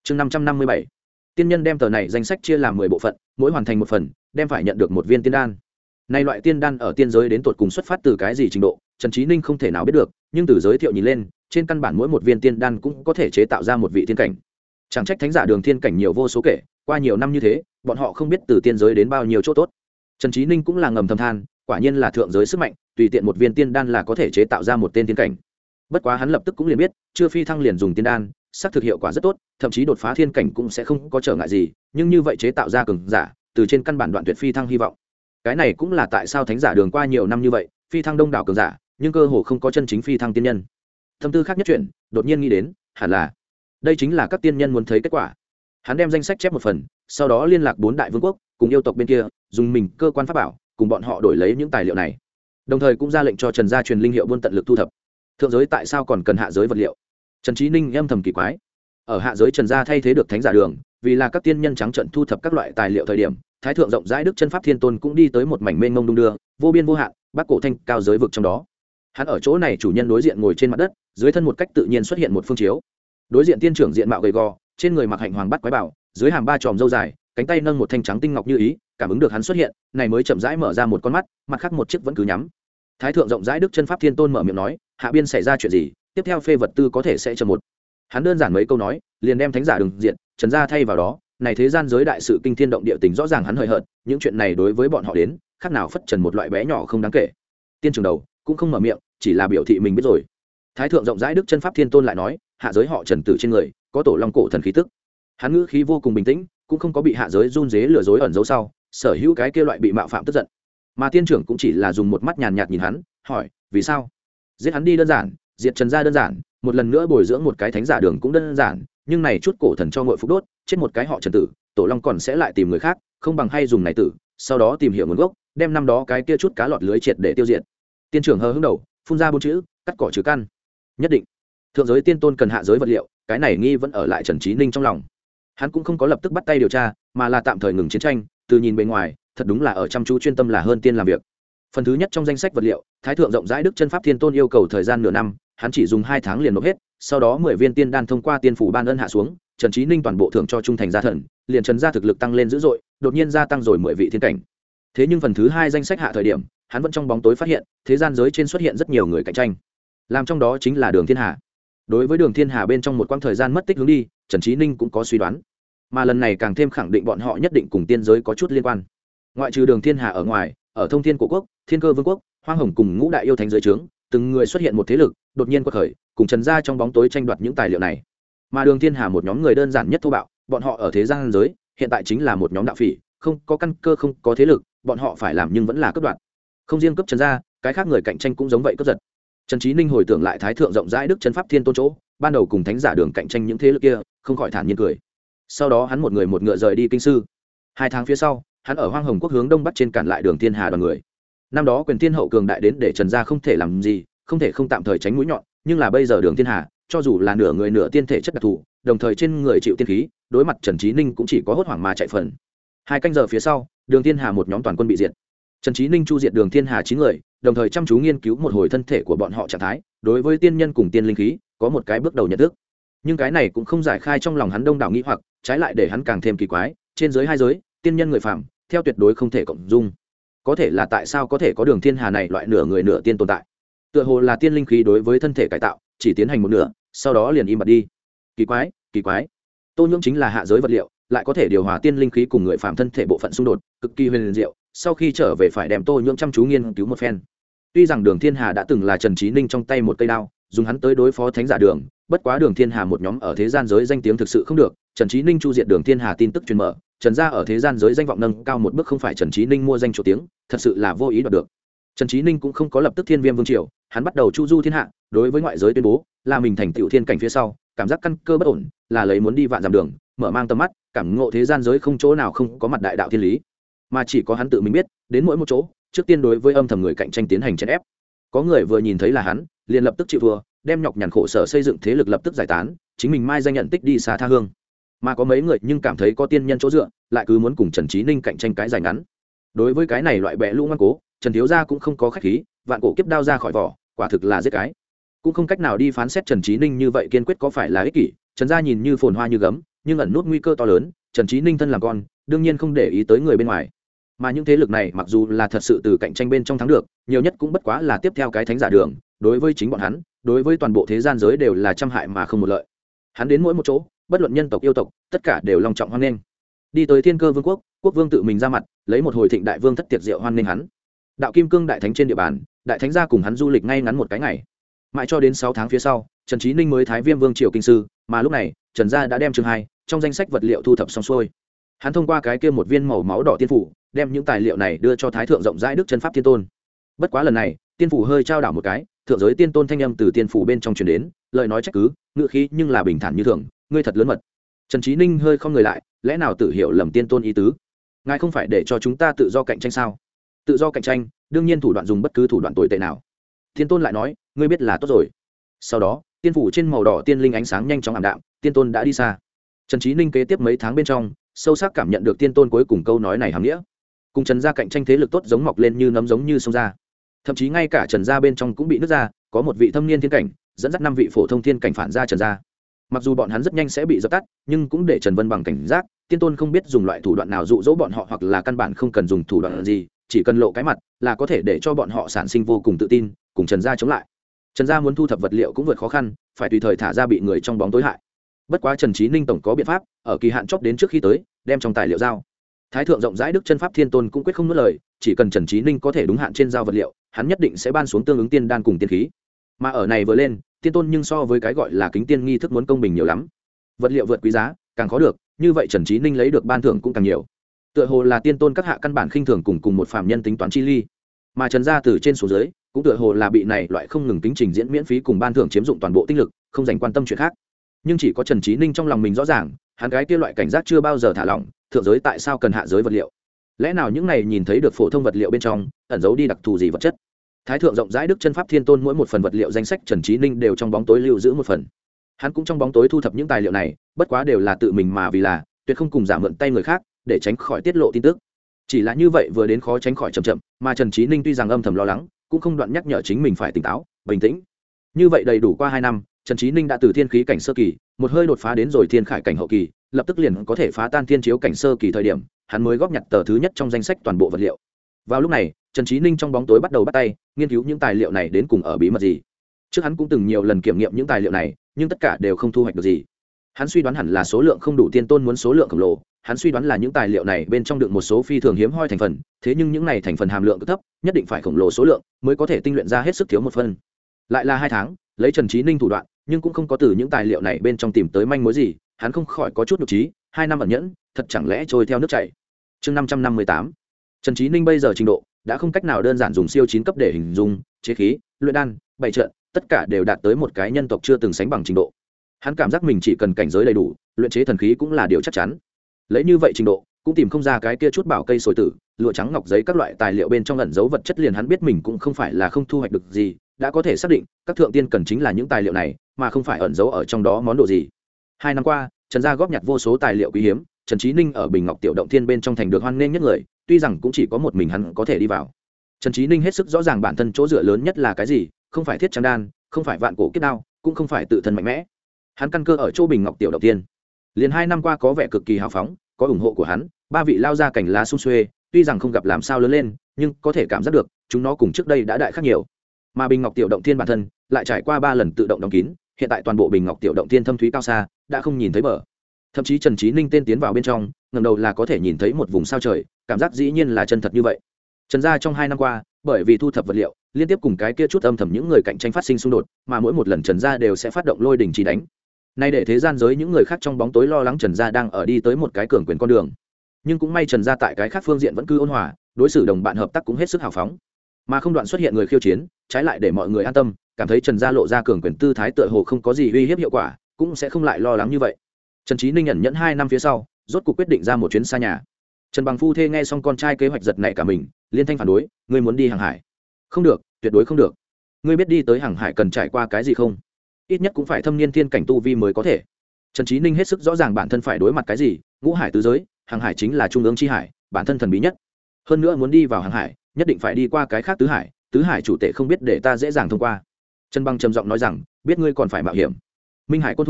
chương 557, tiên nhân đem tờ này danh sách chia làm 10 bộ phận, mỗi hoàn thành một phần đem phải nhận được một viên tiên đan. Này loại tiên đan ở tiên giới đến tột cùng xuất phát từ cái gì trình độ, Trần Chí Ninh không thể nào biết được, nhưng từ giới thiệu nhìn lên, trên căn bản mỗi một viên tiên đan cũng có thể chế tạo ra một vị thiên cảnh. Chẳng trách thánh giả đường thiên cảnh nhiều vô số kể, qua nhiều năm như thế, bọn họ không biết từ tiên giới đến bao nhiêu chỗ tốt. Trần Chí Ninh cũng là ngầm thầm than, quả nhiên là thượng giới sức mạnh, tùy tiện một viên tiên đan là có thể chế tạo ra một tên tiên cảnh. Bất quá hắn lập tức cũng liền biết, chưa phi thăng liền dùng tiên đan, xác thực hiệu quả rất tốt, thậm chí đột phá thiên cảnh cũng sẽ không có trở ngại gì, nhưng như vậy chế tạo ra cường giả, từ trên căn bản đoạn tuyệt phi thăng hy vọng. Cái này cũng là tại sao thánh giả đường qua nhiều năm như vậy, phi thăng đông đảo cường giả, nhưng cơ hồ không có chân chính phi thăng tiên nhân. Thâm tư khác nhất chuyện, đột nhiên nghĩ đến, hẳn là đây chính là các tiên nhân muốn thấy kết quả. Hắn đem danh sách chép một phần, sau đó liên lạc 4 đại vương quốc, cùng yêu tộc bên kia, dùng mình cơ quan pháp bảo, cùng bọn họ đổi lấy những tài liệu này. Đồng thời cũng ra lệnh cho Trần gia truyền linh hiệu buôn tận lực thu thập. Thượng giới tại sao còn cần hạ giới vật liệu? Trần Chí Ninh âm thầm kỳ quái. Ở hạ giới Trần gia thay thế được thánh giả đường, vì là các tiên nhân trắng trận thu thập các loại tài liệu thời điểm, thái thượng rộng rãi đức chân pháp thiên tôn cũng đi tới một mảnh mênh mông đung đưa, vô biên vô hạn, bắc cổ thanh cao giới vực trong đó. Hắn ở chỗ này chủ nhân đối diện ngồi trên mặt đất, dưới thân một cách tự nhiên xuất hiện một phương chiếu. Đối diện tiên trưởng diện mạo gầy gò, trên người mặc hạnh hoàng bát quái bảo, dưới hàm 3 tròm râu dài, cánh tay nâng một thanh trắng tinh ngọc như ý, cảm ứng được hắn xuất hiện, này mới chậm rãi mở ra một con mắt, mặt khác một chiếc vẫn cứ nhắm. Thái thượng rộng rãi đức chân pháp thiên tôn mở miệng nói, hạ biên xảy ra chuyện gì, tiếp theo phê vật tư có thể sẽ chậm một. Hắn đơn giản mấy câu nói, liền đem thánh giả đường diện, Trần gia thay vào đó, này thế gian giới đại sự kinh thiên động địa tình rõ ràng hắn hời hợt, những chuyện này đối với bọn họ đến, khác nào phất trần một loại bé nhỏ không đáng kể. Tiên trưởng đầu cũng không mở miệng, chỉ là biểu thị mình biết rồi. Thái thượng rộng rãi đức chân pháp thiên tôn lại nói, hạ giới họ Trần tử trên người có tổ long cổ thần khí tức. Hắn ngữ khí vô cùng bình tĩnh, cũng không có bị hạ giới run rế lừa dối ẩn giấu sau, sở hữu cái kia loại bị mạo phạm tức giận. Mà tiên trưởng cũng chỉ là dùng một mắt nhàn nhạt nhìn hắn, hỏi, vì sao? Giết hắn đi đơn giản, diệt Trần gia đơn giản, một lần nữa bồi dưỡng một cái thánh giả đường cũng đơn giản, nhưng này chút cổ thần cho ngội phục đốt, chết một cái họ Trần tử, tổ long còn sẽ lại tìm người khác, không bằng hay dùng này tử, sau đó tìm hiểu nguồn gốc, đem năm đó cái kia chút cá lọt lưới triệt để tiêu diệt. Tiên trưởng hờ hững đầu, phun ra 4 chữ, cắt cỏ trừ căn. Nhất định, thượng giới tiên tôn cần hạ giới vật liệu, cái này nghi vẫn ở lại Trần Chí Ninh trong lòng. Hắn cũng không có lập tức bắt tay điều tra, mà là tạm thời ngừng chiến tranh, từ nhìn bên ngoài, thật đúng là ở chăm chú chuyên tâm là hơn tiên làm việc. Phần thứ nhất trong danh sách vật liệu, thái thượng rộng rãi đức chân pháp thiên tôn yêu cầu thời gian nửa năm, hắn chỉ dùng 2 tháng liền nộp hết, sau đó 10 viên tiên đan thông qua tiên phủ ban ân hạ xuống, Trần Chí Ninh toàn bộ thưởng cho trung thành gia thần, liền Trần gia thực lực tăng lên dữ dội, đột nhiên gia tăng rồi 10 vị thiên cảnh. Thế nhưng phần thứ hai danh sách hạ thời điểm, hắn vẫn trong bóng tối phát hiện, thế gian giới trên xuất hiện rất nhiều người cạnh tranh. Làm trong đó chính là Đường Thiên Hà. Đối với Đường Thiên Hà bên trong một quãng thời gian mất tích hướng đi, Trần Chí Ninh cũng có suy đoán, mà lần này càng thêm khẳng định bọn họ nhất định cùng tiên giới có chút liên quan. Ngoại trừ Đường Thiên Hà ở ngoài, ở Thông Thiên Cổ Quốc, Thiên Cơ Vương Quốc, Hoang Hồng cùng Ngũ Đại yêu thánh giới trướng, từng người xuất hiện một thế lực, đột nhiên quật khởi, cùng Trần gia trong bóng tối tranh đoạt những tài liệu này. Mà Đường Thiên Hà một nhóm người đơn giản nhất thô bạo, bọn họ ở thế gian giới, hiện tại chính là một nhóm đạo phỉ, không có căn cơ không có thế lực, bọn họ phải làm nhưng vẫn là cướp đoạt. Không riêng cướp Trần gia, cái khác người cạnh tranh cũng giống vậy cướp giật. Trần Chí Ninh hồi tưởng lại thái thượng rộng rãi đức chân pháp thiên tôn chỗ, ban đầu cùng thánh giả đường cạnh tranh những thế lực kia, không khỏi thản nhiên cười. Sau đó hắn một người một ngựa rời đi kinh sư. 2 tháng phía sau, hắn ở Hoang Hồng Quốc hướng đông bắc trên cản lại Đường Thiên Hà đoàn người. Năm đó quyền thiên hậu cường đại đến để Trần gia không thể làm gì, không thể không tạm thời tránh mũi nhọn, nhưng là bây giờ Đường Thiên Hà, cho dù là nửa người nửa tiên thể chất đặc thù, đồng thời trên người chịu tiên khí, đối mặt Trần Chí Ninh cũng chỉ có hốt hoảng mà chạy phần. 2 canh giờ phía sau, Đường Thiên Hà một nhóm toàn quân bị diệt. Trần Chí Ninh chu diệt Đường Thiên Hà 9 người, đồng thời chăm chú nghiên cứu một hồi thân thể của bọn họ trạng thái, đối với tiên nhân cùng tiên linh khí, có một cái bước đầu nhận thức. Nhưng cái này cũng không giải khai trong lòng hắn đông đảo nghi hoặc, trái lại để hắn càng thêm kỳ quái, trên giới hai giới, tiên nhân người phàm, theo tuyệt đối không thể cộng dung. Có thể là tại sao có thể có Đường Thiên Hà này loại nửa người nửa tiên tồn tại? Tựa hồ là tiên linh khí đối với thân thể cải tạo, chỉ tiến hành một nửa, sau đó liền im bặt đi. Kỳ quái, kỳ quái. Tô nhưỡng chính là hạ giới vật liệu, lại có thể điều hòa tiên linh khí cùng người phàm thân thể bộ phận xung đột, cực kỳ huyền diệu. Sau khi trở về phải đem Tô nhưỡng chăm chú nghiên cứu một phen. Tuy rằng Đường Thiên Hà đã từng là Trần Chí Ninh trong tay một cây đao, dùng hắn tới đối phó thánh giả đường, bất quá Đường Thiên Hà một nhóm ở thế gian giới danh tiếng thực sự không được, Trần Chí Ninh chu diệt Đường Thiên Hà tin tức truyền mở, Trần gia ở thế gian giới danh vọng nâng cao một bước, không phải Trần Chí Ninh mua danh chỗ tiếng, thật sự là vô ý đoạt được. Trần Chí Ninh cũng không có lập tức Thiên Viêm vương triều, hắn bắt đầu chu du thiên hạ, đối với ngoại giới tuyên bố là mình thành tựu thiên cảnh phía sau, cảm giác căn cơ bất ổn, là lấy muốn đi vạn dặm đường, mở mang tầm mắt, cảm ngộ thế gian giới không chỗ nào không có mặt đại đạo thiên lý, mà chỉ có hắn tự mình biết, đến mỗi một chỗ, trước tiên đối với âm thầm người cạnh tranh tiến hành chèn ép. Có người vừa nhìn thấy là hắn, liền lập tức chịu thua, đem nhọc nhằn khổ sở xây dựng thế lực lập tức giải tán, chính mình mai danh nhận tích đi xa tha hương. Mà có mấy người nhưng cảm thấy có tiên nhân chỗ dựa, lại cứ muốn cùng Trần Chí Ninh cạnh tranh cái dài ngắn. Đối với cái này loại bẽ lũ ngoan cố, Trần thiếu gia cũng không có khách khí, vạn cổ kiếp đao ra khỏi vỏ, quả thực là giết cái. Cũng không cách nào đi phán xét Trần Chí Ninh như vậy kiên quyết có phải là ích kỷ, Trần gia nhìn như phồn hoa như gấm, nhưng ẩn nút nguy cơ to lớn. Trần Chí Ninh thân làm con, đương nhiên không để ý tới người bên ngoài. Mà những thế lực này mặc dù là thật sự từ cạnh tranh bên trong thắng được, nhiều nhất cũng bất quá là tiếp theo cái thánh giả đường, đối với chính bọn hắn, đối với toàn bộ thế gian giới đều là trăm hại mà không một lợi. Hắn đến mỗi một chỗ, bất luận nhân tộc yêu tộc, tất cả đều long trọng hoan nghênh. Đi tới Thiên Cơ Vương quốc, quốc vương tự mình ra mặt, lấy một hồi thịnh đại vương thất tiệc rượu hoan nghênh hắn. Đạo Kim Cương đại thánh trên địa bàn, đại thánh gia cùng hắn du lịch ngay ngắn một cái ngày. Mãi cho đến 6 tháng phía sau, Trần Chí Ninh mới Thái Viêm Vương triều kinh sư, mà lúc này, Trần gia đã đem chương 2 trong danh sách vật liệu thu thập xong xuôi. Hắn thông qua cái kia một viên màu máu đỏ tiên phủ, đem những tài liệu này đưa cho Thái thượng rộng rãi Đức Chân Pháp Thiên Tôn. Bất quá lần này, tiên phủ hơi trao đảo một cái, thượng giới tiên tôn thanh âm từ tiên phủ bên trong truyền đến, lời nói trách cứ, ngữ khí nhưng là bình thản như thường, ngươi thật lớn mật. Trần Chí Ninh hơi không người lại, lẽ nào tự hiểu lầm tiên tôn ý tứ? Ngài không phải để cho chúng ta tự do cạnh tranh sao? Tự do cạnh tranh, đương nhiên thủ đoạn dùng bất cứ thủ đoạn tồi tệ nào. Tiên tôn lại nói, ngươi biết là tốt rồi. Sau đó, tiên phủ trên màu đỏ tiên linh ánh sáng nhanh chóng ảm đạm, tiên tôn đã đi xa. Trần Chí Ninh kế tiếp mấy tháng bên trong, sâu sắc cảm nhận được tiên tôn cuối cùng câu nói này hàm nghĩa. Cùng Trần gia cạnh tranh thế lực tốt giống mọc lên như nấm giống như sông ra. Thậm chí ngay cả Trần gia bên trong cũng bị nứt ra, có một vị thâm niên thiên cảnh, dẫn dắt 5 vị phổ thông thiên cảnh phản ra Trần gia. Mặc dù bọn hắn rất nhanh sẽ bị dập tắt, nhưng cũng để Trần Vân bằng cảnh giác, tiên tôn không biết dùng loại thủ đoạn nào dụ dỗ bọn họ, hoặc là căn bản không cần dùng thủ đoạn gì, chỉ cần lộ cái mặt là có thể để cho bọn họ sản sinh vô cùng tự tin, cùng Trần gia chống lại. Trần gia muốn thu thập vật liệu cũng vượt khó khăn, phải tùy thời thả ra bị người trong bóng tối hại. Bất quá Trần Chí Ninh tổng có biện pháp, ở kỳ hạn chót đến trước khi tới, đem trong tài liệu giao. Thái thượng rộng rãi Đức Chân Pháp Thiên Tôn cũng quyết không nuốt lời, chỉ cần Trần Chí Ninh có thể đúng hạn trên giao vật liệu, hắn nhất định sẽ ban xuống tương ứng tiên đan cùng tiên khí. Mà ở này vừa lên, tiên tôn nhưng so với cái gọi là kính tiên nghi thức muốn công bình nhiều lắm. Vật liệu vượt quý giá, càng khó được, như vậy Trần Chí Ninh lấy được ban thưởng cũng càng nhiều. Tựa hồ là tiên tôn các hạ căn bản khinh thường cùng một phàm nhân tính toán chi ly. Mà Trần gia từ trên xuống dưới, cũng tựa hồ là bị này loại không ngừng tính trình diễn miễn phí cùng ban thưởng chiếm dụng toàn bộ tinh lực, không dành quan tâm chuyện khác. Nhưng chỉ có Trần Chí Ninh trong lòng mình rõ ràng, hắn cái kia loại cảnh giác chưa bao giờ thả lỏng, thượng giới tại sao cần hạ giới vật liệu? Lẽ nào những này nhìn thấy được phổ thông vật liệu bên trong, ẩn giấu đi đặc thù gì vật chất? Thái thượng rộng rãi Đức Chân Pháp Thiên Tôn mỗi một phần vật liệu danh sách Trần Chí Ninh đều trong bóng tối lưu giữ một phần. Hắn cũng trong bóng tối thu thập những tài liệu này, bất quá đều là tự mình mà vì là, tuyệt không cùng giả mượn tay người khác, để tránh khỏi tiết lộ tin tức. Chỉ là như vậy vừa đến khó tránh khỏi chậm chậm, mà Trần Chí Ninh tuy rằng âm thầm lo lắng, cũng không đoạn nhắc nhở chính mình phải tỉnh táo, bình tĩnh. Như vậy đầy đủ qua 2 năm, Trần Chí Ninh đã từ thiên khí cảnh sơ kỳ, một hơi đột phá đến rồi thiên khải cảnh hậu kỳ, lập tức liền có thể phá tan thiên chiếu cảnh sơ kỳ thời điểm, hắn mới góp nhặt tờ thứ nhất trong danh sách toàn bộ vật liệu. Vào lúc này, Trần Chí Ninh trong bóng tối bắt đầu bắt tay, nghiên cứu những tài liệu này đến cùng ở bí mật gì. Trước hắn cũng từng nhiều lần kiểm nghiệm những tài liệu này, nhưng tất cả đều không thu hoạch được gì. Hắn suy đoán hẳn là số lượng không đủ, tiên tôn muốn số lượng khổng lồ, hắn suy đoán là những tài liệu này bên trong đựng một số phi thường hiếm hoi thành phần, thế nhưng những này thành phần hàm lượng cực thấp, nhất định phải khổng lồ số lượng mới có thể tinh luyện ra hết sức thiếu một phần. Lại là 2 tháng, lấy Trần Chí Ninh thủ đoạn, nhưng cũng không có từ những tài liệu này bên trong tìm tới manh mối gì, hắn không khỏi có chút nhục trí, 2 năm ẩn nhẫn, thật chẳng lẽ trôi theo nước chảy. Chương 558. Trần Chí Ninh bây giờ trình độ đã không cách nào đơn giản dùng siêu 9 cấp để hình dung, chế khí, luyện đan, bày trận, tất cả đều đạt tới một cái nhân tộc chưa từng sánh bằng trình độ. Hắn cảm giác mình chỉ cần cảnh giới đầy đủ, luyện chế thần khí cũng là điều chắc chắn. Lấy như vậy trình độ, cũng tìm không ra cái kia chút bảo cây sồi tử, lụa trắng ngọc giấy các loại tài liệu bên trong ẩn giấu vật chất, liền hắn biết mình cũng không phải là không thu hoạch được gì, đã có thể xác định các thượng tiên cần chính là những tài liệu này, mà không phải ẩn giấu ở trong đó món đồ gì. 2 năm qua, Trần gia góp nhặt vô số tài liệu quý hiếm, Trần Chí Ninh ở Bình Ngọc Tiểu Động Thiên bên trong thành được hoan nghênh nhất người, tuy rằng cũng chỉ có một mình hắn có thể đi vào. Trần Chí Ninh hết sức rõ ràng bản thân chỗ dựa lớn nhất là cái gì, không phải thiết trang đan, không phải vạn cổ kiếp đao, cũng không phải tự thân mạnh mẽ. Hắn căn cơ ở chỗ Bình Ngọc Tiểu Động Thiên. Liền 2 năm qua có vẻ cực kỳ hào phóng, có ủng hộ của hắn, 3 vị lao ra cảnh lá sum xuê, tuy rằng không gặp làm sao lớn lên, nhưng có thể cảm giác được, chúng nó cùng trước đây đã đại khác nhiều. Mà Bình Ngọc Tiểu Động Thiên bản thân lại trải qua 3 lần tự động đóng kín, hiện tại toàn bộ Bình Ngọc Tiểu Động Thiên thâm thúy cao xa, đã không nhìn thấy bờ. Thậm chí Trần Chí Ninh tên tiến vào bên trong, ngẩng đầu là có thể nhìn thấy một vùng sao trời, cảm giác dĩ nhiên là chân thật như vậy. Trần gia trong 2 năm qua, bởi vì thu thập vật liệu, liên tiếp cùng cái kia chút âm thầm những người cạnh tranh phát sinh xung đột, mà mỗi một lần Trần gia đều sẽ phát động lôi đình chỉ đánh. Nay để thế gian giới những người khác trong bóng tối lo lắng Trần gia đang ở đi tới một cái cường quyền con đường. Nhưng cũng may Trần gia tại cái khác phương diện vẫn cứ ôn hòa, đối xử đồng bạn hợp tác cũng hết sức hào phóng, mà không đoạn xuất hiện người khiêu chiến, trái lại để mọi người an tâm, cảm thấy Trần gia lộ ra cường quyền tư thái tựa hồ không có gì uy hiếp hiệu quả, cũng sẽ không lại lo lắng như vậy. Trần Chí Ninh ẩn nhẫn 2 năm phía sau, rốt cuộc quyết định ra một chuyến xa nhà. Trần Bằng phu thê nghe xong con trai kế hoạch giật nảy cả mình, liên thanh phản đối, ngươi muốn đi hàng hải? Không được, tuyệt đối không được. Ngươi biết đi tới hàng hải cần trải qua cái gì không? Ít nhất cũng phải thâm niên thiên cảnh tu vi mới có thể. Trần Chí Ninh hết sức rõ ràng bản thân phải đối mặt cái gì, ngũ hải tứ giới, hàng hải chính là trung ương chi hải, bản thân thần bí nhất. Hơn nữa muốn đi vào hàng hải, nhất định phải đi qua cái khác tứ hải chủ tể không biết để ta dễ dàng thông qua. Trần Bằng trầm giọng nói rằng, biết ngươi còn phải mạo hiểm. Minh Hải Côn Thu,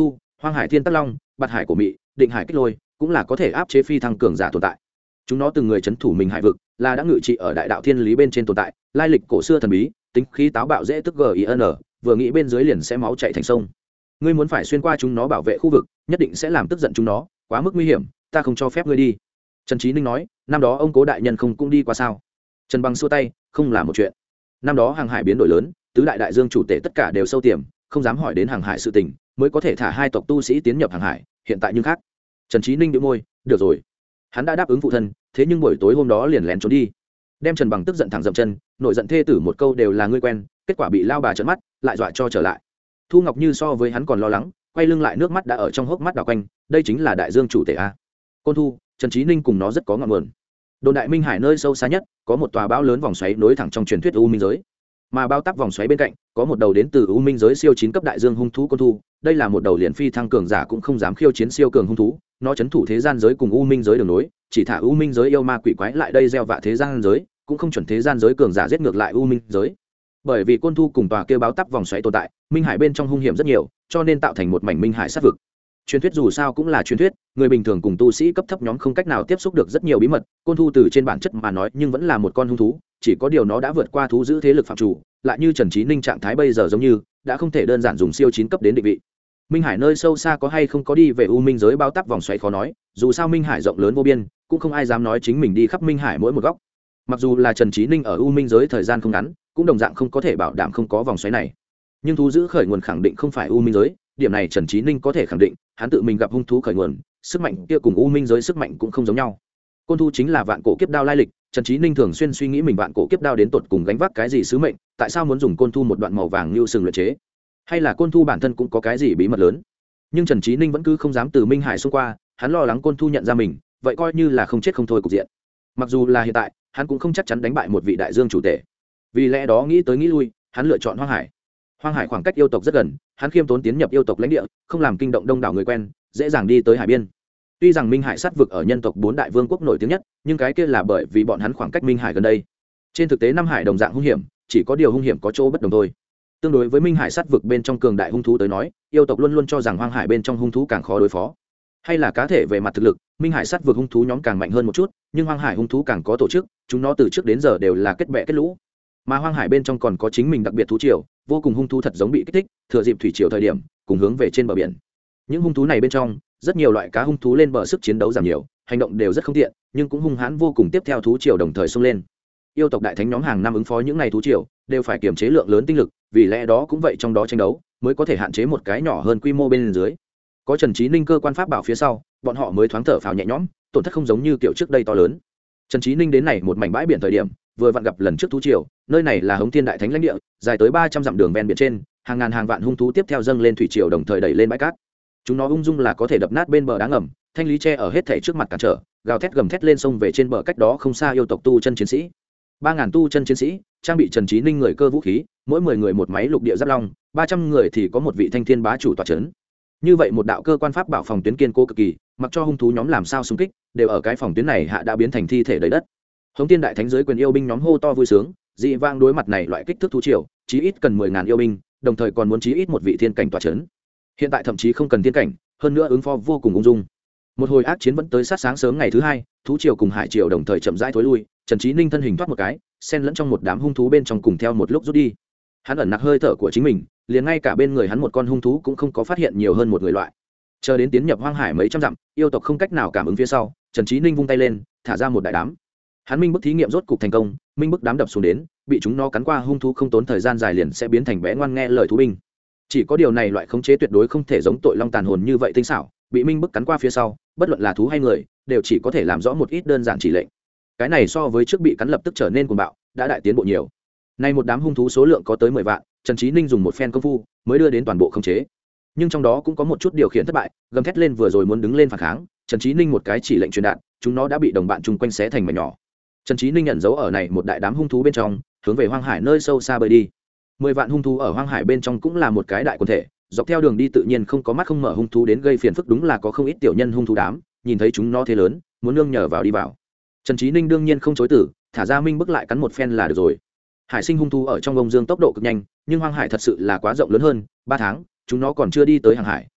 Hoang hải thiên tắc long, bạt hải của mị, định hải kích lôi cũng là có thể áp chế phi thăng cường giả tồn tại. Chúng nó từng người c thủ mình hải vực, là đã ngự trị ở đại đạo thiên lý bên trên tồn tại, lai lịch cổ xưa thần bí, tính khí táo bạo dễ tức gin, vừa nghĩ bên dưới liền sẽ máu chảy thành sông. Ngươi muốn phải xuyên qua chúng nó bảo vệ khu vực, nhất định sẽ làm tức giận chúng nó, quá mức nguy hiểm, ta không cho phép ngươi đi. Trần Chí Ninh nói, năm đó ông Cố đại nhân không cũng đi qua sao? Trần Băng xua tay, không là một chuyện. Năm đó hàng hải biến đổi lớn, tứ đại đại dương chủ tể tất cả đều sâu tiềm, không dám hỏi đến hàng hải sự tình, mới có thể thả hai tộc tu sĩ tiến nhập hàng hải, hiện tại nhưng khác. Trần Chí Ninh nhếch môi, được rồi. Hắn đã đáp ứng phụ thân, thế nhưng buổi tối hôm đó liền lén trốn đi, đem Trần Bằng tức giận thẳng dậm chân, nội giận thê tử một câu đều là ngươi quen, kết quả bị lao bà trợn mắt, lại dọa cho trở lại. Thu Ngọc Như so với hắn còn lo lắng, quay lưng lại nước mắt đã ở trong hốc mắt đảo quanh, đây chính là đại dương chủ tể a. Côn Thu, Trần Chí Ninh cùng nó rất có ngọn nguồn. Đồn đại Minh Hải nơi sâu xa nhất, có một tòa bão lớn vòng xoáy nối thẳng trong truyền thuyết U Minh giới. Mà bao tắp vòng xoáy bên cạnh, có một đầu đến từ U Minh giới siêu 9 cấp đại dương hung thú Côn Thu, đây là một đầu liền phi thăng cường giả cũng không dám khiêu chiến siêu cường hung thú, nó trấn thủ thế gian giới cùng U Minh giới đường nối, chỉ thả U Minh giới yêu ma quỷ quái lại đây gieo vạ thế gian giới, cũng không chuẩn thế gian giới cường giả giết ngược lại U Minh giới. Bởi vì Côn Thu cùng tòa kia báo tắp vòng xoáy tồn tại, Minh Hải bên trong hung hiểm rất nhiều, cho nên tạo thành một mảnh Minh Hải sát vực. Truyền thuyết dù sao cũng là truyền thuyết, người bình thường cùng tu sĩ cấp thấp nhóm không cách nào tiếp xúc được rất nhiều bí mật. Côn Thu từ trên bản chất mà nói nhưng vẫn là một con hung thú, chỉ có điều nó đã vượt qua thú giữ thế lực phạm chủ, lại như Trần Chí Ninh trạng thái bây giờ giống như đã không thể đơn giản dùng siêu 9 cấp đến định vị. Minh Hải nơi sâu xa có hay không có đi về U Minh giới bao tắp vòng xoáy khó nói, dù sao Minh Hải rộng lớn vô biên, cũng không ai dám nói chính mình đi khắp Minh Hải mỗi một góc. Mặc dù là Trần Chí Ninh ở U Minh giới thời gian không ngắn, cũng đồng dạng không có thể bảo đảm không có vòng xoáy này. Nhưng thú giữ khởi nguồn khẳng định không phải U Minh giới, điểm này Trần Chí Ninh có thể khẳng định, hắn tự mình gặp hung thú khởi nguồn, sức mạnh kia cùng U Minh giới sức mạnh cũng không giống nhau. Côn Thu chính là vạn cổ kiếp đao lai lịch, Trần Chí Ninh thường xuyên suy nghĩ mình vạn cổ kiếp đao đến tột cùng gánh vác cái gì sứ mệnh, tại sao muốn dùng Côn Thu một đoạn màu vàng như sừng luyện chế? Hay là Côn Thu bản thân cũng có cái gì bí mật lớn? Nhưng Trần Chí Ninh vẫn cứ không dám từ Minh Hải xông qua, hắn lo lắng Côn Thu nhận ra mình, vậy coi như là không chết không thôi cục diện. Mặc dù là hiện tại, hắn cũng không chắc chắn đánh bại một vị đại dương chủ tể. Vì lẽ đó nghĩ tới nghĩ lui, hắn lựa chọn Hoang Hải. Hoang Hải khoảng cách yêu tộc rất gần, hắn khiêm tốn tiến nhập yêu tộc lãnh địa, không làm kinh động đông đảo người quen, dễ dàng đi tới hải biên. Tuy rằng Minh Hải sát vực ở nhân tộc 4 đại vương quốc nổi tiếng nhất, nhưng cái kia là bởi vì bọn hắn khoảng cách Minh Hải gần đây. Trên thực tế Nam Hải đồng dạng hung hiểm, chỉ có điều hung hiểm có chỗ bất đồng thôi. Tương đối với Minh Hải sát vực bên trong cường đại hung thú tới nói, yêu tộc luôn luôn cho rằng Hoang Hải bên trong hung thú càng khó đối phó. Hay là cá thể về mặt thực lực, Minh Hải sát vực hung thú nhóm càng mạnh hơn một chút, nhưng Hoang Hải hung thú càng có tổ chức, chúng nó từ trước đến giờ đều là kết bè kết lũ. Mà Hoang Hải bên trong còn có chính mình đặc biệt thú triều, vô cùng hung thú thật giống bị kích thích, thừa dịp thủy triều thời điểm, cùng hướng về trên bờ biển. Những hung thú này bên trong, rất nhiều loại cá hung thú lên bờ sức chiến đấu giảm nhiều, hành động đều rất không tiện, nhưng cũng hung hãn vô cùng tiếp theo thú triều đồng thời xông lên. Yêu tộc đại thánh nhóm hàng năm ứng phó những này thú triều, đều phải kiềm chế lượng lớn tinh lực, vì lẽ đó cũng vậy trong đó tranh đấu, mới có thể hạn chế một cái nhỏ hơn quy mô bên dưới. Có Trần Chí Ninh cơ quan pháp bảo phía sau, bọn họ mới thoáng thở phào nhẹ nhõm, tổn thất không giống như kiểu trước đây to lớn. Trần Chí Ninh đến này một mảnh bãi biển thời điểm, vừa vặn gặp lần trước thú triều, nơi này là Hống Thiên đại thánh lãnh địa, dài tới 300 dặm đường ven biển trên, hàng ngàn hàng vạn hung thú tiếp theo dâng lên thủy triều đồng thời đẩy lên bãi cát. Chúng nó ung dung là có thể đập nát bên bờ đá ngầm, thanh lý tre ở hết thảy trước mặt cản trở, gào thét gầm thét lên sông về trên bờ cách đó không xa yêu tộc tu chân chiến sĩ. 3000 tu chân chiến sĩ, trang bị Trần Chí Ninh người cơ vũ khí, mỗi 10 người một máy lục địa giáp long, 300 người thì có một vị thanh thiên bá chủ tọa trấn. Như vậy một đạo cơ quan pháp bảo phòng tuyến kiên cố cực kỳ, mặc cho hung thú nhóm làm sao xung kích, đều ở cái phòng tuyến này hạ đã biến thành thi thể đầy đất. Hống Thiên đại thánh giới quyền yêu binh nhóm hô to vui sướng, dị vang đối mặt này loại kích thước thú triều, chí ít cần 10.000 yêu binh, đồng thời còn muốn chí ít một vị thiên cảnh tọa trấn. Hiện tại thậm chí không cần thiên cảnh, hơn nữa ứng phó vô cùng ung dung. Một hồi ác chiến vẫn tới sát sáng sớm ngày thứ hai, thú triều cùng hải triều đồng thời chậm rãi thối lui, Trần Chí Ninh thân hình thoát một cái, xen lẫn trong một đám hung thú bên trong cùng theo một lúc rút đi. Hắn ẩn nặc hơi thở của chính mình, liền ngay cả bên người hắn một con hung thú cũng không có phát hiện nhiều hơn một người loại. Chờ đến tiến nhập Hoang Hải mấy trăm dặm, yêu tộc không cách nào cảm ứng phía sau, Trần Chí Ninh vung tay lên, thả ra một đại đám. Hắn minh bức thí nghiệm rốt cục thành công, minh bức đám đập xuống đến, bị chúng nó cắn qua hung thú không tốn thời gian dài liền sẽ biến thành bé ngoan nghe lời thú binh. Chỉ có điều này loại khống chế tuyệt đối không thể giống tội long tàn hồn như vậy tinh xảo, bị minh bức cắn qua phía sau, bất luận là thú hay người, đều chỉ có thể làm rõ một ít đơn giản chỉ lệnh. Cái này so với trước bị cắn lập tức trở nên cuồng bạo, đã đại tiến bộ nhiều. Nay một đám hung thú số lượng có tới 10 vạn, Trần Chí Ninh dùng một phen công phu mới đưa đến toàn bộ khống chế. Nhưng trong đó cũng có một chút điều khiển thất bại, gầm thét lên vừa rồi muốn đứng lên phản kháng, Trần Chí Ninh một cái chỉ lệnh truyền đạt, chúng nó đã bị đồng bạn chung quanh xé thành mảnh nhỏ. Trần Chí Ninh nhận dấu ở này một đại đám hung thú bên trong, hướng về Hoang Hải nơi sâu xa bơi đi. 10 vạn hung thú ở Hoang Hải bên trong cũng là một cái đại quần thể, dọc theo đường đi tự nhiên không có mắt không mở hung thú đến gây phiền phức, đúng là có không ít tiểu nhân hung thú đám, nhìn thấy chúng nó thế lớn, muốn nương nhờ vào đi vào. Trần Chí Ninh đương nhiên không chối từ, thả ra minh bức lại cắn một phen là được rồi. Hải sinh hung thú ở trong Đông Dương tốc độ cực nhanh, nhưng Hoang Hải thật sự là quá rộng lớn hơn, 3 tháng, chúng nó còn chưa đi tới hàng hải,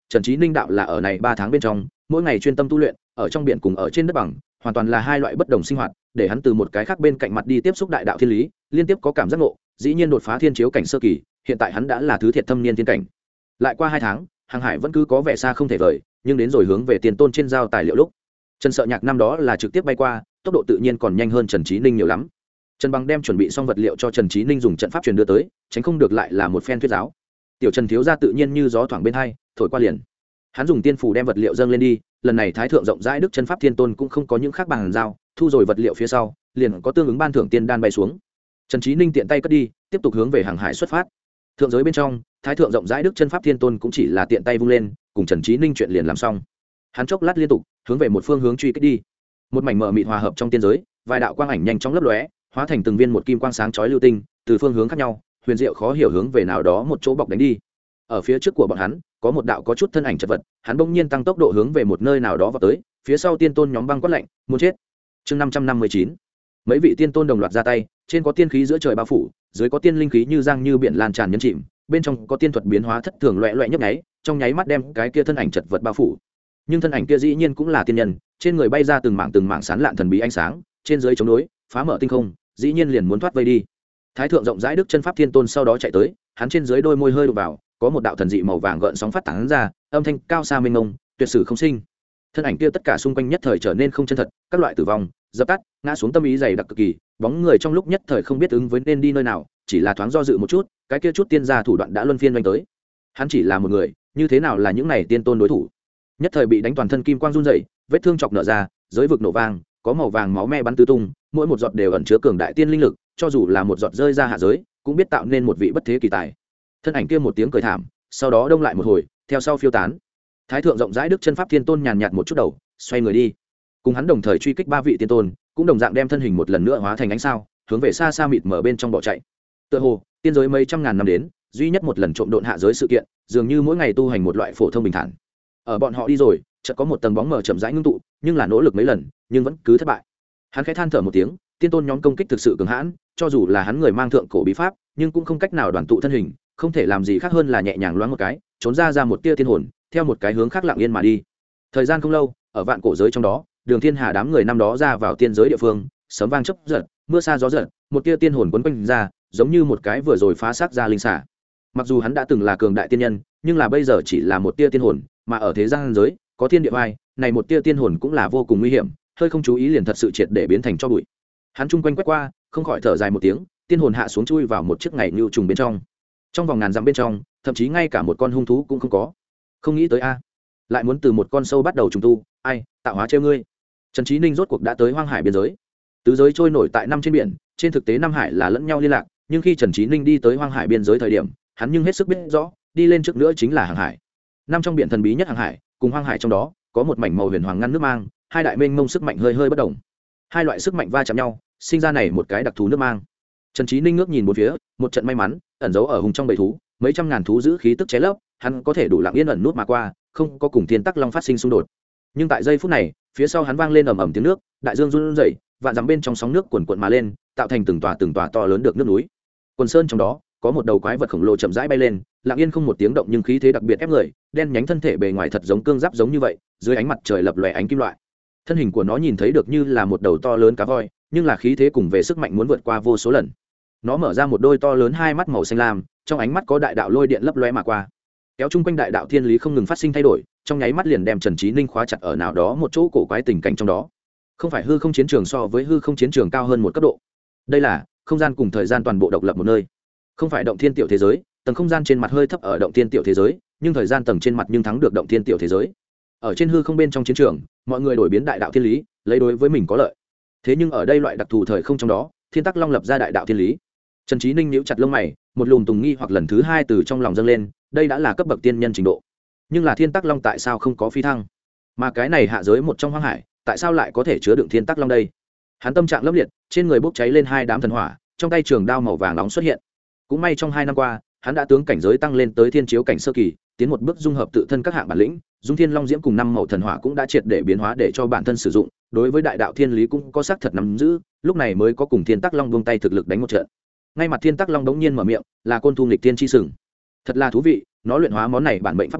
Trần Chí Ninh đạo là ở này 3 tháng bên trong mỗi ngày chuyên tâm tu luyện, ở trong biển cùng ở trên đất bằng hoàn toàn là hai loại bất đồng sinh hoạt, để hắn từ một cái khác bên cạnh mặt đi tiếp xúc đại đạo thiên lý, liên tiếp có cảm giác ngộ, dĩ nhiên đột phá thiên chiếu cảnh sơ kỳ, hiện tại hắn đã là thứ thiệt thâm niên tiên cảnh. Lại qua 2 tháng, hàng hải vẫn cứ có vẻ xa không thể vời, nhưng đến rồi hướng về tiền tôn trên giao tài liệu lúc, Trần Sợ Nhạc năm đó là trực tiếp bay qua, tốc độ tự nhiên còn nhanh hơn Trần Chí Ninh nhiều lắm. Trần Bằng đem chuẩn bị xong vật liệu cho Trần Chí Ninh dùng trận pháp truyền đưa tới, tránh không được lại là một phen thuyết giáo. Tiểu Trần thiếu gia tự nhiên như gió thoảng bên hai, thổi qua liền. Hắn dùng tiên phủ đem vật liệu dâng lên đi, lần này thái thượng rộng rãi đức chân pháp thiên tôn cũng không có những khác bằng giao, thu rồi vật liệu phía sau, liền có tương ứng ban thưởng tiên đan bay xuống. Trần Chí Ninh tiện tay cất đi, tiếp tục hướng về hàng hải xuất phát. Thượng giới bên trong, thái thượng rộng rãi đức chân pháp thiên tôn cũng chỉ là tiện tay vung lên, cùng Trần Chí Ninh chuyện liền làm xong. Hắn chốc lát liên tục hướng về một phương hướng truy kích đi. Một mảnh mờ mịt hòa hợp trong tiên giới, vài đạo quang ảnh nhanh chóng lấp lóe, hóa thành từng viên một kim quang sáng chói lưu tinh, từ phương hướng khác nhau, huyền diệu khó hiểu hướng về nào đó một chỗ bọc đánh đi. Ở phía trước của bọn hắn, có một đạo có chút thân ảnh chật vật, hắn bỗng nhiên tăng tốc độ hướng về một nơi nào đó vào tới, phía sau tiên tôn nhóm băng quát lạnh, muốn chết. Chương 559. Mấy vị tiên tôn đồng loạt ra tay, trên có tiên khí giữa trời bao phủ, dưới có tiên linh khí như giang như biển lan tràn nhấn chìm, bên trong có tiên thuật biến hóa thất thường loẹt loẹt nhấp nháy, trong nháy mắt đem cái kia thân ảnh chật vật bao phủ. Nhưng thân ảnh kia dĩ nhiên cũng là tiên nhân, trên người bay ra từng mảng sáng lạn thần bí ánh sáng, trên dưới chống đối, phá mở tinh không, dĩ nhiên liền muốn thoát vây đi. Thái thượng rộng rãi đức chân pháp thiên tôn sau đó chạy tới, hắn trên dưới đôi môi hơi đụng vào, có một đạo thần dị màu vàng gợn sóng phát tán ra, âm thanh cao xa mênh mông, tuyệt sử không sinh. Thân ảnh kia tất cả xung quanh nhất thời trở nên không chân thật, các loại tử vong, dập tắt, ngã xuống tâm ý dày đặc cực kỳ, bóng người trong lúc nhất thời không biết ứng với nên đi nơi nào, chỉ là thoáng do dự một chút, cái kia chút tiên gia thủ đoạn đã luân phiên đánh tới. Hắn chỉ là một người, như thế nào là những này tiên tôn đối thủ? Nhất thời bị đánh toàn thân kim quang run rẩy, vết thương chọc nở ra, giới vực nổ vang, có màu vàng máu me bắn tứ tung, mỗi một giọt đều ẩn chứa cường đại tiên linh lực, cho dù là một giọt rơi ra hạ giới, cũng biết tạo nên một vị bất thế kỳ tài. Thân ảnh kia một tiếng cười thảm, sau đó đông lại một hồi, theo sau phiêu tán. Thái thượng rộng rãi đức chân pháp thiên tôn nhàn nhạt một chút đầu, xoay người đi. Cùng hắn đồng thời truy kích 3 vị tiên tôn, cũng đồng dạng đem thân hình một lần nữa hóa thành ánh sao, hướng về xa xa mịt mở bên trong bỏ chạy. Tựa hồ, tiên giới mấy trăm ngàn năm đến, duy nhất một lần trộm độn hạ giới sự kiện, dường như mỗi ngày tu hành một loại phổ thông bình thản. Ở bọn họ đi rồi, chợt có một tầng bóng mờ chậm rãi ngưng tụ, nhưng là nỗ lực mấy lần, nhưng vẫn cứ thất bại. Hắn khẽ than thở một tiếng, tiên tôn nhóm công kích thực sự cường hãn, cho dù là hắn người mang thượng cổ bí pháp, nhưng cũng không cách nào đoàn tụ thân hình, không thể làm gì khác hơn là nhẹ nhàng loáng một cái, trốn ra một tia tiên hồn, theo một cái hướng khác lặng yên mà đi. Thời gian không lâu, ở vạn cổ giới trong đó, Đường Thiên Hà đám người năm đó ra vào tiên giới địa phương, sấm vang chớp giật, mưa sa gió giật, một tia tiên hồn quấn quanh ra, giống như một cái vừa rồi phá xác ra linh xả. Mặc dù hắn đã từng là cường đại tiên nhân, nhưng là bây giờ chỉ là một tia tiên hồn, mà ở thế gian giới, có thiên địa vai, này một tia tiên hồn cũng là vô cùng nguy hiểm, hơi không chú ý liền thật sự triệt để biến thành cho bụi. Hắn chung quanh quét qua, không khỏi thở dài một tiếng, tiên hồn hạ xuống chui vào một chiếc ngày lưu trùng bên trong. Trong vòng ngàn dặm bên trong, thậm chí ngay cả một con hung thú cũng không có. Không nghĩ tới a, lại muốn từ một con sâu bắt đầu trùng tu, ai, tạo hóa trêu ngươi. Trần Chí Ninh rốt cuộc đã tới hoang hải biên giới. Tứ giới trôi nổi tại năm trên biển, trên thực tế năm hải là lẫn nhau liên lạc, nhưng khi Trần Chí Ninh đi tới hoang hải biên giới thời điểm, hắn nhưng hết sức biết rõ, đi lên trước nữa chính là hàng hải. Năm trong biển thần bí nhất hàng hải, cùng hoang hải trong đó, có một mảnh màu huyền hoàng ngăn nước mang, hai đại mênh mông sức mạnh hơi bất đồng. Hai loại sức mạnh va chạm nhau, sinh ra này một cái đặc thù nước mang. Trần Chí Ninh ngước nhìn bốn phía, một trận may mắn, ẩn giấu ở hùng trong bầy thú, mấy trăm ngàn thú giữ khí tức chế lấp, hắn có thể đủ lặng yên ẩn nút mà qua, không có cùng Thiên Tắc Long phát sinh xung đột. Nhưng tại giây phút này, phía sau hắn vang lên ầm ầm tiếng nước, đại dương run rẩy, vạn dặm bên trong sóng nước cuồn cuộn mà lên, tạo thành từng tòa to lớn được nước núi. Quần sơn trong đó, có một đầu quái vật khổng lồ chậm rãi bay lên, lặng yên không một tiếng động nhưng khí thế đặc biệt ép người, đen nhánh thân thể bề ngoài thật giống cương giáp giống như vậy, dưới ánh mặt trời lập lòe ánh kim loại. Thân hình của nó nhìn thấy được như là một đầu to lớn cá voi, nhưng là khí thế cùng về sức mạnh muốn vượt qua vô số lần. Nó mở ra một đôi to lớn hai mắt màu xanh lam, trong ánh mắt có đại đạo lôi điện lấp lóe mà qua, kéo chung quanh đại đạo thiên lý không ngừng phát sinh thay đổi, trong nháy mắt liền đem Trần Chí Ninh khóa chặt ở nào đó một chỗ cổ quái tình cảnh trong đó. Không phải hư không chiến trường so với hư không chiến trường cao hơn một cấp độ, đây là không gian cùng thời gian toàn bộ độc lập một nơi. Không phải động thiên tiểu thế giới, tầng không gian trên mặt hơi thấp ở động thiên tiểu thế giới, nhưng thời gian tầng trên mặt nhưng thắng được động thiên tiểu thế giới. Ở trên hư không bên trong chiến trường, mọi người đổi biến đại đạo thiên lý, lấy đối với mình có lợi. Thế nhưng ở đây loại đặc thù thời không trong đó, Thiên Tắc Long lập ra đại đạo thiên lý. Trần Chí Ninh nhíu chặt lông mày, một lùm tùng nghi hoặc lần thứ hai từ trong lòng dâng lên, đây đã là cấp bậc tiên nhân trình độ. Nhưng là Thiên Tắc Long tại sao không có phi thăng? Mà cái này hạ giới một trong hoang hải, tại sao lại có thể chứa đựng Thiên Tắc Long đây? Hắn tâm trạng lấp liệt, trên người bốc cháy lên hai đám thần hỏa, trong tay trường đao màu vàng nóng xuất hiện. Cũng may trong 2 năm qua, hắn đã tướng cảnh giới tăng lên tới thiên chiếu cảnh sơ kỳ, tiến một bước dung hợp tự thân các hạng bản lĩnh, Dung Thiên Long Diễm cùng 5 màu thần hỏa cũng đã triệt để biến hóa để cho bản thân sử dụng, đối với đại đạo thiên lý cũng có xác thật nắm giữ, lúc này mới có cùng Thiên Tắc Long buông tay thực lực đánh một trận. Ngay mặt Thiên Tắc Long đống nhiên mở miệng, là Côn Thu Nghịch Tiên chi sừng. Thật là thú vị, nó luyện hóa món này bản mệnh pháp bảo,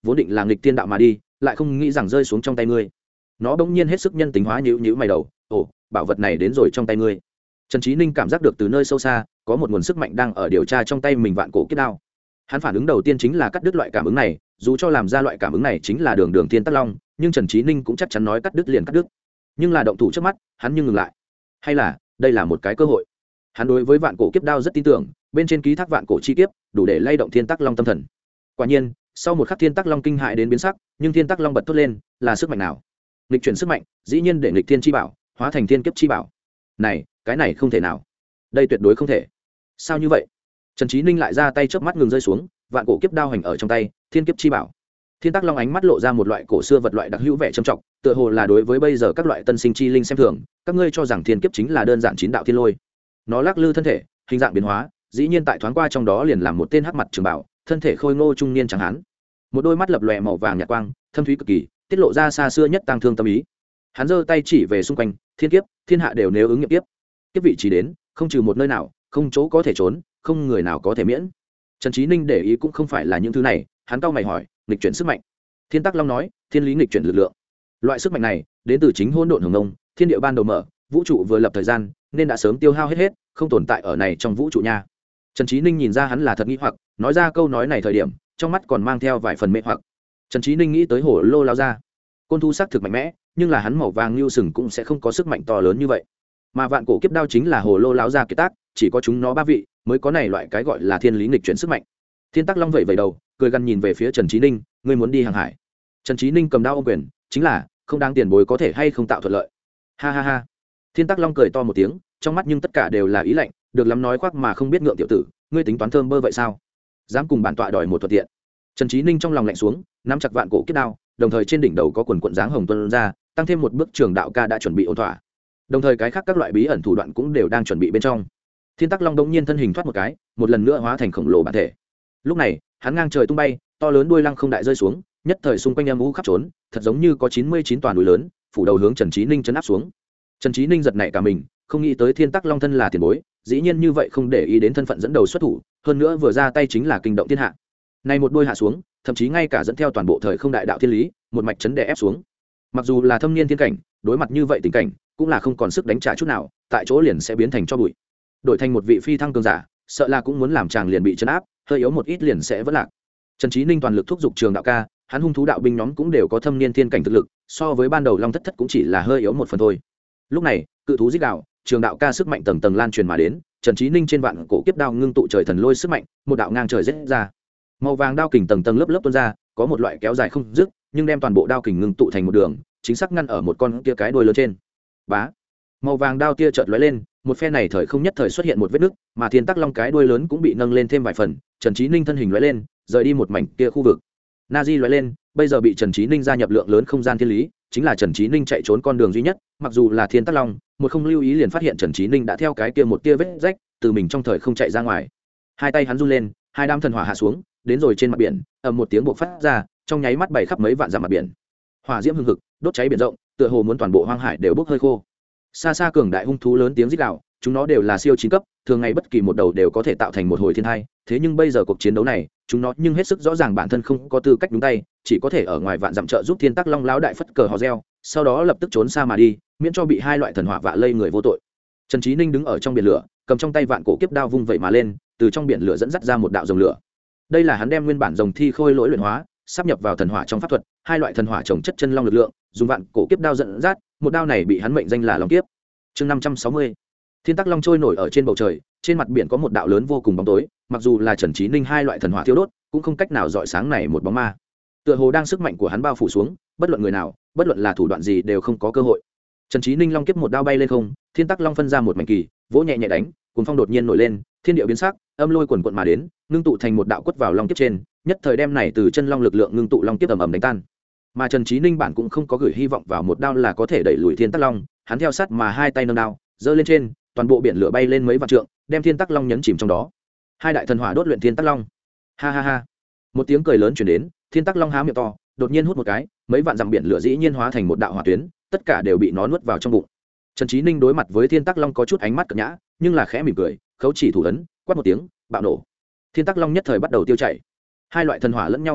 vốn định là nghịch tiên đạo mà đi lại không nghĩ rằng rơi xuống trong tay ngươi. Nó bỗng nhiên hết sức nhân tính hóa, nhíu nhíu mày đầu. Ồ, bảo vật này đến rồi trong tay ngươi. Trần Chí Ninh cảm giác được từ nơi sâu xa có một nguồn sức mạnh đang ở điều tra trong tay mình vạn cổ kiếp đao. Hắn phản ứng đầu tiên chính là cắt đứt loại cảm ứng này, dù cho làm ra loại cảm ứng này chính là đường thiên tắc long, nhưng Trần Chí Ninh cũng chắc chắn nói cắt đứt liền cắt đứt. Nhưng là động thủ trước mắt, hắn nhưng ngừng lại. Hay là đây là một cái cơ hội? Hắn đối với vạn cổ kiếp đao rất tin tưởng, bên trên ký thác vạn cổ chi kiếp, đủ để lay động thiên tắc long tâm thần. Quả nhiên, sau một khắc thiên tắc long kinh hãi đến biến sắc, nhưng thiên tắc long bật thốt lên, là sức mạnh nào? Nghịch chuyển sức mạnh, dĩ nhiên để nghịch thiên chi bảo hóa thành thiên kiếp chi bảo. Này, cái này không thể nào. Đây tuyệt đối không thể. Sao như vậy? Trần Chí Ninh lại ra tay chớp mắt ngừng rơi xuống, vạn cổ kiếp đao hành ở trong tay, thiên kiếp chi bảo. Thiên tắc long ánh mắt lộ ra một loại cổ xưa vật loại đặc hữu vẻ trầm trọng, tựa hồ là đối với bây giờ các loại tân sinh chi linh xem thường, các ngươi cho rằng thiên kiếp chính là đơn giản chín đạo thiên lôi. Nó lắc lư thân thể, hình dạng biến hóa, dĩ nhiên tại thoáng qua trong đó liền làm một tên hắc mặt trường bảo, thân thể khôi ngô trung niên trắng hán. Một đôi mắt lập lòe màu vàng nhạt quang, thâm thúy cực kỳ, tiết lộ ra xa xưa nhất tang thương tâm ý. Hắn giơ tay chỉ về xung quanh, thiên kiếp, thiên hạ đều nếu ứng nghiệm kiếp. Kiếp vị trí đến, không trừ một nơi nào, không chỗ có thể trốn, không người nào có thể miễn. Trần Chí Ninh để ý cũng không phải là những thứ này, hắn cau mày hỏi, nghịch chuyển sức mạnh. Thiên Tắc Long nói, thiên lý nghịch chuyển lực lượng. Loại sức mạnh này đến từ chính hỗn độn hồng nông, thiên địa ban đầu mở, vũ trụ vừa lập thời gian, nên đã sớm tiêu hao hết, không tồn tại ở này trong vũ trụ nha. Trần Chí Ninh nhìn ra hắn là thật nghi hoặc, nói ra câu nói này thời điểm, trong mắt còn mang theo vài phần mê hoặc. Trần Chí Ninh nghĩ tới hổ lô lao ra, côn thu sắc thực mạnh mẽ, nhưng là hắn màu vàng lưu sừng cũng sẽ không có sức mạnh to lớn như vậy. Mà vạn cổ kiếp đao chính là hồ lô lão gia kiệt tác, chỉ có chúng nó ba vị mới có này loại cái gọi là thiên lý nghịch chuyển sức mạnh. Thiên Tắc Long vẩy vẩy đầu, cười gằn nhìn về phía Trần Chí Ninh, ngươi muốn đi hàng hải? Trần Chí Ninh cầm đao ôm quyền, chính là không đáng tiền bối có thể hay không tạo thuận lợi. Ha ha ha. Thiên Tắc Long cười to một tiếng, trong mắt nhưng tất cả đều là ý lạnh, được lắm nói khoác mà không biết ngượng tiểu tử, ngươi tính toán thơm bơ vậy sao? Dám cùng bản tọa đòi một thuận tiện. Trần Chí Ninh trong lòng lạnh xuống, nắm chặt vạn cổ kiếp đao, đồng thời trên đỉnh đầu có quần quần dáng hồng tuôn ra, tăng thêm một bước trường đạo ca đã chuẩn bị ổn thỏa. Đồng thời cái khác các loại bí ẩn thủ đoạn cũng đều đang chuẩn bị bên trong. Thiên Tắc Long đống nhiên thân hình thoát một cái, một lần nữa hóa thành khổng lồ bản thể. Lúc này, hắn ngang trời tung bay, to lớn đuôi lăng không đại rơi xuống, nhất thời xung quanh âm u khắp trốn, thật giống như có 99 tòa núi lớn, phủ đầu hướng Trần Chí Ninh chấn áp xuống. Trần Chí Ninh giật nảy cả mình, không nghĩ tới Thiên Tắc Long thân là tiền bối, dĩ nhiên như vậy không để ý đến thân phận dẫn đầu xuất thủ, hơn nữa vừa ra tay chính là kinh động thiên hạ. Này một đuôi hạ xuống, thậm chí ngay cả dẫn theo toàn bộ thời không đại đạo thiên lý, một mạch chấn đè ép xuống. Mặc dù là thâm niên thiên cảnh, đối mặt như vậy tình cảnh, cũng là không còn sức đánh trả chút nào, tại chỗ liền sẽ biến thành cho bụi. Đổi thành một vị phi thăng cường giả, sợ là cũng muốn làm chàng liền bị chấn áp, hơi yếu một ít liền sẽ vỡ lạc. Trần Chí Ninh toàn lực thúc giục trường đạo ca, hắn hung thú đạo binh nhóm cũng đều có thâm niên thiên cảnh thực lực, so với ban đầu Long Thất Thất cũng chỉ là hơi yếu một phần thôi. Lúc này, cự thú rít gào, trường đạo ca sức mạnh tầng tầng lan truyền mà đến, Trần Chí Ninh trên vạn cổ kiếp đao ngưng tụ trời thần lôi sức mạnh, một đạo ngang trời rết ra. Màu vàng đao kình tầng tầng lớp lớp tuôn ra, có một loại kéo dài không dứt, nhưng đem toàn bộ đao kình ngưng tụ thành một đường, chính xác ngăn ở một con kia cái đuôi lớn trên. Bá. Màu vàng đao tia chợt lóe lên, một phe này thời không nhất thời xuất hiện một vết nứt, mà Thiên Tắc Long cái đuôi lớn cũng bị nâng lên thêm vài phần, Trần Chí Ninh thân hình lóe lên, rời đi một mảnh kia khu vực. Nazi lóe lên, bây giờ bị Trần Chí Ninh gia nhập lượng lớn không gian thiên lý, chính là Trần Chí Ninh chạy trốn con đường duy nhất, mặc dù là Thiên Tắc Long, một không lưu ý liền phát hiện Trần Chí Ninh đã theo cái kia một tia vết rách, từ mình trong thời không chạy ra ngoài. Hai tay hắn run lên, hai đám thần hỏa hạ xuống, đến rồi trên mặt biển, ầm một tiếng bộc phát ra, trong nháy mắt bay khắp mấy vạn dặm mặt biển. Hỏa diễm hừng hực, đốt cháy biển rộng, tựa hồ muốn toàn bộ hoang hải đều bốc hơi khô. Xa xa cường đại hung thú lớn tiếng rít gào, chúng nó đều là siêu chín cấp, thường ngày bất kỳ một đầu đều có thể tạo thành một hồi thiên tai, thế nhưng bây giờ cuộc chiến đấu này, chúng nó nhưng hết sức rõ ràng bản thân không có tư cách đúng tay, chỉ có thể ở ngoài vạn dặm trợ giúp Thiên Tắc Long lão đại phất cờ hò reo, sau đó lập tức trốn xa mà đi, miễn cho bị hai loại thần hỏa vạ lây người vô tội. Trần Chí Ninh đứng ở trong biển lửa, cầm trong tay vạn cổ kiếp đao vung vậy mà lên, từ trong biển lửa dẫn dắt ra một đạo rồng lửa. Đây là hắn đem nguyên bản rồng thi khôi lỗi luyện hóa, sắp nhập vào thần hỏa trong pháp thuật, hai loại thần hỏa trồng chất chân long lực lượng, dùng vạn cổ kiếp đao dẫn dắt, một đao này bị hắn mệnh danh là Long Kiếp. Chương 560. Thiên Tắc Long trôi nổi ở trên bầu trời, trên mặt biển có một đạo lớn vô cùng bóng tối, mặc dù là Trần Chí Ninh hai loại thần hỏa thiêu đốt, cũng không cách nào rọi sáng này một bóng ma. Tựa hồ đang sức mạnh của hắn bao phủ xuống, bất luận người nào, bất luận là thủ đoạn gì đều không có cơ hội. Trần Chí Ninh Long Kiếp một đao bay lên không, Thiên Tắc Long phân ra một mảnh kỳ, vỗ nhẹ nhẹ đánh, cuồng phong đột nhiên nổi lên, thiên địa biến sắc, âm lôi quần quật mà đến, ngưng tụ thành một đạo quất vào Long Kiếp trên, nhất thời đem này từ chân long lực lượng ngưng tụ Long Kiếp ầm ầm đánh tan. Mà Trần Chí Ninh bản cũng không có gửi hy vọng vào một đao là có thể đẩy lùi Thiên Tắc Long, hắn theo sát mà hai tay nâng đao, giơ lên trên, toàn bộ biển lửa bay lên mấy vạn trượng, đem Thiên Tắc Long nhấn chìm trong đó. Hai đại thần hỏa đốt luyện Thiên Tắc Long. Ha ha ha. Một tiếng cười lớn truyền đến, Thiên Tắc Long há miệng to, đột nhiên hút một cái, mấy vạn dặm biển lửa dĩ nhiên hóa thành một đạo hỏa tuyến, tất cả đều bị nó nuốt vào trong bụng. Trần Chí Ninh đối mặt với Thiên Tắc Long có chút ánh mắt cợt nhã, nhưng là khẽ mỉm cười, khấu chỉ thủ ấn, quát một tiếng, bạo nổ. Thiên Tắc Long nhất thời bắt đầu tiêu chảy. Hai loại thần hỏa lẫn nhau tác dụng,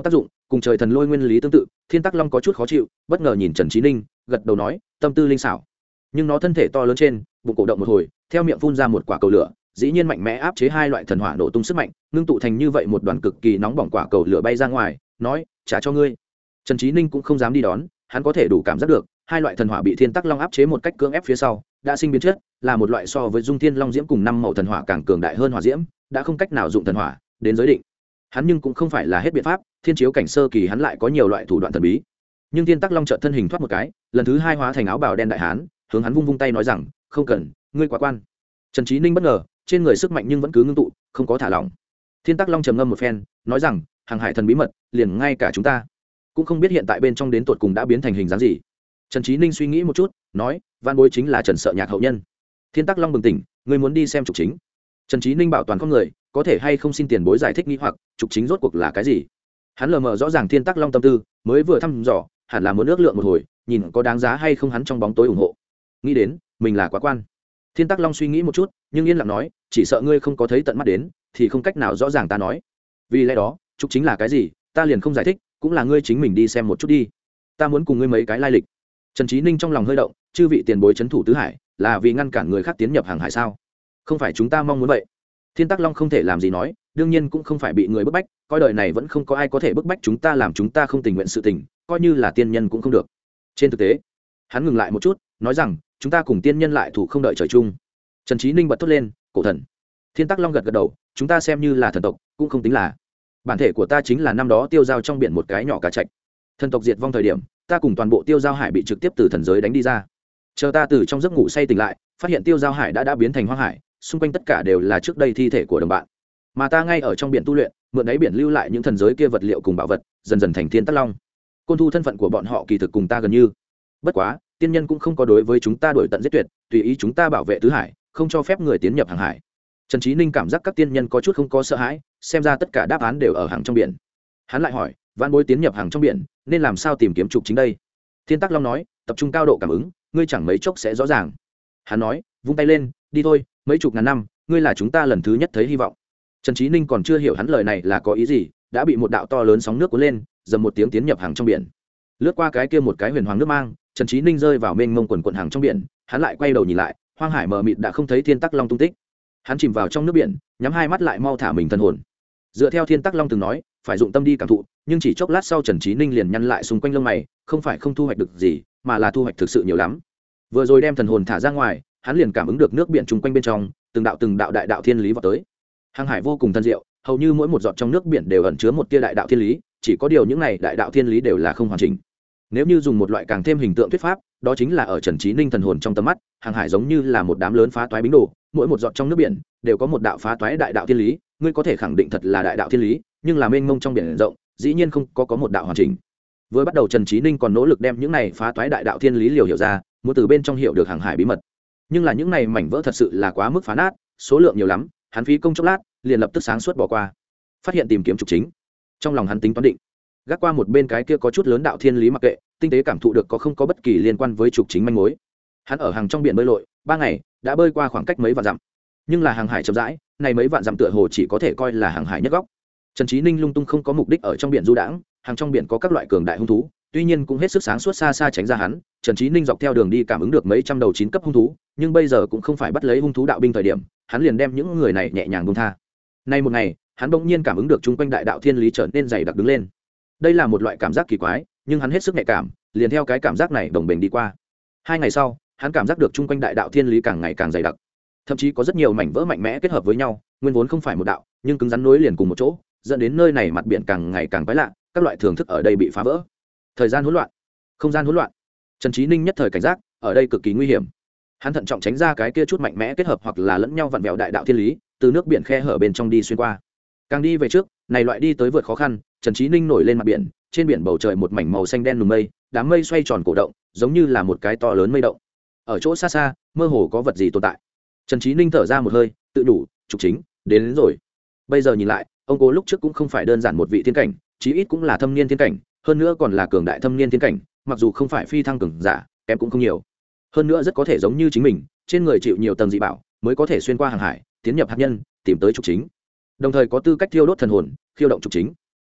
cùng trời thần lôi nguyên lý tương tự. Thiên Tắc Long có chút khó chịu, bất ngờ nhìn Trần Chí Ninh, gật đầu nói, tâm tư linh xảo. Nhưng nó thân thể to lớn trên, bụng cổ động một hồi, theo miệng phun ra một quả cầu lửa, dĩ nhiên mạnh mẽ áp chế hai loại thần hỏa nổ tung sức mạnh, ngưng tụ thành như vậy một đoàn cực kỳ nóng bỏng quả cầu lửa bay ra ngoài, nói, trả cho ngươi. Trần Chí Ninh cũng không dám đi đón, hắn có thể đủ cảm giác được, hai loại thần hỏa bị Thiên Tắc Long áp chế một cách cưỡng ép phía sau, đã sinh biến chất, là một loại so với Dung Thiên Long Diễm cùng năm màu thần hỏa càng cường đại hơn hỏa diễm, đã không cách nào dụng thần hỏa đến giới định. Hắn nhưng cũng không phải là hết biện pháp, thiên chiếu cảnh sơ kỳ hắn lại có nhiều loại thủ đoạn thần bí. Nhưng Thiên Tắc Long chợt thân hình thoát một cái, lần thứ hai hóa thành áo bào đen đại hán, hướng hắn vung vung tay nói rằng, không cần, ngươi quá quan. Trần Chí Ninh bất ngờ, trên người sức mạnh nhưng vẫn cứ ngưng tụ, không có thả lỏng. Thiên Tắc Long trầm ngâm một phen, nói rằng, hàng hải thần bí mật, liền ngay cả chúng ta cũng không biết hiện tại bên trong đến tột cùng đã biến thành hình dáng gì. Trần Chí Ninh suy nghĩ một chút, nói, Vạn Bối chính là Trần Sợ Nhạc hậu nhân. Thiên Tắc Long bừng tỉnh, ngươi muốn đi xem trục chính. Trần Chí Ninh bảo toàn con người, có thể hay không xin tiền bối giải thích nghi hoặc trục chính rốt cuộc là cái gì. Hắn lờ mờ rõ ràng Thiên Tắc Long tâm tư, mới vừa thăm dò, hẳn là muốn ước lượng một hồi, nhìn có đáng giá hay không hắn trong bóng tối ủng hộ. Nghĩ đến, mình là quá quan. Thiên Tắc Long suy nghĩ một chút, nhưng yên lặng nói, chỉ sợ ngươi không có thấy tận mắt đến, thì không cách nào rõ ràng ta nói. Vì lẽ đó, trục chính là cái gì, ta liền không giải thích, cũng là ngươi chính mình đi xem một chút đi. Ta muốn cùng ngươi mấy cái lai lịch. Trần Chí Ninh trong lòng hơi động, chư vị tiền bối trấn thủ tứ hải, là vì ngăn cản người khác tiến nhập hàng hải sao? Không phải chúng ta mong muốn vậy. Thiên Tắc Long không thể làm gì nói, đương nhiên cũng không phải bị người bức bách, coi đời này vẫn không có ai có thể bức bách chúng ta làm chúng ta không tình nguyện sự tình, coi như là tiên nhân cũng không được. Trên thực tế, hắn ngừng lại một chút, nói rằng, chúng ta cùng tiên nhân lại thủ không đợi trời chung. Trần Chí Ninh bật thốt lên, cổ thần. Thiên Tắc Long gật gật đầu, chúng ta xem như là thần tộc, cũng không tính là. Bản thể của ta chính là năm đó tiêu giao trong biển một cái nhỏ cá trạch. Thần tộc diệt vong thời điểm, ta cùng toàn bộ tiêu giao hải bị trực tiếp từ thần giới đánh đi ra. Chờ ta từ trong giấc ngủ say tỉnh lại, phát hiện tiêu giao hải đã biến thành hoang hải, xung quanh tất cả đều là trước đây thi thể của đồng bạn. Mà ta ngay ở trong biển tu luyện, mượn đáy biển lưu lại những thần giới kia vật liệu cùng bảo vật, dần dần thành Thiên Tắc Long. Côn thu thân phận của bọn họ kỳ thực cùng ta gần như. Bất quá, tiên nhân cũng không có đối với chúng ta đổi tận giết tuyệt, tùy ý chúng ta bảo vệ tứ hải, không cho phép người tiến nhập hàng hải. Trần Chí Ninh cảm giác các tiên nhân có chút không có sợ hãi, xem ra tất cả đáp án đều ở hàng trong biển. Hắn lại hỏi, Vạn Bối tiến nhập hàng trong biển, nên làm sao tìm kiếm trục chính đây? Thiên Tắc Long nói, tập trung cao độ cảm ứng, ngươi chẳng mấy chốc sẽ rõ ràng. Hắn nói, vung tay lên, đi thôi, mấy chục ngàn năm, ngươi là chúng ta lần thứ nhất thấy hy vọng. Trần Chí Ninh còn chưa hiểu hắn lời này là có ý gì, đã bị một đạo to lớn sóng nước cuốn lên, dầm một tiếng tiến nhập hàng trong biển. Lướt qua cái kia một cái huyền hoàng nước mang, Trần Chí Ninh rơi vào mênh mông quần quần hàng trong biển, hắn lại quay đầu nhìn lại, hoang hải mờ mịt đã không thấy Thiên Tắc Long tung tích. Hắn chìm vào trong nước biển, nhắm hai mắt lại mau thả mình thân hồn. Dựa theo Thiên Tắc Long từng nói, phải dụng tâm đi cảm thụ, nhưng chỉ chốc lát sau Trần Chí Ninh liền nhăn lại xung quanh lông mày, không phải không thu hoạch được gì, mà là thu hoạch thực sự nhiều lắm. Vừa rồi đem thần hồn thả ra ngoài, hắn liền cảm ứng được nước biển chung quanh bên trong, từng đạo đại đạo thiên lý vọt tới. Hàng hải vô cùng thân diệu, hầu như mỗi một giọt trong nước biển đều ẩn chứa một tia đại đạo thiên lý, chỉ có điều những này đại đạo thiên lý đều là không hoàn chỉnh. Nếu như dùng một loại càng thêm hình tượng thuyết pháp, đó chính là ở Trần Chí Ninh thần hồn trong tầm mắt, hàng hải giống như là một đám lớn phá toái bính đồ, mỗi một giọt trong nước biển đều có một đạo phá toái đại đạo thiên lý, ngươi có thể khẳng định thật là đại đạo thiên lý, nhưng là mênh mông trong biển rộng, dĩ nhiên không có một đạo hoàn chỉnh. Vừa bắt đầu Trần Chí Ninh còn nỗ lực đem những này phá toái đại đạo thiên lý liều hiểu ra, muốn từ bên trong hiểu được hàng hải bí mật. Nhưng là những này mảnh vỡ thật sự là quá mức phá nát, số lượng nhiều lắm, hắn phí công chốc lát, liền lập tức sáng suốt bỏ qua. Phát hiện tìm kiếm trục chính. Trong lòng hắn tính toán định, gác qua một bên cái kia có chút lớn đạo thiên lý mặc kệ, tinh tế cảm thụ được có không có bất kỳ liên quan với trục chính manh mối. Hắn ở hàng trong biển bơi lội, 3 ngày, đã bơi qua khoảng cách mấy vạn dặm. Nhưng là hàng hải chậm rãi, này mấy vạn dặm tựa hồ chỉ có thể coi là hàng hải nhất góc. Trần Chí Ninh lung tung không có mục đích ở trong biển du đãng, hàng trong biển có các loại cường đại hung thú, tuy nhiên cũng hết sức sáng suốt xa xa tránh ra hắn. Trần Chí Ninh dọc theo đường đi cảm ứng được mấy trăm đầu 9 cấp hung thú, nhưng bây giờ cũng không phải bắt lấy hung thú đạo binh thời điểm, hắn liền đem những người này nhẹ nhàng buông tha. Nay một ngày, hắn bỗng nhiên cảm ứng được chung quanh đại đạo thiên lý trở nên dày đặc đứng lên. Đây là một loại cảm giác kỳ quái, nhưng hắn hết sức nhạy cảm, liền theo cái cảm giác này đồng bền đi qua. 2 ngày sau, hắn cảm giác được chung quanh đại đạo thiên lý càng ngày càng dày đặc, thậm chí có rất nhiều mảnh vỡ mạnh mẽ kết hợp với nhau, nguyên vốn không phải một đạo, nhưng cứng rắn nối liền cùng một chỗ, dẫn đến nơi này mặt biển càng ngày càng quái lạ, các loại thưởng thức ở đây bị phá vỡ. Thời gian hỗn loạn, không gian hỗn loạn. Trần Chí Ninh nhất thời cảnh giác, ở đây cực kỳ nguy hiểm. Hắn thận trọng tránh ra cái kia chút mạnh mẽ kết hợp hoặc là lẫn nhau vặn vẹo đại đạo thiên lý, từ nước biển khe hở bên trong đi xuyên qua. Càng đi về trước, này loại đi tới vượt khó khăn, Trần Chí Ninh nổi lên mặt biển, trên biển bầu trời một mảnh màu xanh đen nùng mây, đám mây xoay tròn cổ động, giống như là một cái to lớn mây động. Ở chỗ xa xa, mơ hồ có vật gì tồn tại. Trần Chí Ninh thở ra một hơi, tự đủ, trục chính, đến rồi. Bây giờ nhìn lại, ông cố lúc trước cũng không phải đơn giản một vị thiên cảnh, chí ít cũng là thâm niên thiên cảnh, hơn nữa còn là cường đại thâm niên thiên cảnh, mặc dù không phải phi thăng cường giả, kém cũng không nhiều. Hơn nữa rất có thể giống như chính mình, trên người chịu nhiều tầng dị bảo, mới có thể xuyên qua hàng hải, tiến nhập hạt nhân, tìm tới trục chính. Đồng thời có tư cách thiêu đốt thần hồn, khiêu động trục chính.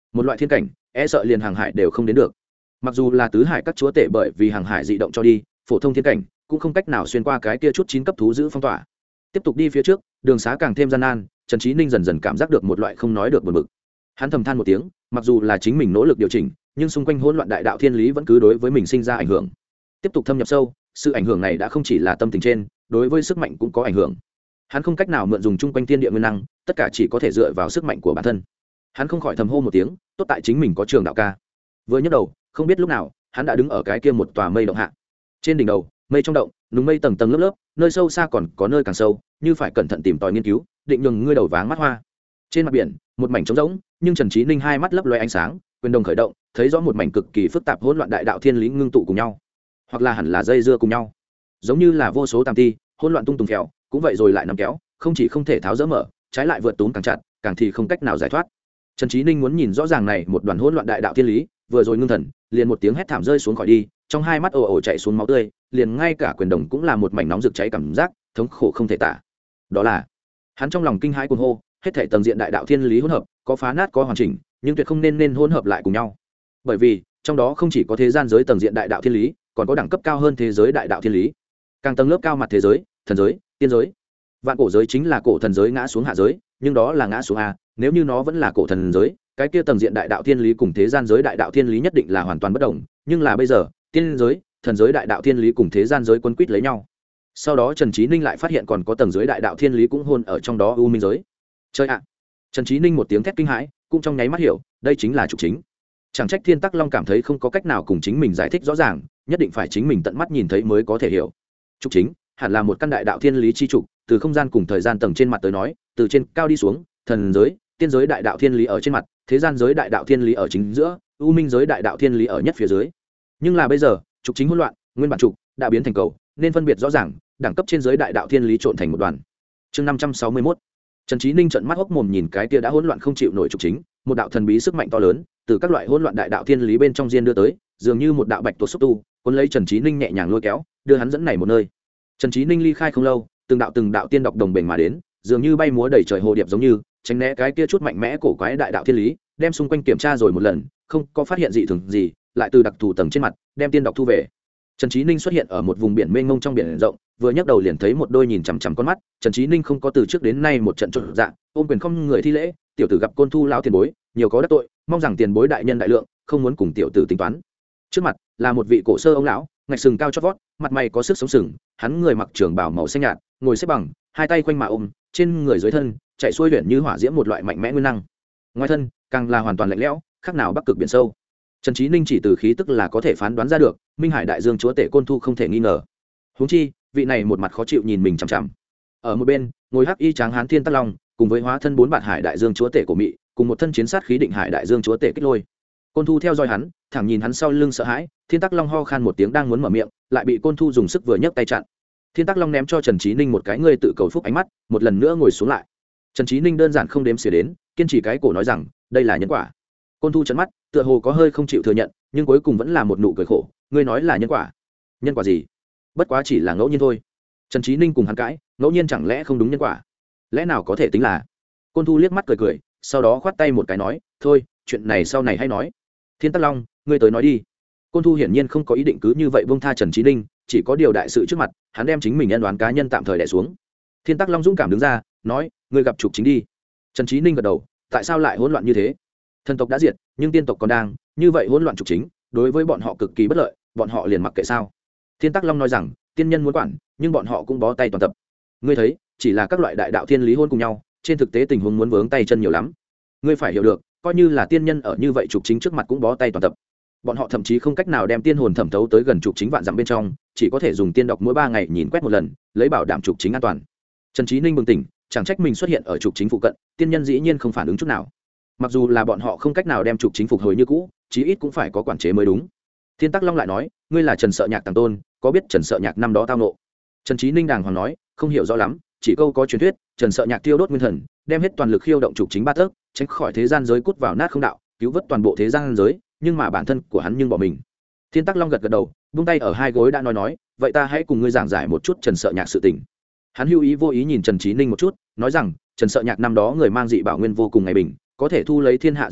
một loại thiên cảnh e sợ liền hàng hải đều không đến được. Mặc dù là tứ hải các chúa tể bởi vì hàng hải dị động cho đi, phổ thông thiên cảnh cũng không cách nào xuyên qua cái kia chút 9 cấp thú giữ phong tỏa. Tiếp tục đi phía trước, đường xá càng thêm gian nan, Trần Chí Ninh dần dần cảm giác được một loại không nói được buồn bực. Hắn thầm than một tiếng, mặc dù là chính mình nỗ lực điều chỉnh, nhưng xung quanh hỗn loạn đại đạo thiên lý vẫn cứ đối với mình sinh ra ảnh hưởng. Tiếp tục thâm nhập sâu, sự ảnh hưởng này đã không chỉ là tâm tình trên, đối với sức mạnh cũng có ảnh hưởng. Hắn không cách nào mượn dùng chung quanh thiên địa nguyên năng, tất cả chỉ có thể dựa vào sức mạnh của bản thân. Hắn không khỏi thầm hô một tiếng, tốt tại chính mình có trường đạo ca. Vừa nhấc đầu, không biết lúc nào, hắn đã đứng ở cái kia một tòa mây động hạ. Trên đỉnh đầu, mây trong động, núi mây tầng tầng lớp lớp, nơi sâu xa còn có nơi càng sâu, như phải cẩn thận tìm tòi nghiên cứu, định nhường ngươi đầu váng mắt hoa. Trên mặt biển, một mảnh trống rỗng, nhưng Trần Chí Ninh hai mắt lấp lóe ánh sáng, quyền đồng khởi động, thấy rõ một mảnh cực kỳ phức tạp hỗn loạn đại đạo thiên lý ngưng tụ cùng nhau, hoặc là hẳn là dây dưa cùng nhau, giống như là vô số tam ti, hỗn loạn tung tùng kéo, cũng vậy rồi lại nắm kéo, không chỉ không thể tháo dỡ mở, trái lại vượt túm càng chặt, càng thì không cách nào giải thoát. Trần Chí Ninh muốn nhìn rõ ràng này một đoàn hỗn loạn đại đạo thiên lý, vừa rồi ngưng thần, liền một tiếng hét thảm rơi xuống khỏi đi, trong hai mắt ồ ồ chảy xuống máu tươi, liền ngay cả quyền đồng cũng là một mảnh nóng rực cháy cảm giác, thống khổ không thể tả. Đó là, hắn trong lòng kinh hãi cuồng hô, hết thảy tầng diện đại đạo thiên lý hỗn hợp, có phá nát có hoàn chỉnh, nhưng tuyệt không nên hỗn hợp lại cùng nhau. Bởi vì, trong đó không chỉ có thế gian giới tầng diện đại đạo thiên lý, còn có đẳng cấp cao hơn thế giới đại đạo thiên lý. Càng tầng lớp cao mặt thế giới, thần giới, tiên giới. Vạn cổ giới chính là cổ thần giới ngã xuống hạ giới, nhưng đó là ngã xuống a, nếu như nó vẫn là cổ thần giới, cái kia tầng diện đại đạo thiên lý cùng thế gian giới đại đạo thiên lý nhất định là hoàn toàn bất đồng, nhưng là bây giờ, tiên giới, thần giới đại đạo thiên lý cùng thế gian giới quân quýt lấy nhau. Sau đó Trần Chí Ninh lại phát hiện còn có tầng giới đại đạo thiên lý cũng hôn ở trong đó u minh giới. Chơi ạ. Trần Chí Ninh một tiếng thét kinh hãi, cũng trong nháy mắt hiểu, đây chính là trục chính. Chẳng trách Thiên Tắc Long cảm thấy không có cách nào cùng chính mình giải thích rõ ràng, nhất định phải chính mình tận mắt nhìn thấy mới có thể hiểu. Trục chính hẳn là một căn đại đạo thiên lý chi trục, từ không gian cùng thời gian tầng trên mặt tới nói, từ trên cao đi xuống, thần giới, tiên giới đại đạo thiên lý ở trên mặt, thế gian giới đại đạo thiên lý ở chính giữa, u minh giới đại đạo thiên lý ở nhất phía dưới. Nhưng là bây giờ, trục chính hỗn loạn, nguyên bản trục đã biến thành cầu, nên phân biệt rõ ràng, đẳng cấp trên giới đại đạo thiên lý trộn thành một đoàn. Chương 561. Trần Chí Ninh trợn mắt hốc mồm nhìn cái kia đã hỗn loạn không chịu nổi trục chính, một đạo thần bí sức mạnh to lớn, từ các loại hỗn loạn đại đạo thiên lý bên trong diên đưa tới, dường như một đạo bạch tuộc xúc tu, cuốn lấy Trần Chí Ninh nhẹ nhàng lôi kéo, đưa hắn dẫn này một nơi. Trần Chí Ninh ly khai không lâu, từng đạo tiên độc đồng bền mà đến, dường như bay múa đầy trời hồ điệp giống như, tránh né cái kia chút mạnh mẽ cổ quái đại đạo thiên lý, đem xung quanh kiểm tra rồi một lần, không có phát hiện gì thường gì, lại từ đặc thù tầng trên mặt, đem tiên độc thu về. Trần Chí Ninh xuất hiện ở một vùng biển mênh mông trong biển rộng, vừa nhấc đầu liền thấy một đôi nhìn chằm chằm con mắt. Trần Chí Ninh không có từ trước đến nay một trận trộn dạng, ôm quyền không người thi lễ, tiểu tử gặp Côn Thu lão tiền bối, nhiều có đắc tội, mong rằng tiền bối đại nhân đại lượng, không muốn cùng tiểu tử tính toán. Trước mặt là một vị cổ sơ ông lão, ngạch sừng cao chót vót, mặt mày có sức sống sừng, hắn người mặc trường bào màu xanh nhạt, ngồi xếp bằng, hai tay quanh mà ôm, trên người dưới thân chạy xuôi luyện như hỏa diễm một loại mạnh mẽ nguyên năng. Ngoài thân càng là hoàn toàn lạnh lẽo, khác nào bắc cực biển sâu. Trần Chí Ninh chỉ từ khí tức là có thể phán đoán ra được, Minh Hải Đại Dương chúa tể Côn Thu không thể nghi ngờ. Huống chi, vị này một mặt khó chịu nhìn mình chằm chằm. Ở một bên, ngồi hắc y tráng hán Thiên Tắc Long, cùng với hóa thân 4 bạt Hải Đại Dương chúa tể của Mị, cùng một thân chiến sát khí định Hải Đại Dương chúa tể Kích Lôi. Côn Thu theo dõi hắn, thẳng nhìn hắn sau lưng sợ hãi, Thiên Tắc Long ho khan một tiếng đang muốn mở miệng, lại bị Côn Thu dùng sức vừa nhấc tay chặn. Thiên Tắc Long ném cho Trần Chí Ninh một cái ngươi tự cầu phúc ánh mắt, một lần nữa ngồi xuống lại. Trần Chí Ninh đơn giản không đếm xỉa đến, kiên trì cái cổ nói rằng, đây là nhân quả. Côn Thu trợn mắt, tựa hồ có hơi không chịu thừa nhận, nhưng cuối cùng vẫn là một nụ cười khổ, ngươi nói là nhân quả? Nhân quả gì? Bất quá chỉ là ngẫu nhiên thôi. Trần Chí Ninh cùng hắn cãi, ngẫu nhiên chẳng lẽ không đúng nhân quả? Lẽ nào có thể tính là? Côn Thu liếc mắt cười cười, sau đó khoát tay một cái nói, thôi, chuyện này sau này hay nói. Thiên Tắc Long, ngươi tới nói đi. Côn Thu hiển nhiên không có ý định cứ như vậy buông tha Trần Chí Ninh, chỉ có điều đại sự trước mặt, hắn đem chính mình nhân đoán cá nhân tạm thời đè xuống. Thiên Tắc Long dũng cảm đứng ra, nói, ngươi gặp trục chính đi. Trần Chí Ninh gật đầu, tại sao lại hỗn loạn như thế? Thần tộc đã diệt, nhưng tiên tộc còn đang, như vậy hỗn loạn trục chính, đối với bọn họ cực kỳ bất lợi, bọn họ liền mặc kệ sao? Thiên Tắc Long nói rằng, tiên nhân muốn quản, nhưng bọn họ cũng bó tay toàn tập. Ngươi thấy, chỉ là các loại đại đạo thiên lý hôn cùng nhau, trên thực tế tình huống muốn vướng tay chân nhiều lắm. Ngươi phải hiểu được, coi như là tiên nhân ở như vậy trục chính trước mặt cũng bó tay toàn tập. Bọn họ thậm chí không cách nào đem tiên hồn thẩm thấu tới gần trục chính vạn dặm bên trong, chỉ có thể dùng tiên độc mỗi 3 ngày nhìn quét một lần, lấy bảo đảm trục chính an toàn. Trần Chí Ninh bừng tỉnh, chẳng trách mình xuất hiện ở trục chính phụ cận, tiên nhân dĩ nhiên không phản ứng chút nào. Mặc dù là bọn họ không cách nào đem trục chính phục hồi như cũ, chí ít cũng phải có quản chế mới đúng. Thiên Tắc Long lại nói, ngươi là Trần Sợ Nhạc Tàng Tôn, có biết Trần Sợ Nhạc năm đó tao nộ? Trần Chí Ninh đàng hoàng nói, không hiểu rõ lắm, chỉ câu có truyền thuyết, Trần Sợ Nhạc tiêu đốt nguyên thần, đem hết toàn lực khiêu động trục chính 3 tấc, tránh khỏi thế gian giới cút vào nát không đạo, cứu vớt toàn bộ thế gian giới, nhưng mà bản thân của hắn nhưng bỏ mình. Thiên Tắc Long gật gật đầu, buông tay ở hai gối đã nói, vậy ta hãy cùng ngươi giảng giải một chút Trần Sợ Nhạc sự tình. Hắn hữu ý vô ý nhìn Trần Chí Ninh một chút, nói rằng, Trần Sợ Nhạc năm đó người mang dị bảo nguyên vô cùng ngày bình, có thể thu lấy thiên hạ dị bảo,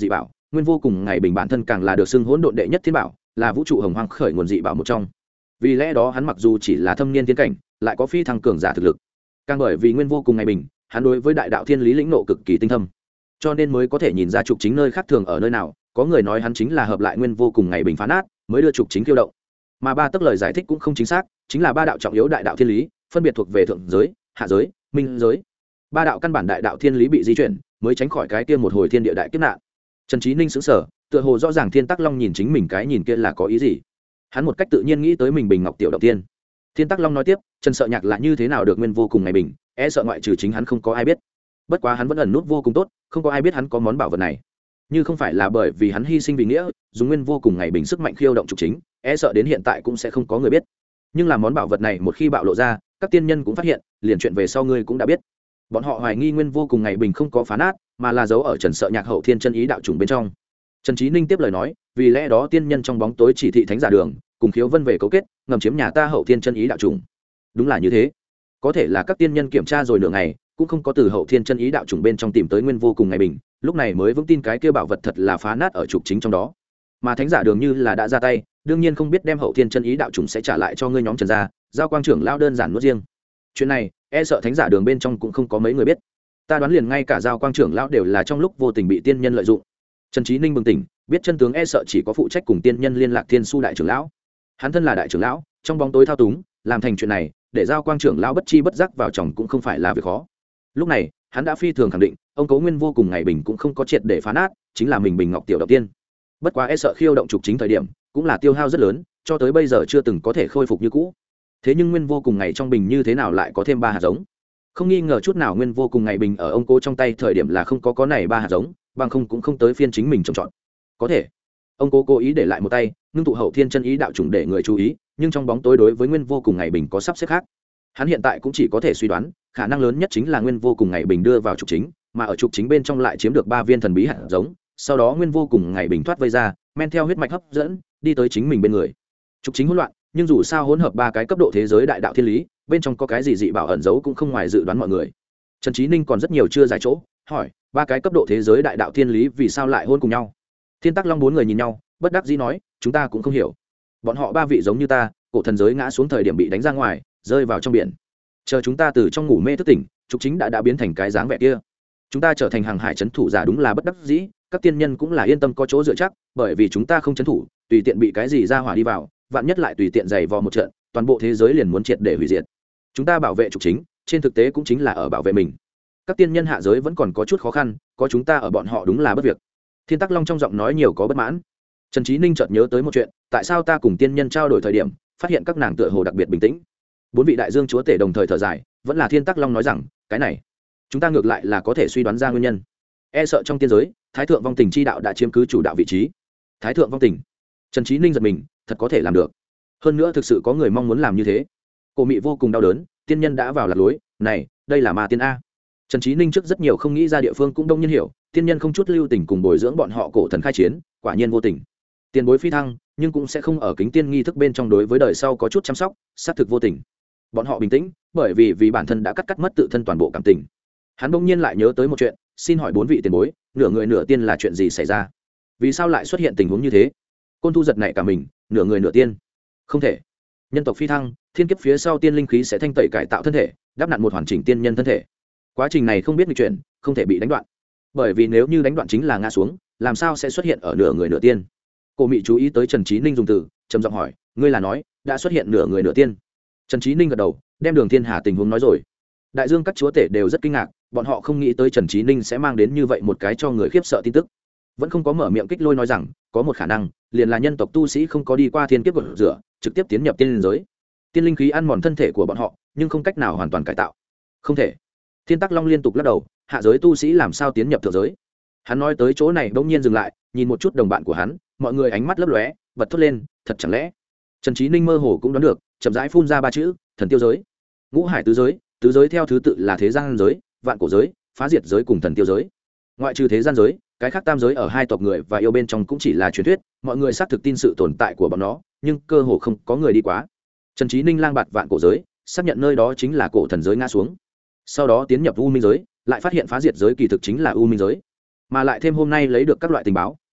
nguyên vô cùng ngày bình bản thân càng là được xưng hỗn độn đệ nhất thiên bảo, là vũ trụ hồng hoang khởi nguồn dị bảo một trong. Vì lẽ đó hắn mặc dù chỉ là thâm niên thiên cảnh, lại có phi thăng cường giả thực lực. Càng bởi vì nguyên vô cùng ngày bình, hắn đối với đại đạo thiên lý lĩnh nộ cực kỳ tinh thâm, cho nên mới có thể nhìn ra trục chính nơi khác thường ở nơi nào. Có người nói hắn chính là hợp lại nguyên vô cùng ngày bình phá nát, mới đưa trục chính khiêu động. Mà ba tức lời giải thích cũng không chính xác, chính là ba đạo trọng yếu đại đạo thiên lý, phân biệt thuộc về thượng giới, hạ giới, minh giới. Ba đạo căn bản đại đạo thiên lý bị di chuyển, mới tránh khỏi cái kia một hồi thiên địa đại kiếp nạn. Trần Chí Ninh sững sờ, tựa hồ rõ ràng Thiên Tắc Long nhìn chính mình cái nhìn kia là có ý gì. Hắn một cách tự nhiên nghĩ tới mình Bình Ngọc tiểu động tiên. Thiên Tắc Long nói tiếp, Trần Sợ Nhạc là như thế nào được nguyên vô cùng ngày bình, e sợ ngoại trừ chính hắn không có ai biết. Bất quá hắn vẫn ẩn nút vô cùng tốt, không có ai biết hắn có món bảo vật này. Như không phải là bởi vì hắn hy sinh vì nghĩa, dùng nguyên vô cùng ngày bình sức mạnh khiêu động trục chính, e sợ đến hiện tại cũng sẽ không có người biết. Nhưng là món bảo vật này một khi bạo lộ ra, các tiên nhân cũng phát hiện, liền chuyện về sau ngươi cũng đã biết. Bọn họ hoài nghi nguyên vô cùng ngày bình không có phá nát, mà là giấu ở Trần Sợ Nhạc hậu thiên chân ý đạo trùng bên trong. Trần Chí Ninh tiếp lời nói, vì lẽ đó tiên nhân trong bóng tối chỉ thị thánh giả đường, cùng Khiếu Vân về cấu kết, ngầm chiếm nhà ta hậu thiên chân ý đạo trùng. Đúng là như thế. Có thể là các tiên nhân kiểm tra rồi nửa ngày, cũng không có từ hậu thiên chân ý đạo trùng bên trong tìm tới nguyên vô cùng ngày bình, lúc này mới vững tin cái kia bảo vật thật là phá nát ở trục chính trong đó. Mà thánh giả đường như là đã ra tay, đương nhiên không biết đem hậu thiên chân ý đạo trùng sẽ trả lại cho ngươi nhóm Trần gia, giao quang trưởng lao đơn giản nuốt riêng. Chuyện này, e sợ thánh giả đường bên trong cũng không có mấy người biết. Ta đoán liền ngay cả giao quang trưởng lão đều là trong lúc vô tình bị tiên nhân lợi dụng. Trần Chí Ninh bừng tỉnh, biết chân tướng e sợ chỉ có phụ trách cùng tiên nhân liên lạc Thiên Su đại trưởng lão. Hắn thân là đại trưởng lão, trong bóng tối thao túng, làm thành chuyện này, để giao quang trưởng lão bất chi bất giác vào chồng cũng không phải là việc khó. Lúc này, hắn đã phi thường khẳng định, ông Cố Nguyên vô cùng ngày bình cũng không có triệt để phá nát, chính là mình Bình Ngọc tiểu động tiên. Bất quá e sợ khiêu động trục chính thời điểm, cũng là tiêu hao rất lớn, cho tới bây giờ chưa từng có thể khôi phục như cũ. Thế nhưng nguyên vô cùng ngày trong bình như thế nào lại có thêm ba hạt giống? Không nghi ngờ chút nào nguyên vô cùng ngày bình ở ông Cố trong tay thời điểm là không có này ba hạt giống, bằng không cũng không tới phiên chính mình trồng trọt. Có thể ông Cố ý để lại một tay, ngưng tụ hậu thiên chân ý đạo chủng để người chú ý, nhưng trong bóng tối đối với nguyên vô cùng ngày bình có sắp xếp khác. Hắn hiện tại cũng chỉ có thể suy đoán, khả năng lớn nhất chính là nguyên vô cùng ngày bình đưa vào trục chính, mà ở trục chính bên trong lại chiếm được ba viên thần bí hạt giống, sau đó nguyên vô cùng ngày bình thoát vây ra, men theo huyết mạch hấp dẫn, đi tới chính mình bên người. Trục chính hỗn loạn, nhưng dù sao hỗn hợp ba cái cấp độ thế giới đại đạo thiên lý, bên trong có cái gì dị bảo ẩn giấu cũng không ngoài dự đoán mọi người. Trần Chí Ninh còn rất nhiều chưa giải chỗ, hỏi, ba cái cấp độ thế giới đại đạo thiên lý vì sao lại hôn cùng nhau? Thiên Tắc Long bốn người nhìn nhau, bất đắc dĩ nói, chúng ta cũng không hiểu. Bọn họ ba vị giống như ta, cổ thần giới ngã xuống thời điểm bị đánh ra ngoài, rơi vào trong biển. Chờ chúng ta từ trong ngủ mê thức tỉnh, trục chính đã biến thành cái dáng vẻ kia. Chúng ta trở thành hàng hải trấn thủ giả đúng là bất đắc dĩ, các tiên nhân cũng là yên tâm có chỗ dựa chắc, bởi vì chúng ta không trấn thủ, tùy tiện bị cái gì ra hỏa đi vào, vạn nhất lại tùy tiện giày vò một trận, toàn bộ thế giới liền muốn triệt để hủy diệt. Chúng ta bảo vệ trục chính, trên thực tế cũng chính là ở bảo vệ mình. Các tiên nhân hạ giới vẫn còn có chút khó khăn, có chúng ta ở bọn họ đúng là bất việc. Thiên Tắc Long trong giọng nói nhiều có bất mãn. Trần Chí Ninh chợt nhớ tới một chuyện, tại sao ta cùng tiên nhân trao đổi thời điểm, phát hiện các nàng tựa hồ đặc biệt bình tĩnh. Bốn vị đại dương chúa tể đồng thời thở dài, vẫn là Thiên Tắc Long nói rằng, cái này, chúng ta ngược lại là có thể suy đoán ra nguyên nhân. E sợ trong tiên giới, Thái thượng vong tình chi đạo đã chiếm cứ chủ đạo vị trí. Thái thượng vong tình. Trần Chí Ninh giật mình, thật có thể làm được. Hơn nữa thực sự có người mong muốn làm như thế. Cổ Mị vô cùng đau đớn, tiên nhân đã vào lạc lối, này, đây là ma tiên a. Trần Chí Ninh trước rất nhiều không nghĩ ra địa phương cũng đông nhiên hiểu, tiên nhân không chút lưu tình cùng bồi dưỡng bọn họ cổ thần khai chiến, quả nhiên vô tình. Tiền bối phi thăng, nhưng cũng sẽ không ở kính tiên nghi thức bên trong đối với đời sau có chút chăm sóc, sát thực vô tình. Bọn họ bình tĩnh, bởi vì bản thân đã cắt mất tự thân toàn bộ cảm tình. Hắn bỗng nhiên lại nhớ tới một chuyện, xin hỏi bốn vị tiền bối, nửa người nửa tiên là chuyện gì xảy ra? Vì sao lại xuất hiện tình huống như thế? Côn Thu giật nảy cả mình, nửa người nửa tiên, không thể. Nhân tộc phi thăng, thiên kiếp phía sau tiên linh khí sẽ thanh tẩy cải tạo thân thể, đắp nặn một hoàn chỉnh tiên nhân thân thể. Quá trình này không biết nghịch chuyển, không thể bị đánh đoạn. Bởi vì nếu như đánh đoạn chính là ngã xuống, làm sao sẽ xuất hiện ở nửa người nửa tiên? Cô Mị chú ý tới Trần Chí Ninh dùng từ, trầm giọng hỏi, ngươi là nói đã xuất hiện nửa người nửa tiên? Trần Chí Ninh gật đầu, đem Đường Thiên Hà tình huống nói rồi. Đại dương các chúa tể đều rất kinh ngạc, bọn họ không nghĩ tới Trần Chí Ninh sẽ mang đến như vậy một cái cho người khiếp sợ tin tức. Vẫn không có mở miệng kích lôi nói rằng, có một khả năng, liền là nhân tộc tu sĩ không có đi qua thiên kiếp gột rửa, trực tiếp tiến nhập tiên linh giới. Tiên linh khí ăn mòn thân thể của bọn họ, nhưng không cách nào hoàn toàn cải tạo. Không thể. Thiên Tắc Long liên tục lắc đầu, hạ giới tu sĩ làm sao tiến nhập thượng giới? Hắn nói tới chỗ này bỗng nhiên dừng lại, nhìn một chút đồng bạn của hắn, mọi người ánh mắt lấp lóe, bật thốt lên, thật chẳng lẽ? Trần Chí Ninh mơ hồ cũng đoán được, chậm rãi phun ra ba chữ, thần tiêu giới. Ngũ hải tứ giới theo thứ tự là thế gian giới, vạn cổ giới, phá diệt giới cùng thần tiêu giới. Ngoại trừ thế gian giới, cái khác tam giới ở hai tộc người và yêu bên trong cũng chỉ là truyền thuyết, mọi người xác thực tin sự tồn tại của bọn nó, nhưng cơ hồ không có người đi quá. Trần Chí Ninh lang bạt vạn cổ giới, xác nhận nơi đó chính là cổ thần giới ngã xuống. Sau đó tiến nhập u minh giới, lại phát hiện phá diệt giới kỳ thực chính là u minh giới, mà lại thêm hôm nay lấy được các loại tình báo,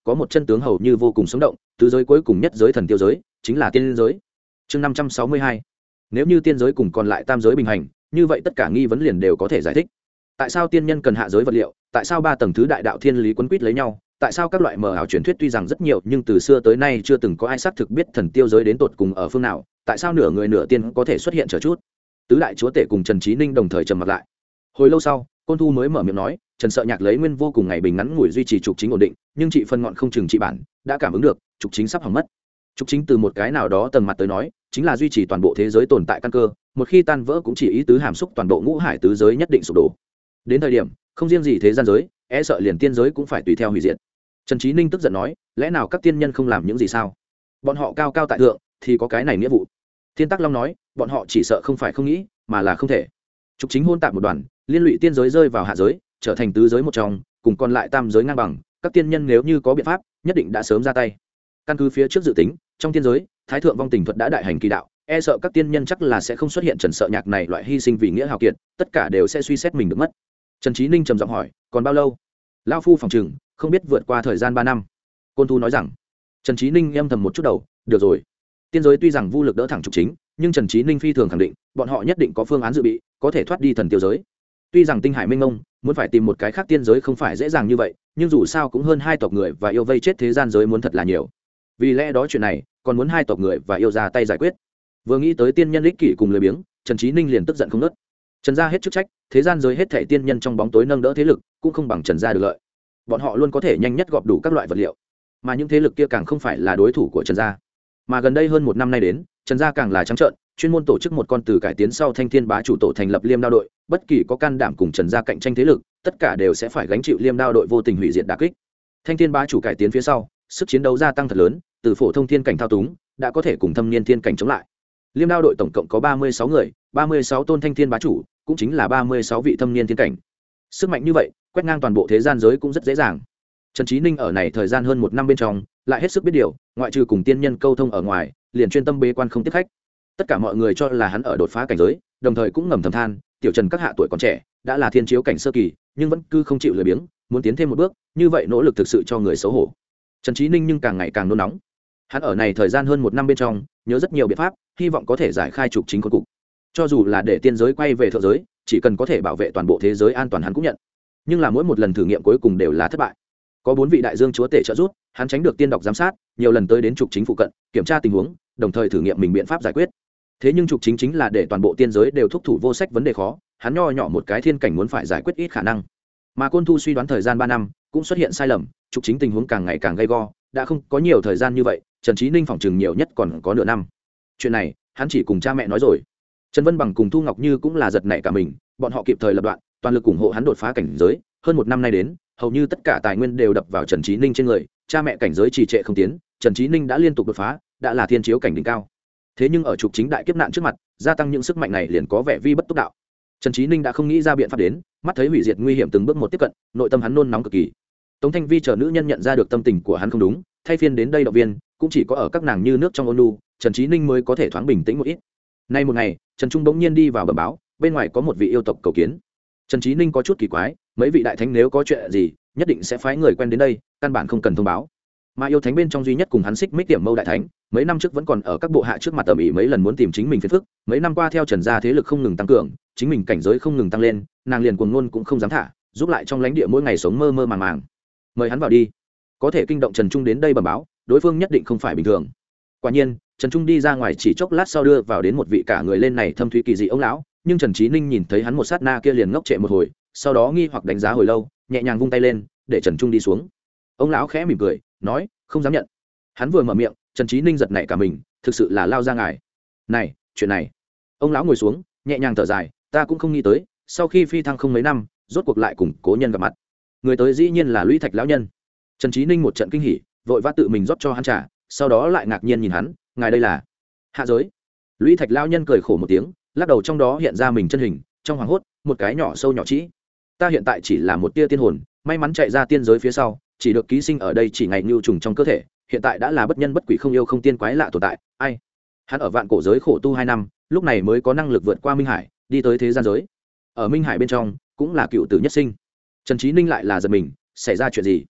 có một chân tướng hầu như vô cùng sống động, tứ giới cuối cùng nhất giới thần tiêu giới chính là tiên giới. Chương 562. Nếu như tiên giới cùng còn lại tam giới bình hành, như vậy tất cả nghi vấn liền đều có thể giải thích. Tại sao tiên nhân cần hạ giới vật liệu? Tại sao ba tầng thứ đại đạo thiên lý quấn quýt lấy nhau? Tại sao các loại mờ ảo truyền thuyết tuy rằng rất nhiều nhưng từ xưa tới nay chưa từng có ai xác thực biết thần tiêu giới đến tột cùng ở phương nào? Tại sao nửa người nửa tiên có thể xuất hiện chờ chút? Tứ đại chúa tể cùng Trần Chí Ninh đồng thời trầm mặt lại. Hồi lâu sau, Côn Thu mới mở miệng nói, Trần Sợ Nhạc lấy nguyên vô cùng ngày bình ngắn ngủi duy trì trục chính ổn định, nhưng trị phân ngọn không chừng trị bản, đã cảm ứng được trục chính sắp hỏng mất. Trục chính từ một cái nào đó tầng mặt tới nói, chính là duy trì toàn bộ thế giới tồn tại căn cơ, một khi tan vỡ cũng chỉ ý tứ hàm xúc toàn bộ ngũ hải tứ giới nhất định sụp đổ. Đến thời điểm, không riêng gì thế gian giới, e sợ liền tiên giới cũng phải tùy theo hủy diệt. Trần Chí Ninh tức giận nói, lẽ nào các tiên nhân không làm những gì sao? Bọn họ cao cao tại thượng, thì có cái này nghĩa vụ. Thiên Tắc Long nói, bọn họ chỉ sợ không phải không nghĩ, mà là không thể. Trục chính hôn tạp một đoàn, liên lụy tiên giới rơi vào hạ giới, trở thành tứ giới một trong, cùng còn lại tam giới ngang bằng, các tiên nhân nếu như có biện pháp, nhất định đã sớm ra tay. Căn cứ phía trước dự tính, trong tiên giới, Thái thượng vong tình thuật đã đại hành kỳ đạo, e sợ các tiên nhân chắc là sẽ không xuất hiện Trần Sợ Nhạc này loại hy sinh vì nghĩa hào kiệt, tất cả đều sẽ suy xét mình được mất. Trần Chí Ninh trầm giọng hỏi, còn bao lâu? Lão phu phòng trừng, không biết vượt qua thời gian 3 năm. Côn Thu nói rằng. Trần Chí Ninh âm thầm một chút đầu, được rồi. Tiên giới tuy rằng vô lực đỡ thẳng trục chính, nhưng Trần Chí Ninh phi thường khẳng định, bọn họ nhất định có phương án dự bị, có thể thoát đi thần tiêu giới. Tuy rằng tinh hải minh mông, muốn phải tìm một cái khác tiên giới không phải dễ dàng như vậy, nhưng dù sao cũng hơn 2 tộc người và yêu vây chết thế gian giới muốn thật là nhiều. Vì lẽ đó chuyện này, còn muốn 2 tộc người và yêu ra tay giải quyết. Vừa nghĩ tới tiên nhân ích kỷ cùng lười biếng, Trần Chí Ninh liền tức giận không ngớt. Trần gia hết chức trách, thế gian giới hết thảy tiên nhân trong bóng tối nâng đỡ thế lực, cũng không bằng Trần gia được lợi. Bọn họ luôn có thể nhanh nhất gọp đủ các loại vật liệu, mà những thế lực kia càng không phải là đối thủ của Trần gia. Mà gần đây hơn 1 năm nay đến, Trần gia càng là trắng trợn, chuyên môn tổ chức một con từ cải tiến sau Thanh Thiên bá chủ tổ thành lập Liêm Đao đội, bất kỳ có can đảm cùng Trần gia cạnh tranh thế lực, tất cả đều sẽ phải gánh chịu Liêm Đao đội vô tình hủy diệt đả kích. Thanh Thiên bá chủ cải tiến phía sau, sức chiến đấu gia tăng thật lớn, từ phổ thông thiên cảnh thao túng, đã có thể cùng thâm niên thiên cảnh chống lại. Liêm Đao đội tổng cộng có 36 người, 36 tôn Thanh Thiên bá chủ, cũng chính là 36 vị thâm niên thiên cảnh. Sức mạnh như vậy, quét ngang toàn bộ thế gian giới cũng rất dễ dàng. Trần Chí Ninh ở này thời gian hơn 1 năm bên trong, lại hết sức biết điều, ngoại trừ cùng tiên nhân câu thông ở ngoài, liền chuyên tâm bế quan không tiếp khách. Tất cả mọi người cho là hắn ở đột phá cảnh giới, đồng thời cũng ngầm thầm than, tiểu Trần các hạ tuổi còn trẻ, đã là thiên chiếu cảnh sơ kỳ, nhưng vẫn cứ không chịu lười biếng, muốn tiến thêm một bước, như vậy nỗ lực thực sự cho người xấu hổ. Trần Chí Ninh nhưng càng ngày càng nôn nóng. Hắn ở này thời gian hơn 1 năm bên trong, nhớ rất nhiều biện pháp, hy vọng có thể giải khai trục chính cột cục. Cho dù là để tiên giới quay về thượng giới, chỉ cần có thể bảo vệ toàn bộ thế giới an toàn hắn cũng nhận. Nhưng là mỗi một lần thử nghiệm cuối cùng đều là thất bại. Có 4 vị đại dương chúa tể trợ giúp, hắn tránh được tiên độc giám sát, nhiều lần tới đến trục chính phụ cận, kiểm tra tình huống, đồng thời thử nghiệm mình biện pháp giải quyết. Thế nhưng trục chính chính là để toàn bộ tiên giới đều thúc thủ vô sách vấn đề khó, hắn nho nhỏ một cái thiên cảnh muốn phải giải quyết ít khả năng. Mà Côn Thu suy đoán thời gian 3 năm, cũng xuất hiện sai lầm, trục chính tình huống càng ngày càng gay go, đã không có nhiều thời gian như vậy, Trần Chí Ninh phỏng chừng nhiều nhất còn có nửa năm. Chuyện này, hắn chỉ cùng cha mẹ nói rồi. Trần Vân Bằng cùng Thu Ngọc Như cũng là giật nảy cả mình, bọn họ kịp thời lập đoạn, toàn lực ủng hộ hắn đột phá cảnh giới, hơn 1 năm nay đến, hầu như tất cả tài nguyên đều đập vào Trần Chí Ninh trên người, cha mẹ cảnh giới trì trệ không tiến, Trần Chí Ninh đã liên tục đột phá, đã là thiên chiếu cảnh đỉnh cao. Thế nhưng ở trục chính đại kiếp nạn trước mặt, gia tăng những sức mạnh này liền có vẻ vi bất túc đạo. Trần Chí Ninh đã không nghĩ ra biện pháp đến, mắt thấy hủy diệt nguy hiểm từng bước một tiếp cận, nội tâm hắn nôn nóng cực kỳ. Tống Thanh Vi chờ nữ nhân nhận ra được tâm tình của hắn không đúng, thay phiên đến đây động viên, cũng chỉ có ở các nàng như nước trong ôn lu, Trần Chí Ninh mới có thể thoáng bình tĩnh một ít. Nay một ngày, Trần Trung bỗng nhiên đi vào bẩm báo, bên ngoài có một vị yêu tộc cầu kiến. Trần Chí Ninh có chút kỳ quái, mấy vị đại thánh nếu có chuyện gì, nhất định sẽ phái người quen đến đây, căn bản không cần thông báo. Mà yêu thánh bên trong duy nhất cùng hắn xích mích điểm mâu đại thánh, mấy năm trước vẫn còn ở các bộ hạ trước mặt tầm ĩ mấy lần muốn tìm chính mình phiền phức, mấy năm qua theo Trần gia thế lực không ngừng tăng cường, chính mình cảnh giới không ngừng tăng lên, nàng liền cuồng ngôn cũng không dám thả, giúp lại trong lãnh địa mỗi ngày sống mơ mơ màng màng. Mời hắn vào đi. Có thể kinh động Trần Trung đến đây bẩm báo, đối phương nhất định không phải bình thường. Quả nhiên, Trần Trung đi ra ngoài chỉ chốc lát sau đưa vào đến một vị cả người lên này thâm thúy kỳ dị ông lão, nhưng Trần Chí Ninh nhìn thấy hắn một sát na kia liền ngốc trệ một hồi, sau đó nghi hoặc đánh giá hồi lâu, nhẹ nhàng vung tay lên, để Trần Trung đi xuống. Ông lão khẽ mỉm cười, nói, không dám nhận. Hắn vừa mở miệng, Trần Chí Ninh giật nảy cả mình, thực sự là lao ra ngài. Này, chuyện này. Ông lão ngồi xuống, nhẹ nhàng thở dài, ta cũng không nghĩ tới, sau khi phi thăng không mấy năm, rốt cuộc lại cùng cố nhân gặp mặt. Người tới dĩ nhiên là Lũy Thạch lão nhân. Trần Chí Ninh một trận kinh hỉ, vội vã tự mình rót cho hắn trà, sau đó lại ngạc nhiên nhìn hắn, ngài đây là hạ giới. Lũy Thạch lão nhân cười khổ một tiếng, lắc đầu trong đó hiện ra mình chân hình, trong hoàng hốt, một cái nhỏ sâu nhỏ chỉ. Ta hiện tại chỉ là một tia tiên hồn, may mắn chạy ra tiên giới phía sau, chỉ được ký sinh ở đây chỉ ngày nhu trùng trong cơ thể, hiện tại đã là bất nhân bất quỷ không yêu không tiên quái lạ tồn tại. Ai? Hắn ở vạn cổ giới khổ tu 2 năm, lúc này mới có năng lực vượt qua minh hải, đi tới thế gian giới. Ở minh hải bên trong, cũng là cựu tử nhất sinh. Trần Chí Ninh lại là giật mình, xảy ra chuyện gì?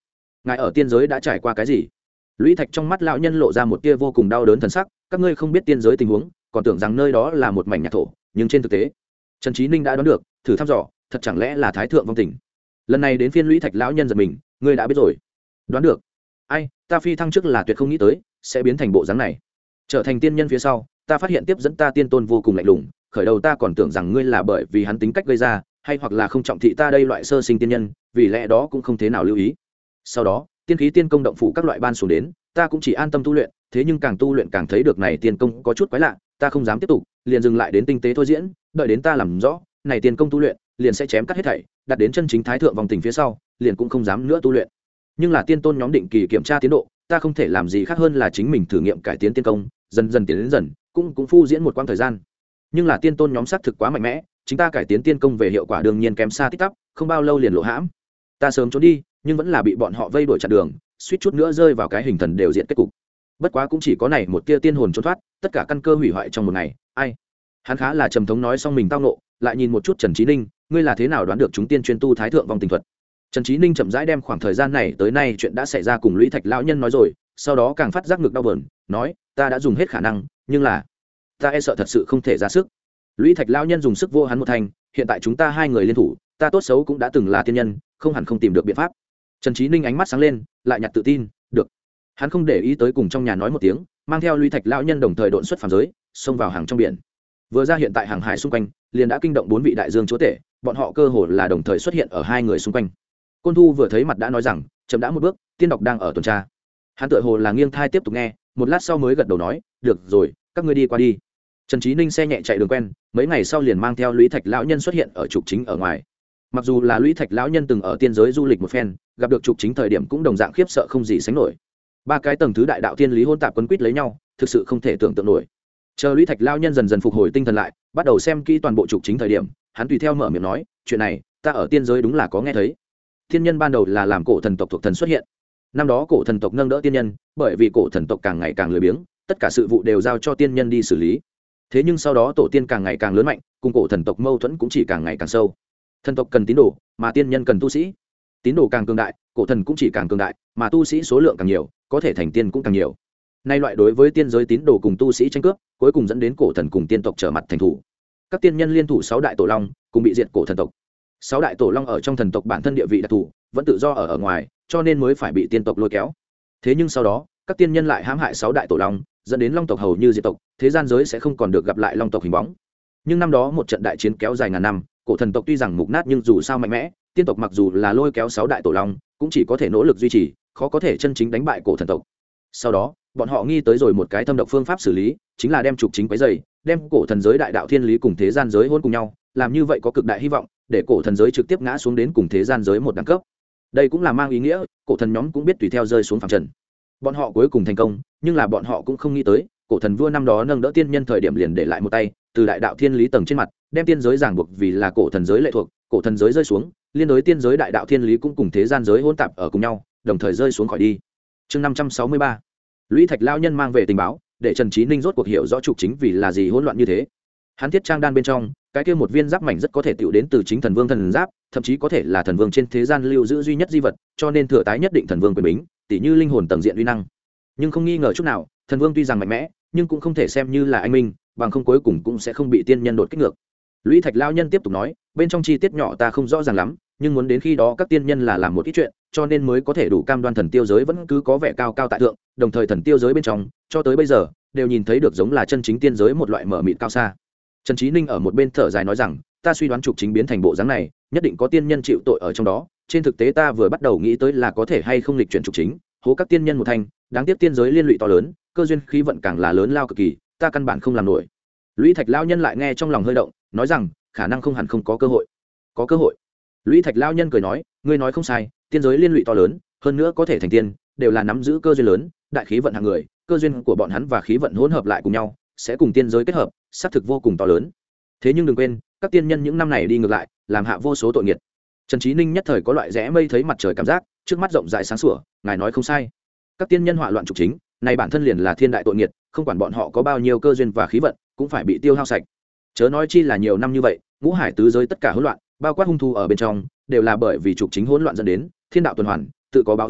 ngài ở tiên giới đã trải qua cái gì? Lũy Thạch trong mắt lão nhân lộ ra một tia vô cùng đau đớn thần sắc, các ngươi không biết tiên giới tình huống, còn tưởng rằng nơi đó là một mảnh nhạc thổ, nhưng trên thực tế, Trần Chí Ninh đã đoán được, thử thăm dò, thật chẳng lẽ là thái thượng vong tình. Lần này đến phiên Lũy Thạch lão nhân giật mình, ngươi đã biết rồi? Đoán được. Ai, ta phi thăng trước là tuyệt không nghĩ tới sẽ biến thành bộ dáng này. Trở thành tiên nhân phía sau, ta phát hiện tiếp dẫn ta tiên tôn vô cùng lạnh lùng, khởi đầu ta còn tưởng rằng ngươi là bởi vì hắn tính cách gây ra, hay hoặc là không trọng thị ta đây loại sơ sinh tiên nhân, vì lẽ đó cũng không thế nào lưu ý. Sau đó, tiên khí tiên công động phủ các loại ban xuống đến, ta cũng chỉ an tâm tu luyện, thế nhưng càng tu luyện càng thấy được này tiên công có chút quái lạ, ta không dám tiếp tục, liền dừng lại đến tinh tế thôi diễn, đợi đến ta làm rõ, này tiên công tu luyện, liền sẽ chém cắt hết thảy, đặt đến chân chính thái thượng vòng tình phía sau, liền cũng không dám nữa tu luyện. Nhưng là tiên tôn nhóm định kỳ kiểm tra tiến độ, ta không thể làm gì khác hơn là chính mình thử nghiệm cải tiến tiên công, dần dần tiến đến dần, cũng phu diễn một quãng thời gian. Nhưng là tiên tôn nhóm xác thực quá mạnh mẽ, chúng ta cải tiến tiên công về hiệu quả đương nhiên kém xa tích tắp, không bao lâu liền lộ hãm. Ta sớm trốn đi, nhưng vẫn là bị bọn họ vây đuổi chặn đường, suýt chút nữa rơi vào cái hình thần đều diện kết cục. Bất quá cũng chỉ có này một tia tiên hồn trốn thoát, tất cả căn cơ hủy hoại trong một ngày. Ai? Hắn khá là trầm thống nói xong mình tao nộ, lại nhìn một chút Trần Chí Ninh, ngươi là thế nào đoán được chúng tiên chuyên tu thái thượng vong tình thuật? Trần Chí Ninh chậm rãi đem khoảng thời gian này tới nay chuyện đã xảy ra cùng Lũy Thạch lão nhân nói rồi, sau đó càng phát giác ngực đau buồn, nói, ta đã dùng hết khả năng, nhưng là ta e sợ thật sự không thể ra sức. Lũy Thạch lão nhân dùng sức vô hắn một thành, hiện tại chúng ta hai người liên thủ, ta tốt xấu cũng đã từng là tiên nhân, không hẳn không tìm được biện pháp. Trần Chí Ninh ánh mắt sáng lên, lại nhặt tự tin, được. Hắn không để ý tới cùng trong nhà nói một tiếng, mang theo Lũy Thạch lão nhân đồng thời độn xuất phàm giới, xông vào hàng trong biển. Vừa ra hiện tại hàng hải xung quanh, liền đã kinh động 4 vị đại dương chúa tể, bọn họ cơ hồ là đồng thời xuất hiện ở hai người xung quanh. Côn Thu vừa thấy mặt đã nói rằng, chậm đã một bước, tiên độc đang ở tuần tra. Hắn tựa hồ là nghiêng thai tiếp tục nghe, một lát sau mới gật đầu nói, được rồi, các ngươi đi qua đi. Trần Chí Ninh xe nhẹ chạy đường quen, mấy ngày sau liền mang theo Lũy Thạch lão nhân xuất hiện ở trục chính ở ngoài. Mặc dù là Lũy Thạch lão nhân từng ở tiên giới du lịch một phen, gặp được trục chính thời điểm cũng đồng dạng khiếp sợ không gì sánh nổi. 3 cái tầng thứ đại đạo tiên lý hôn tạp quấn quýt lấy nhau, thực sự không thể tưởng tượng nổi. Chờ Lũy Thạch lão nhân dần dần phục hồi tinh thần lại, bắt đầu xem kỹ toàn bộ trục chính thời điểm, hắn tùy theo mở miệng nói, chuyện này, ta ở tiên giới đúng là có nghe thấy. Thiên nhân ban đầu là làm cổ thần tộc thuộc thần xuất hiện. Năm đó cổ thần tộc nâng đỡ tiên nhân, bởi vì cổ thần tộc càng ngày càng lười biếng, tất cả sự vụ đều giao cho tiên nhân đi xử lý. Thế nhưng sau đó tổ tiên càng ngày càng lớn mạnh, cùng cổ thần tộc mâu thuẫn cũng chỉ càng ngày càng sâu. Thần tộc cần tín đồ, mà tiên nhân cần tu sĩ. Tín đồ càng cường đại, cổ thần cũng chỉ càng cường đại, mà tu sĩ số lượng càng nhiều, có thể thành tiên cũng càng nhiều. Nay loại đối với tiên giới tín đồ cùng tu sĩ tranh cướp, cuối cùng dẫn đến cổ thần cùng tiên tộc trở mặt thành thủ. Các tiên nhân liên thủ 6 đại tổ long, cùng bị diệt cổ thần tộc. 6 đại tổ long ở trong thần tộc bản thân địa vị đặc thù, vẫn tự do ở ngoài, cho nên mới phải bị tiên tộc lôi kéo. Thế nhưng sau đó, các tiên nhân lại hãm hại 6 đại tổ long, dẫn đến long tộc hầu như diệt tộc, thế gian giới sẽ không còn được gặp lại long tộc hình bóng. Nhưng năm đó một trận đại chiến kéo dài ngàn năm, cổ thần tộc tuy rằng mục nát nhưng dù sao mạnh mẽ, tiên tộc mặc dù là lôi kéo 6 đại tổ long, cũng chỉ có thể nỗ lực duy trì, khó có thể chân chính đánh bại cổ thần tộc. Sau đó, bọn họ nghi tới rồi một cái thâm độc phương pháp xử lý, chính là đem trục chính quấy rầy, đem cổ thần giới đại đạo thiên lý cùng thế gian giới hôn cùng nhau, làm như vậy có cực đại hy vọng, để cổ thần giới trực tiếp ngã xuống đến cùng thế gian giới một đẳng cấp. Đây cũng là mang ý nghĩa, cổ thần nhóm cũng biết tùy theo rơi xuống phàm trần. Bọn họ cuối cùng thành công, nhưng là bọn họ cũng không nghĩ tới, cổ thần vua năm đó nâng đỡ tiên nhân thời điểm liền để lại một tay, từ đại đạo thiên lý tầng trên mặt, đem tiên giới ràng buộc vì là cổ thần giới lệ thuộc, cổ thần giới rơi xuống, liên đối tiên giới đại đạo thiên lý cũng cùng thế gian giới hỗn tạp ở cùng nhau, đồng thời rơi xuống khỏi đi. Chương 563. Lũy Thạch lão nhân mang về tình báo, để Trần Chí Ninh rốt cuộc hiểu rõ trục chính vì là gì hỗn loạn như thế. Hắn thiết trang đan bên trong, cái kia một viên giáp mảnh rất có thể tiểu đến từ chính thần vương thần giáp, thậm chí có thể là thần vương trên thế gian lưu giữ duy nhất di vật, cho nên thừa tái nhất định thần vương quyền bính, tỷ như linh hồn tầng diện uy năng. Nhưng không nghi ngờ chút nào, thần vương tuy rằng mạnh mẽ, nhưng cũng không thể xem như là anh minh, bằng không cuối cùng cũng sẽ không bị tiên nhân đột kích ngược. Lũy Thạch lão nhân tiếp tục nói, bên trong chi tiết nhỏ ta không rõ ràng lắm, nhưng muốn đến khi đó các tiên nhân là làm một ít chuyện, cho nên mới có thể đủ cam đoan thần tiêu giới vẫn cứ có vẻ cao cao tại thượng, đồng thời thần tiêu giới bên trong, cho tới bây giờ, đều nhìn thấy được giống là chân chính tiên giới một loại mở mịt cao xa. Trần Chí Ninh ở một bên thở dài nói rằng, ta suy đoán trục chính biến thành bộ dáng này, nhất định có tiên nhân chịu tội ở trong đó, trên thực tế ta vừa bắt đầu nghĩ tới là có thể hay không lịch chuyển trục chính, hố các tiên nhân một thành, đáng tiếc tiên giới liên lụy to lớn, cơ duyên khí vận càng là lớn lao cực kỳ, ta căn bản không làm nổi. Lũy Thạch lão nhân lại nghe trong lòng hơi động, nói rằng, khả năng không hẳn không có cơ hội. Có cơ hội. Lũy Thạch lão nhân cười nói, ngươi nói không sai, tiên giới liên lụy to lớn, hơn nữa có thể thành tiên, đều là nắm giữ cơ duyên lớn, đại khí vận hạng người, cơ duyên của bọn hắn và khí vận hỗn hợp lại cùng nhau, sẽ cùng tiên giới kết hợp, xác thực vô cùng to lớn. Thế nhưng đừng quên, các tiên nhân những năm này đi ngược lại, làm hạ vô số tội nghiệp. Trần Chí Ninh nhất thời có loại rẽ mây thấy mặt trời cảm giác, trước mắt rộng rãi sáng sủa, ngài nói không sai. Các tiên nhân họa loạn trục chính, này bản thân liền là thiên đại tội nghiệp, không quản bọn họ có bao nhiêu cơ duyên và khí vận, cũng phải bị tiêu hao sạch. Chớ nói chi là nhiều năm như vậy, ngũ hải tứ giới tất cả hỗn loạn, bao quát hung thu ở bên trong, đều là bởi vì trục chính hỗn loạn dẫn đến, thiên đạo tuần hoàn, tự có báo ứng,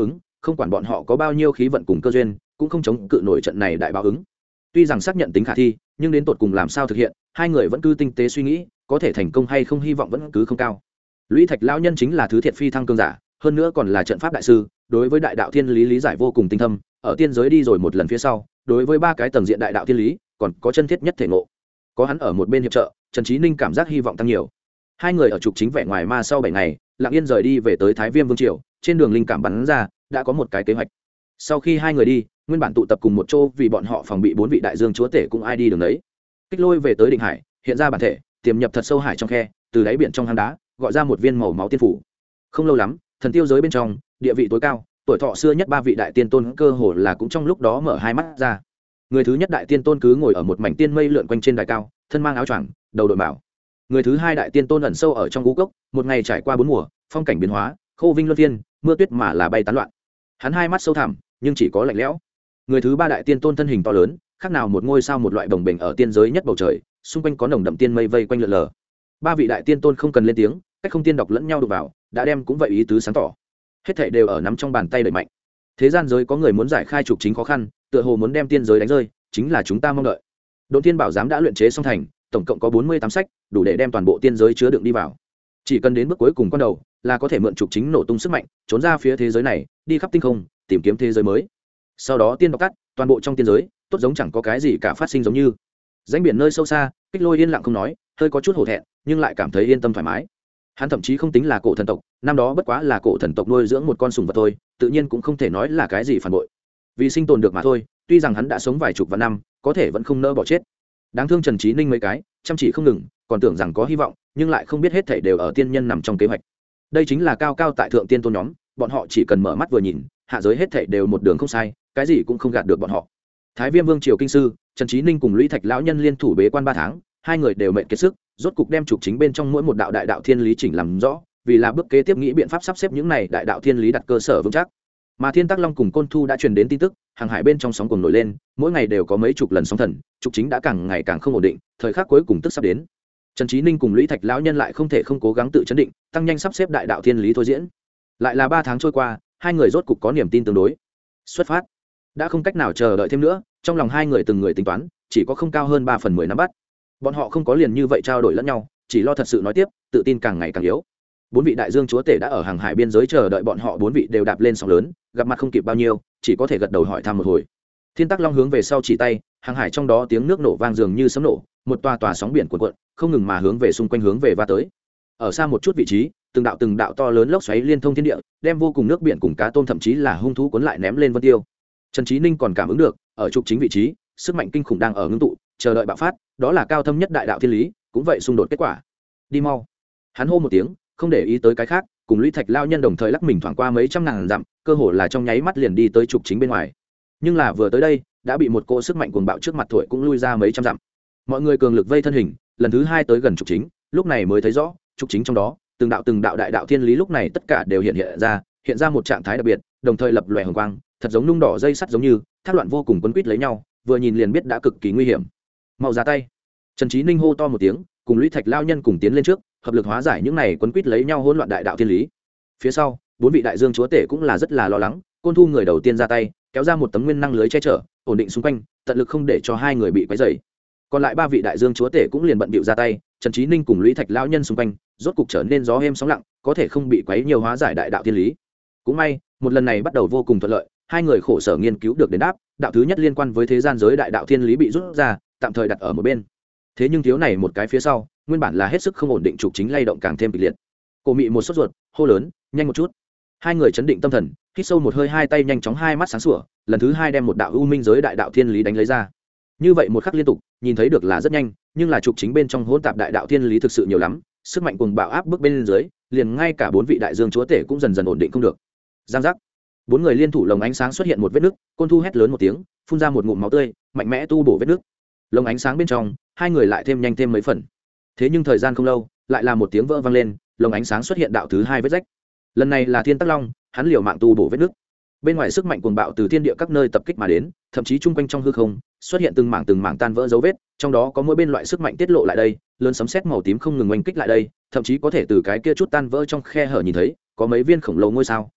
không quản bọn họ có bao nhiêu khí vận cùng cơ duyên cũng không chống cự nổi trận này đại báo ứng. Tuy rằng xác nhận tính khả thi nhưng đến tột cùng làm sao thực hiện, hai người vẫn cứ tinh tế suy nghĩ, có thể thành công hay không hy vọng vẫn cứ không cao. Lũy Thạch lão nhân chính là thứ thiệt phi thăng cương giả, hơn nữa còn là trận pháp đại sư, đối với đại đạo thiên lý lý giải vô cùng tinh thâm, ở tiên giới đi rồi một lần phía sau, đối với ba cái tầng diện đại đạo thiên lý còn có chân thiết nhất thể ngộ. Có hắn ở một bên hiệp trợ, Trần Chí Ninh cảm giác hy vọng tăng nhiều. Hai người ở trục chính vẻ ngoài ma sau 7 ngày, lặng yên rời đi về tới Thái Viêm Vương triều, trên đường linh cảm bắn ra, đã có một cái kế hoạch. Sau khi hai người đi, nguyên bản tụ tập cùng một chỗ vì bọn họ phòng bị 4 vị đại dương chúa tể cũng ai đi đường đấy. Kích Lôi về tới Định Hải, hiện ra bản thể, tiềm nhập thật sâu hải trong khe, từ đáy biển trong hang đá, gọi ra một viên màu máu tiên phủ. Không lâu lắm, thần tiêu giới bên trong, địa vị tối cao, tuổi thọ xưa nhất 3 vị đại tiên tôn cơ hồ là cũng trong lúc đó mở hai mắt ra. Người thứ nhất đại tiên tôn cứ ngồi ở một mảnh tiên mây lượn quanh trên đài cao, thân mang áo choàng, đầu đội bảo. Người thứ hai đại tiên tôn ẩn sâu ở trong gú cốc, một ngày trải qua 4 mùa, phong cảnh biến hóa, khô vinh luân phiên, mưa tuyết mà là bay tán loạn. Hắn hai mắt sâu thẳm, nhưng chỉ có lạnh lẽo. Người thứ ba đại tiên tôn thân hình to lớn, khác nào một ngôi sao một loại bồng bềnh ở tiên giới nhất bầu trời, xung quanh có nồng đậm tiên mây vây quanh lượn lờ. Ba vị đại tiên tôn không cần lên tiếng, cách không tiên đọc lẫn nhau đụng vào, đã đem cũng vậy ý tứ sáng tỏ. Hết thảy đều ở nắm trong bàn tay đẩy mạnh. Thế gian giới có người muốn giải khai trục chính khó khăn, tựa hồ muốn đem tiên giới đánh rơi, chính là chúng ta mong đợi. Độn Tiên Bảo giám đã luyện chế xong thành, tổng cộng có 48 sách, đủ để đem toàn bộ tiên giới chứa đựng đi vào. Chỉ cần đến bước cuối cùng con đầu, là có thể mượn trục chính nổ tung sức mạnh, trốn ra phía thế giới này, đi khắp tinh không, tìm kiếm thế giới mới. Sau đó tiên đọc cắt, toàn bộ trong tiên giới, tốt giống chẳng có cái gì cả phát sinh giống như. Danh biển nơi sâu xa, Kích Lôi yên lặng không nói, hơi có chút hổ thẹn, nhưng lại cảm thấy yên tâm thoải mái. Hắn thậm chí không tính là cổ thần tộc, năm đó bất quá là cổ thần tộc nuôi dưỡng một con sủng vật thôi, tự nhiên cũng không thể nói là cái gì phản bội. Vì sinh tồn được mà thôi, tuy rằng hắn đã sống vài chục vạn năm, có thể vẫn không nỡ bỏ chết. Đáng thương Trần Chí Ninh mấy cái, chăm chỉ không ngừng, còn tưởng rằng có hy vọng, nhưng lại không biết hết thảy đều ở tiên nhân nằm trong kế hoạch. Đây chính là cao cao tại thượng tiên tôn nhóm, bọn họ chỉ cần mở mắt vừa nhìn, hạ giới hết thảy đều một đường không sai, cái gì cũng không gạt được bọn họ. Thái Viêm Vương triều kinh sư, Trần Chí Ninh cùng Lũy Thạch lão nhân liên thủ bế quan 3 tháng, hai người đều mệt kiệt sức, rốt cục đem trục chính bên trong mỗi một đạo đại đạo thiên lý chỉnh làm rõ, vì là bước kế tiếp nghĩ biện pháp sắp xếp những này đại đạo thiên lý đặt cơ sở vững chắc. Mà Thiên Tắc Long cùng Côn Thu đã truyền đến tin tức, hàng hải bên trong sóng cuồng nổi lên, mỗi ngày đều có mấy chục lần sóng thần, trục chính đã càng ngày càng không ổn định, thời khắc cuối cùng tức sắp đến. Trần Chí Ninh cùng Lũy Thạch lão nhân lại không thể không cố gắng tự chấn định, tăng nhanh sắp xếp đại đạo thiên lý thôi diễn. Lại là 3 tháng trôi qua, hai người rốt cục có niềm tin tương đối. Xuất phát. Đã không cách nào chờ đợi thêm nữa, trong lòng hai người từng người tính toán, chỉ có không cao hơn 3/10 nắm bắt. Bọn họ không có liền như vậy trao đổi lẫn nhau, chỉ lo thật sự nói tiếp, tự tin càng ngày càng yếu. 4 vị đại dương chúa tể đã ở hàng hải biên giới chờ đợi bọn họ, 4 vị đều đạp lên sóng lớn, gặp mặt không kịp bao nhiêu, chỉ có thể gật đầu hỏi thăm một hồi. Thiên Tắc Long hướng về sau chỉ tay, hàng hải trong đó tiếng nước nổ vang dường như sấm nổ, một tòa tòa sóng biển cuộn cuộn, không ngừng mà hướng về xung quanh hướng về va tới. Ở xa một chút vị trí, từng đạo to lớn lốc xoáy liên thông thiên địa, đem vô cùng nước biển cùng cá tôm thậm chí là hung thú cuốn lại ném lên vân tiêu. Trần Chí Ninh còn cảm ứng được, ở trục chính vị trí, sức mạnh kinh khủng đang ở ngưng tụ, chờ đợi bạo phát, đó là cao thâm nhất đại đạo thiên lý, cũng vậy xung đột kết quả. Đi mau. Hắn hô một tiếng, không để ý tới cái khác, cùng Lũy Thạch lao nhân đồng thời lắc mình thoảng qua mấy trăm ngàn dặm, cơ hồ là trong nháy mắt liền đi tới trục chính bên ngoài. Nhưng là vừa tới đây, đã bị một cỗ sức mạnh cuồng bạo trước mặt thổi cũng lui ra mấy trăm dặm. Mọi người cường lực vây thân hình, lần thứ 2 tới gần trục chính, lúc này mới thấy rõ, trục chính trong đó, từng đạo đại đạo thiên lý lúc này tất cả đều hiện ra một trạng thái đặc biệt, đồng thời lập lòe hồng quang, thật giống nung đỏ dây sắt giống như, thác loạn vô cùng quấn quýt lấy nhau, vừa nhìn liền biết đã cực kỳ nguy hiểm. Mau ra tay. Trần Chí Ninh hô to một tiếng, cùng Lũy Thạch lao nhân cùng tiến lên trước, hợp lực hóa giải những này quấn quýt lấy nhau hỗn loạn đại đạo thiên lý. Phía sau, 4 vị đại dương chúa tể cũng là rất là lo lắng, Côn Thu người đầu tiên ra tay, kéo ra một tấm nguyên năng lưới che chở, ổn định xung quanh, tận lực không để cho hai người bị quấy rầy. Còn lại 3 vị đại dương chúa tể cũng liền bận bịu ra tay, Trần Chí Ninh cùng Lũy Thạch lão nhân xung quanh, rốt cục trở nên gió êm sóng lặng, có thể không bị quấy nhiều hóa giải đại đạo thiên lý. Cũng may, một lần này bắt đầu vô cùng thuận lợi, hai người khổ sở nghiên cứu được đến đáp, đạo thứ nhất liên quan với thế gian giới đại đạo thiên lý bị rút ra, tạm thời đặt ở một bên. Thế nhưng thiếu này một cái phía sau, nguyên bản là hết sức không ổn định trục chính lay động càng thêm kịch liệt. Cổ Mị một sốt ruột, hô lớn, nhanh một chút. Hai người chấn định tâm thần, hít sâu một hơi, hai tay nhanh chóng, hai mắt sáng sủa, lần thứ 2 đem một đạo u minh giới đại đạo thiên lý đánh lấy ra. Như vậy một khắc liên tục, nhìn thấy được là rất nhanh, nhưng là trục chính bên trong hỗn tạp đại đạo thiên lý thực sự nhiều lắm, sức mạnh cuồng bạo áp bức bên dưới, liền ngay cả 4 vị đại dương chúa tể cũng dần dần ổn định không được. Giang giác. 4 người liên thủ lồng ánh sáng xuất hiện một vết nứt, Côn Thu hét lớn một tiếng, phun ra một ngụm máu tươi, mạnh mẽ tu bổ vết nứt. Lồng ánh sáng bên trong, hai người lại thêm nhanh thêm mấy phần. Thế nhưng thời gian không lâu, lại là một tiếng vỡ vang lên, lồng ánh sáng xuất hiện đạo thứ 2 vết rách. Lần này là Thiên Tắc Long, hắn liều mạng tu bổ vết nứt. Bên ngoài sức mạnh cuồng bạo từ thiên địa các nơi tập kích mà đến, thậm chí chung quanh trong hư không xuất hiện từng mảng tan vỡ dấu vết, trong đó có mỗi bên loại sức mạnh tiết lộ lại đây, lớn sấm sét màu tím không ngừng oanh kích lại đây, thậm chí có thể từ cái kia chút tan vỡ trong khe hở nhìn thấy, có mấy viên khổng lồ ngôi sao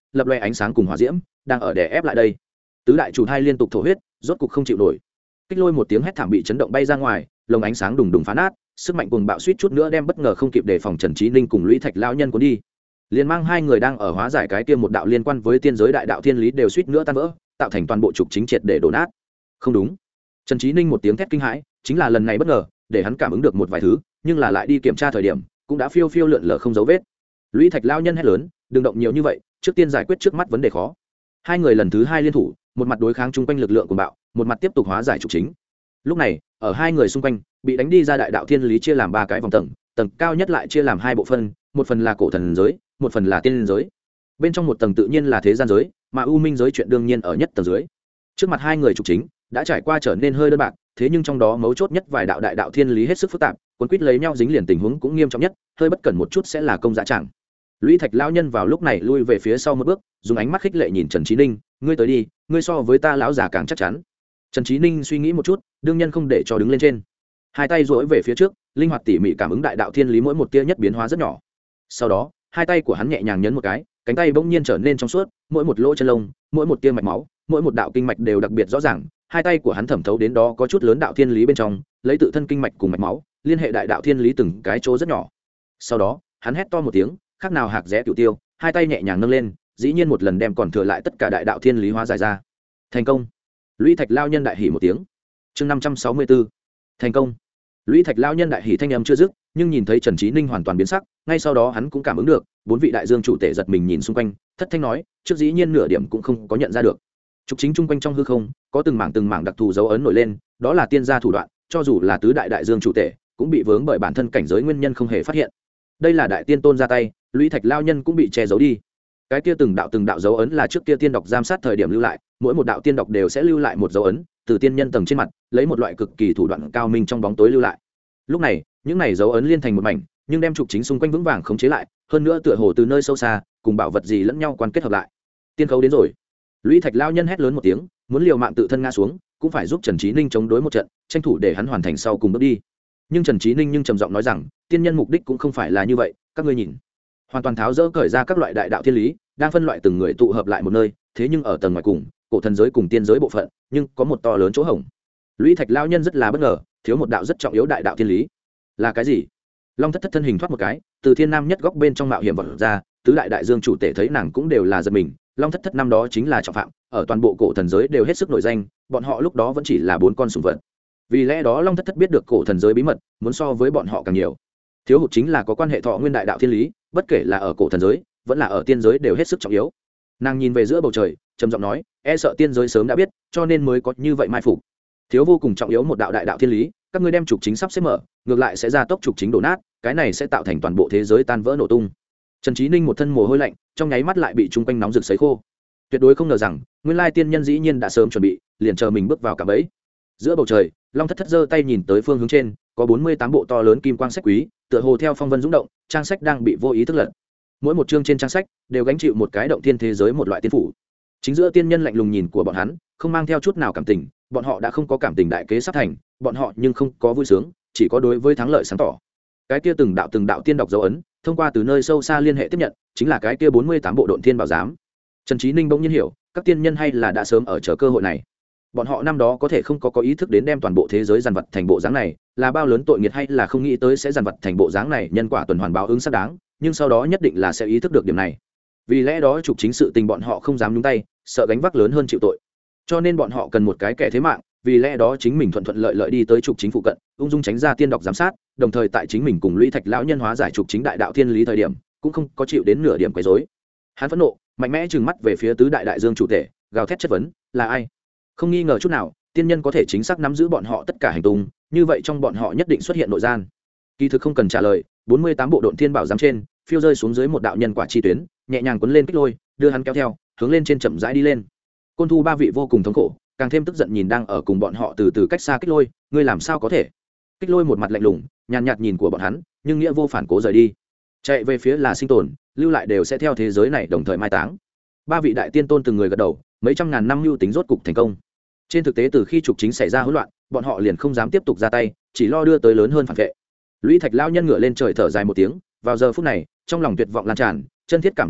lập loe ánh sáng cùng hỏa diễm đang ở đè ép lại đây. Tứ đại chủ thai liên tục thổ huyết, rốt cục không chịu nổi. Kích lôi một tiếng hét thảm bị chấn động bay ra ngoài, lồng ánh sáng đùng đùng phá nát, sức mạnh cuồng bạo suýt chút nữa đem bất ngờ không kịp đề phòng Trần Chí Ninh cùng Lũy Thạch lão nhân cuốn đi. Liên mang hai người đang ở hóa giải cái kia một đạo liên quan với tiên giới đại đạo thiên lý đều suýt nữa tan vỡ, tạo thành toàn bộ trục chính triệt để đổ nát. Không đúng. Trần Chí Ninh một tiếng thét kinh hãi, chính là lần này bất ngờ, để hắn cảm ứng được một vài thứ, nhưng là lại đi kiểm tra thời điểm, cũng đã phiêu phiêu lượn lờ không dấu vết. Lũy Thạch lão nhân hét lớn, đừng động nhiều như vậy, trước tiên giải quyết trước mắt vấn đề khó. Hai người lần thứ hai liên thủ, một mặt đối kháng chung quanh lực lượng của bạo, một mặt tiếp tục hóa giải trục chính. Lúc này, ở hai người xung quanh, bị đánh đi ra đại đạo thiên lý chia làm ba cái vòng tầng, tầng cao nhất lại chia làm hai bộ phận, một phần là cổ thần giới, một phần là tiên giới. Bên trong một tầng tự nhiên là thế gian giới, mà u minh giới chuyện đương nhiên ở nhất tầng dưới. Trước mặt hai người trục chính đã trải qua trở nên hơi đơn bạc, thế nhưng trong đó mấu chốt nhất vài đạo đại đạo thiên lý hết sức phức tạp, cuốn quýt lấy nhau dính liền tình huống cũng nghiêm trọng nhất, hơi bất cẩn một chút sẽ là công dã chẳng. Lũy Thạch lão nhân vào lúc này lui về phía sau một bước, dùng ánh mắt khích lệ nhìn Trần Chí Ninh, ngươi tới đi, ngươi so với ta lão già càng chắc chắn. Trần Chí Ninh suy nghĩ một chút, đương nhiên không để cho đứng lên trên, hai tay duỗi về phía trước, linh hoạt tỉ mỉ cảm ứng đại đạo thiên lý mỗi một tia nhất biến hóa rất nhỏ. Sau đó, hai tay của hắn nhẹ nhàng nhấn một cái, cánh tay bỗng nhiên trở nên trong suốt, mỗi một lỗ chân lông, mỗi một tia mạch máu, mỗi một đạo kinh mạch đều đặc biệt rõ ràng, hai tay của hắn thẩm thấu đến đó có chút lớn đạo thiên lý bên trong, lấy tự thân kinh mạch cùng mạch máu, liên hệ đại đạo thiên lý từng cái chỗ rất nhỏ. Sau đó, hắn hét to một tiếng, khác nào hạc rẽ cửu tiêu, hai tay nhẹ nhàng nâng lên, dĩ nhiên một lần đem còn thừa lại tất cả đại đạo thiên lý hóa giải ra. Thành công. Lũy Thạch lão nhân đại hỉ một tiếng. Chương 564. Thành công. Lũy Thạch lão nhân đại hỉ thanh âm chưa dứt, nhưng nhìn thấy Trần Chí Ninh hoàn toàn biến sắc, ngay sau đó hắn cũng cảm ứng được, bốn vị đại dương chủ tể giật mình nhìn xung quanh, thất thanh nói, trước dĩ nhiên nửa điểm cũng không có nhận ra được. Trục chính chung quanh trong hư không, có từng mảng đặc thù dấu ấn nổi lên, đó là tiên gia thủ đoạn, cho dù là tứ đại đại dương chủ tể, cũng bị vướng bởi bản thân cảnh giới nguyên nhân không hề phát hiện. Đây là đại tiên tôn ra tay, Lũy Thạch lão nhân cũng bị che giấu đi. Cái kia từng đạo dấu ấn là trước kia tiên độc giám sát thời điểm lưu lại, mỗi một đạo tiên độc đều sẽ lưu lại một dấu ấn, từ tiên nhân tầng trên mặt, lấy một loại cực kỳ thủ đoạn cao minh trong bóng tối lưu lại. Lúc này, những này dấu ấn liên thành một mảnh, nhưng đem trục chính xung quanh vững vàng khống chế lại, hơn nữa tựa hồ từ nơi sâu xa, cùng bảo vật gì lẫn nhau quan kết hợp lại. Tiên khấu đến rồi. Lũy Thạch lão nhân hét lớn một tiếng, muốn liều mạng tự thân ngã xuống, cũng phải giúp Trần Chí Ninh chống đối một trận, tranh thủ để hắn hoàn thành sau cùng bước đi. Nhưng Trần Chí Ninh trầm giọng nói rằng, tiên nhân mục đích cũng không phải là như vậy, các ngươi nhìn. Hoàn toàn tháo dỡ cởi ra các loại đại đạo thiên lý, đang phân loại từng người tụ hợp lại một nơi, thế nhưng ở tầng ngoài cùng, cổ thần giới cùng tiên giới bộ phận, nhưng có một to lớn chỗ hổng. Lũy Thạch lão nhân rất là bất ngờ, thiếu một đạo rất trọng yếu đại đạo thiên lý. Là cái gì? Long Thất Thất thân hình thoát một cái, từ thiên nam nhất góc bên trong mạo hiểm vọt ra, tứ đại đại dương chủ tể thấy nàng cũng đều là giật mình. Long Thất Thất năm đó chính là trọng phạm, ở toàn bộ cổ thần giới đều hết sức nổi danh, bọn họ lúc đó vẫn chỉ là bốn con sủng vật. Vì lẽ đó Long Thất Thất biết được cổ thần giới bí mật, muốn so với bọn họ càng nhiều. Thiếu hụt chính là có quan hệ thọ nguyên đại đạo thiên lý, bất kể là ở cổ thần giới, vẫn là ở tiên giới đều hết sức trọng yếu. Nàng nhìn về giữa bầu trời, trầm giọng nói, e sợ tiên giới sớm đã biết, cho nên mới có như vậy mai phục. Thiếu vô cùng trọng yếu một đạo đại đạo thiên lý, các ngươi đem trục chính sắp xếp mở, ngược lại sẽ ra tốc trục chính đổ nát, cái này sẽ tạo thành toàn bộ thế giới tan vỡ nổ tung. Trần Chí Ninh một thân mồ hôi lạnh, trong nháy mắt lại bị trung quanh nóng rực sấy khô. Tuyệt đối không ngờ rằng, nguyên lai tiên nhân dĩ nhiên đã sớm chuẩn bị, liền chờ mình bước vào cả bẫy. Giữa bầu trời, Long Thất Thất giơ tay nhìn tới phương hướng trên, có 48 bộ to lớn kim quang sách quý, tựa hồ theo phong vân dũng động, trang sách đang bị vô ý thức lật. Mỗi một chương trên trang sách đều gánh chịu một cái động thiên thế giới một loại tiên phủ. Chính giữa tiên nhân lạnh lùng nhìn của bọn hắn, không mang theo chút nào cảm tình, bọn họ đã không có cảm tình đại kế sắp thành, bọn họ nhưng không có vui sướng, chỉ có đối với thắng lợi sáng tỏ. Cái kia từng đạo tiên đọc dấu ấn, thông qua từ nơi sâu xa liên hệ tiếp nhận, chính là cái kia 48 bộ độn thiên bảo giám. Trần Chí Ninh bỗng nhiên hiểu, các tiên nhân hay là đã sớm ở chờ cơ hội này. Bọn họ năm đó có thể không có ý thức đến đem toàn bộ thế giới dàn vật thành bộ dáng này, là bao lớn tội nghiệt hay là không nghĩ tới sẽ dàn vật thành bộ dáng này, nhân quả tuần hoàn báo ứng xác đáng, nhưng sau đó nhất định là sẽ ý thức được điểm này. Vì lẽ đó trục chính sự tình bọn họ không dám nhúng tay, sợ gánh vác lớn hơn chịu tội. Cho nên bọn họ cần một cái kẻ thế mạng, vì lẽ đó chính mình thuận lợi đi tới trục chính phụ cận, ung dung tránh ra tiên độc giám sát, đồng thời tại chính mình cùng Lũy Thạch lão nhân hóa giải trục chính đại đạo thiên lý thời điểm, cũng không có chịu đến nửa điểm quấy rối. Hắn phẫn nộ, mạnh mẽ trừng mắt về phía tứ đại đại dương chủ tể, gào thét chất vấn, là ai? Không nghi ngờ chút nào, tiên nhân có thể chính xác nắm giữ bọn họ tất cả hành tung, như vậy trong bọn họ nhất định xuất hiện nội gian. Kỳ thực không cần trả lời, 48 bộ độn thiên bảo giám trên, phiêu rơi xuống dưới một đạo nhân quả chi tuyến, nhẹ nhàng cuốn lên kích lôi, đưa hắn kéo theo, hướng lên trên chậm rãi đi lên. Côn Thu ba vị vô cùng thống khổ, càng thêm tức giận nhìn đang ở cùng bọn họ từ từ cách xa kích lôi, ngươi làm sao có thể? Kích lôi một mặt lạnh lùng, nhàn nhạt nhìn của bọn hắn, nhưng nghĩa vô phản cố rời đi. Chạy về phía là sinh tồn, lưu lại đều sẽ theo thế giới này đồng thời mai táng. Ba vị đại tiên tôn từng người gật đầu, mấy trăm ngàn năm lưu tính rốt cục thành công. Trên thực tế từ khi trục chính xảy ra hỗn loạn, bọn họ liền không dám tiếp tục ra tay, chỉ lo đưa tới lớn hơn phản vệ. Lũy Thạch lão nhân ngửa lên trời thở dài một tiếng, vào giờ phút này, trong lòng tuyệt vọng lan tràn, chân thiết cảm nhận được,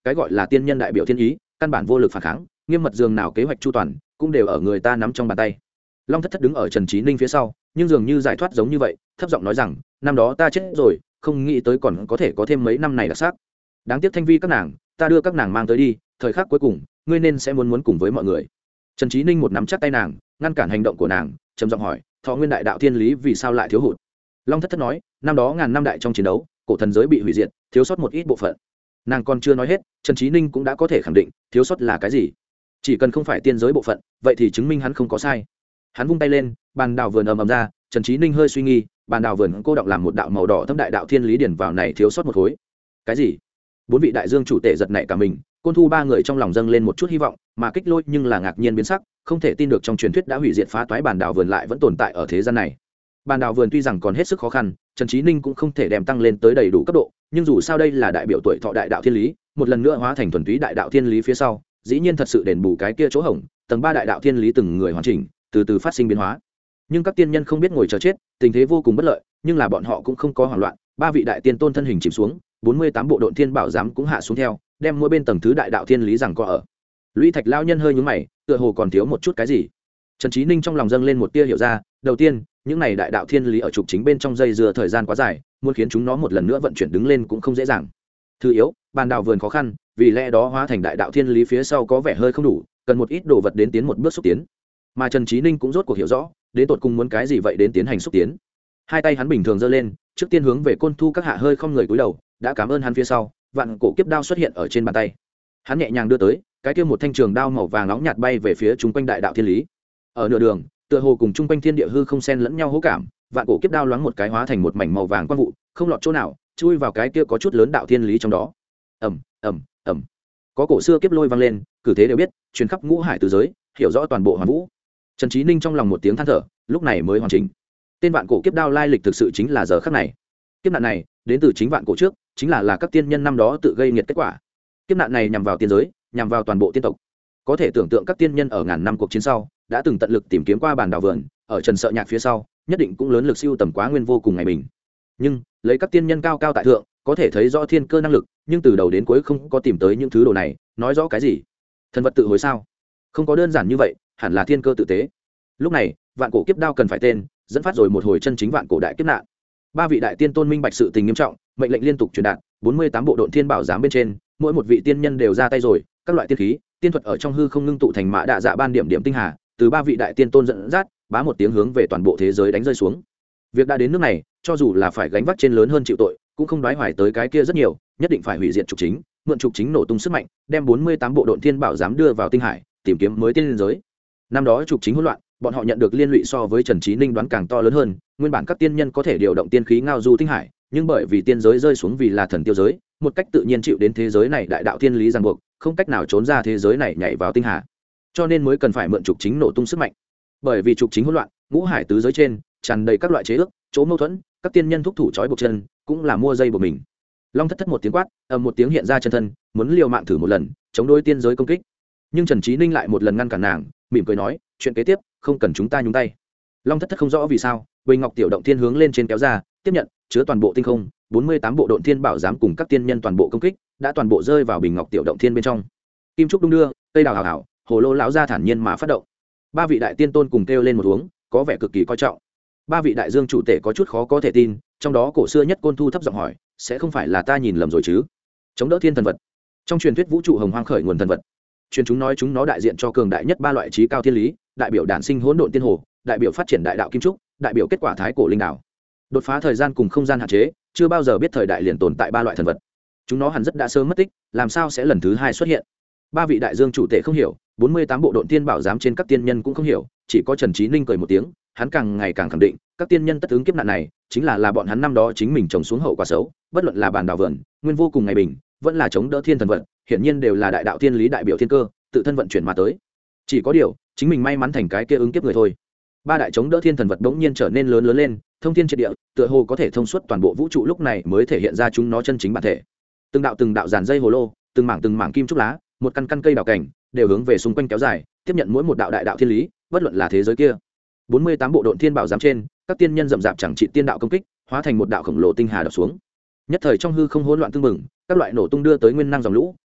cái gọi là tiên nhân đại biểu thiên ý căn bản vô lực phản kháng, nghiêm mật dường nào kế hoạch chu toàn cũng đều ở người ta nắm trong bàn tay. Long thất thất đứng ở Trần Chí Ninh phía sau, nhưng dường như giải thoát giống như vậy, thấp giọng nói rằng năm đó ta chết rồi, không nghĩ tới còn có thể có thêm mấy năm này đặc sắc. Đáng tiếc Thanh Vi các nàng, ta đưa các nàng mang tới đi, thời khắc cuối cùng ngươi nên sẽ muốn cùng với mọi người. Trần Chí Ninh một nắm chắc tay nàng, ngăn cản hành động của nàng, trầm giọng hỏi Thọ Nguyên đại đạo thiên lý vì sao lại thiếu hụt. Long thất thất nói năm đó ngàn năm đại trong chiến đấu, cổ thần giới bị hủy diệt, thiếu sót một ít bộ phận. Nàng còn chưa nói hết, Trần Chí Ninh cũng đã có thể khẳng định thiếu sót là cái gì. Chỉ cần không phải tiên giới bộ phận, vậy thì chứng minh hắn không có sai. Hắn vung tay lên, bàn đào vườn ầm ầm ra. Trần Chí Ninh hơi suy nghi, bàn đào vườn cô động làm một đạo màu đỏ thâm đại đạo thiên lý điển vào này thiếu sót một khối. Cái gì? Bốn vị đại dương chủ tể giật nảy cả mình, Côn Thu ba người trong lòng dâng lên một chút hy vọng, mà Kích Lôi nhưng là ngạc nhiên biến sắc, không thể tin được trong truyền thuyết đã hủy diệt phá toái bàn đào vườn lại vẫn tồn tại ở thế gian này. Bàn đào vườn tuy rằng còn hết sức khó khăn, Trần Chí Ninh cũng không thể đem tăng lên tới đầy đủ cấp độ, nhưng dù sao đây là đại biểu tuổi thọ đại đạo thiên lý, một lần nữa hóa thành thuần túy đại đạo thiên lý phía sau, dĩ nhiên thật sự đền bù cái kia chỗ hổng, tầng 3 đại đạo thiên lý từng người hoàn chỉnh, từ từ phát sinh biến hóa. Nhưng các tiên nhân không biết ngồi chờ chết, tình thế vô cùng bất lợi, nhưng là bọn họ cũng không có hoảng loạn, ba vị đại tiên tôn thân hình chìm xuống, 48 bộ độn thiên bảo giám cũng hạ xuống theo, đem mỗi bên tầng thứ đại đạo thiên lý rằng có ở. Lũy Thạch lão nhân hơi nhướng mày, tựa hồ còn thiếu một chút cái gì. Trần Chí Ninh trong lòng dâng lên một tia hiểu ra, đầu tiên, những này đại đạo thiên lý ở trục chính bên trong dây dưa thời gian quá dài, muốn khiến chúng nó một lần nữa vận chuyển đứng lên cũng không dễ dàng. Thứ yếu, bàn đào vườn khó khăn, vì lẽ đó hóa thành đại đạo thiên lý phía sau có vẻ hơi không đủ, cần một ít đồ vật đến tiến một bước xúc tiến. Mà Trần Chí Ninh cũng rốt cuộc hiểu rõ, đến tột cùng muốn cái gì vậy đến tiến hành xúc tiến. Hai tay hắn bình thường giơ lên, trước tiên hướng về Côn Thu các hạ hơi không người cúi đầu, đã cảm ơn hắn phía sau, vạn cổ kiếp đao xuất hiện ở trên bàn tay. Hắn nhẹ nhàng đưa tới, cái kia một thanh trường đao màu vàng nóng nhạt bay về phía trung quanh đại đạo thiên lý. Ở nửa đường, tựa hồ cùng trung quanh thiên địa hư không xen lẫn nhau hỗ cảm, vạn cổ kiếp đao loáng một cái hóa thành một mảnh màu vàng quang vụ, không lọt chỗ nào, chui vào cái kia có chút lớn đạo thiên lý trong đó. Ầm ầm ầm. Có cổ xưa kiếp lôi vang lên, cử thế đều biết, truyền khắp ngũ hải tứ giới, hiểu rõ toàn bộ hoàn vũ. Trần Chí Ninh trong lòng một tiếng than thở, lúc này mới hoàn chỉnh. Tên vạn cổ kiếp đao lai lịch thực sự chính là giờ khắc này. Kiếp nạn này đến từ chính vạn cổ trước, chính là các tiên nhân năm đó tự gây nghiệt kết quả. Kiếp nạn này nhằm vào tiên giới, nhằm vào toàn bộ tiên tộc. Có thể tưởng tượng các tiên nhân ở ngàn năm cuộc chiến sau, đã từng tận lực tìm kiếm qua bàn đào vườn, ở Trần Sợ Nhạc phía sau, nhất định cũng lớn lực siêu tầm quá nguyên vô cùng ngày bình. Nhưng, lấy các tiên nhân cao cao tại thượng, có thể thấy rõ thiên cơ năng lực, nhưng từ đầu đến cuối không có tìm tới những thứ đồ này, nói rõ cái gì? Thần vật tự hối sao? Không có đơn giản như vậy, hẳn là thiên cơ tự tế. Lúc này, vạn cổ kiếp đao cần phải tên, dẫn phát rồi một hồi chân chính vạn cổ đại kiếp nạn. Ba vị đại tiên tôn minh bạch sự tình nghiêm trọng, mệnh lệnh liên tục truyền đạt, 48 bộ độn thiên bảo giám bên trên, mỗi một vị tiên nhân đều ra tay rồi, các loại tiên khí, tiên thuật ở trong hư không ngưng tụ thành mã đạ dạ ban điểm điểm tinh hà, từ ba vị đại tiên tôn dẫn dắt, bá một tiếng hướng về toàn bộ thế giới đánh rơi xuống. Việc đã đến nước này, cho dù là phải gánh vác trên lớn hơn chịu tội, cũng không đoái hoài tới cái kia rất nhiều, nhất định phải hủy diệt trục chính, mượn trục chính nổ tung sức mạnh, đem 48 bộ độn thiên bảo giám đưa vào tinh hải, tìm kiếm mới tiên giới. Năm đó trục chính hỗn loạn, bọn họ nhận được liên lụy so với Trần Chí Ninh đoán càng to lớn hơn, nguyên bản các tiên nhân có thể điều động tiên khí ngao du tinh hải, nhưng bởi vì tiên giới rơi xuống vì là thần tiêu giới, một cách tự nhiên chịu đến thế giới này đại đạo thiên lý ràng buộc, không cách nào trốn ra thế giới này nhảy vào tinh hà, cho nên mới cần phải mượn trục chính nổ tung sức mạnh. Bởi vì trục chính hỗn loạn, ngũ hải tứ giới trên tràn đầy các loại chế ước, chỗ mâu thuẫn, các tiên nhân thúc thủ trói buộc chân, cũng là mua dây buộc mình. Long thất thất một tiếng quát, một tiếng hiện ra chân thân, muốn liều mạng thử một lần, chống đối tiên giới công kích. Nhưng Trần Chí Ninh lại một lần ngăn cản nàng, mỉm cười nói, chuyện kế tiếp không cần chúng ta nhúng tay. Long thất thất không rõ vì sao, Bình Ngọc tiểu động thiên hướng lên trên kéo ra, tiếp nhận, chứa toàn bộ tinh không, 48 bộ độn thiên bảo giám cùng các tiên nhân toàn bộ công kích, đã toàn bộ rơi vào Bình Ngọc tiểu động thiên bên trong. Kim trúc đung đưa, cây đào hào hào, hồ lô lão ra thản nhiên mà phát động. Ba vị đại tiên tôn cùng kêu lên một uống, có vẻ cực kỳ coi trọng. Ba vị đại dương chủ tể có chút khó có thể tin, trong đó cổ xưa nhất Côn Thu thấp giọng hỏi, sẽ không phải là ta nhìn lầm rồi chứ? Chống đỡ thiên thần vật, trong truyền thuyết vũ trụ hồng hoang khởi nguồn thần vật, truyền chúng nói chúng nó đại diện cho cường đại nhất ba loại trí cao thiên lý, đại biểu đản sinh hỗn độn tiên hồ, đại biểu phát triển đại đạo kim trúc, đại biểu kết quả thái cổ linh đảo. Đột phá thời gian cùng không gian hạn chế, chưa bao giờ biết thời đại liền tồn tại ba loại thần vật. Chúng nó hẳn rất đã sớm mất tích, làm sao sẽ lần thứ hai xuất hiện? Ba vị đại dương chủ tể không hiểu, 48 bộ độn tiên bảo giám trên các tiên nhân cũng không hiểu, chỉ có Trần Chí Ninh cười một tiếng, hắn càng ngày càng khẳng định, các tiên nhân tất ứng kiếp nạn này, chính là bọn hắn năm đó chính mình trồng xuống hậu quả xấu, bất luận là bản đảo vườn, nguyên vô cùng ngày bình, vẫn là chống đỡ thiên thần vật, hiển nhiên đều là đại đạo thiên lý đại biểu thiên cơ, tự thân vận chuyển mà tới. Chỉ có điều, chính mình may mắn thành cái kia ứng kiếp người thôi. Ba đại chống đỡ thiên thần vật đống nhiên trở nên lớn lên, thông thiên triệt địa, tựa hồ có thể thông suốt toàn bộ vũ trụ, lúc này mới thể hiện ra chúng nó chân chính bản thể. Từng đạo dàn dây hồ lô, từng mảng kim trúc lá, một căn cây đào cảnh, đều hướng về xung quanh kéo dài, tiếp nhận mỗi một đạo đại đạo thiên lý, bất luận là thế giới kia. 48 bộ độn thiên bảo giám trên, các tiên nhân rậm rạp chẳng trị tiên đạo công kích, hóa thành một đạo khổng lồ tinh hà đập xuống. Nhất thời trong hư không hỗn loạn tương mừng, các loại nổ tung đưa tới nguyên năng dòng lũ,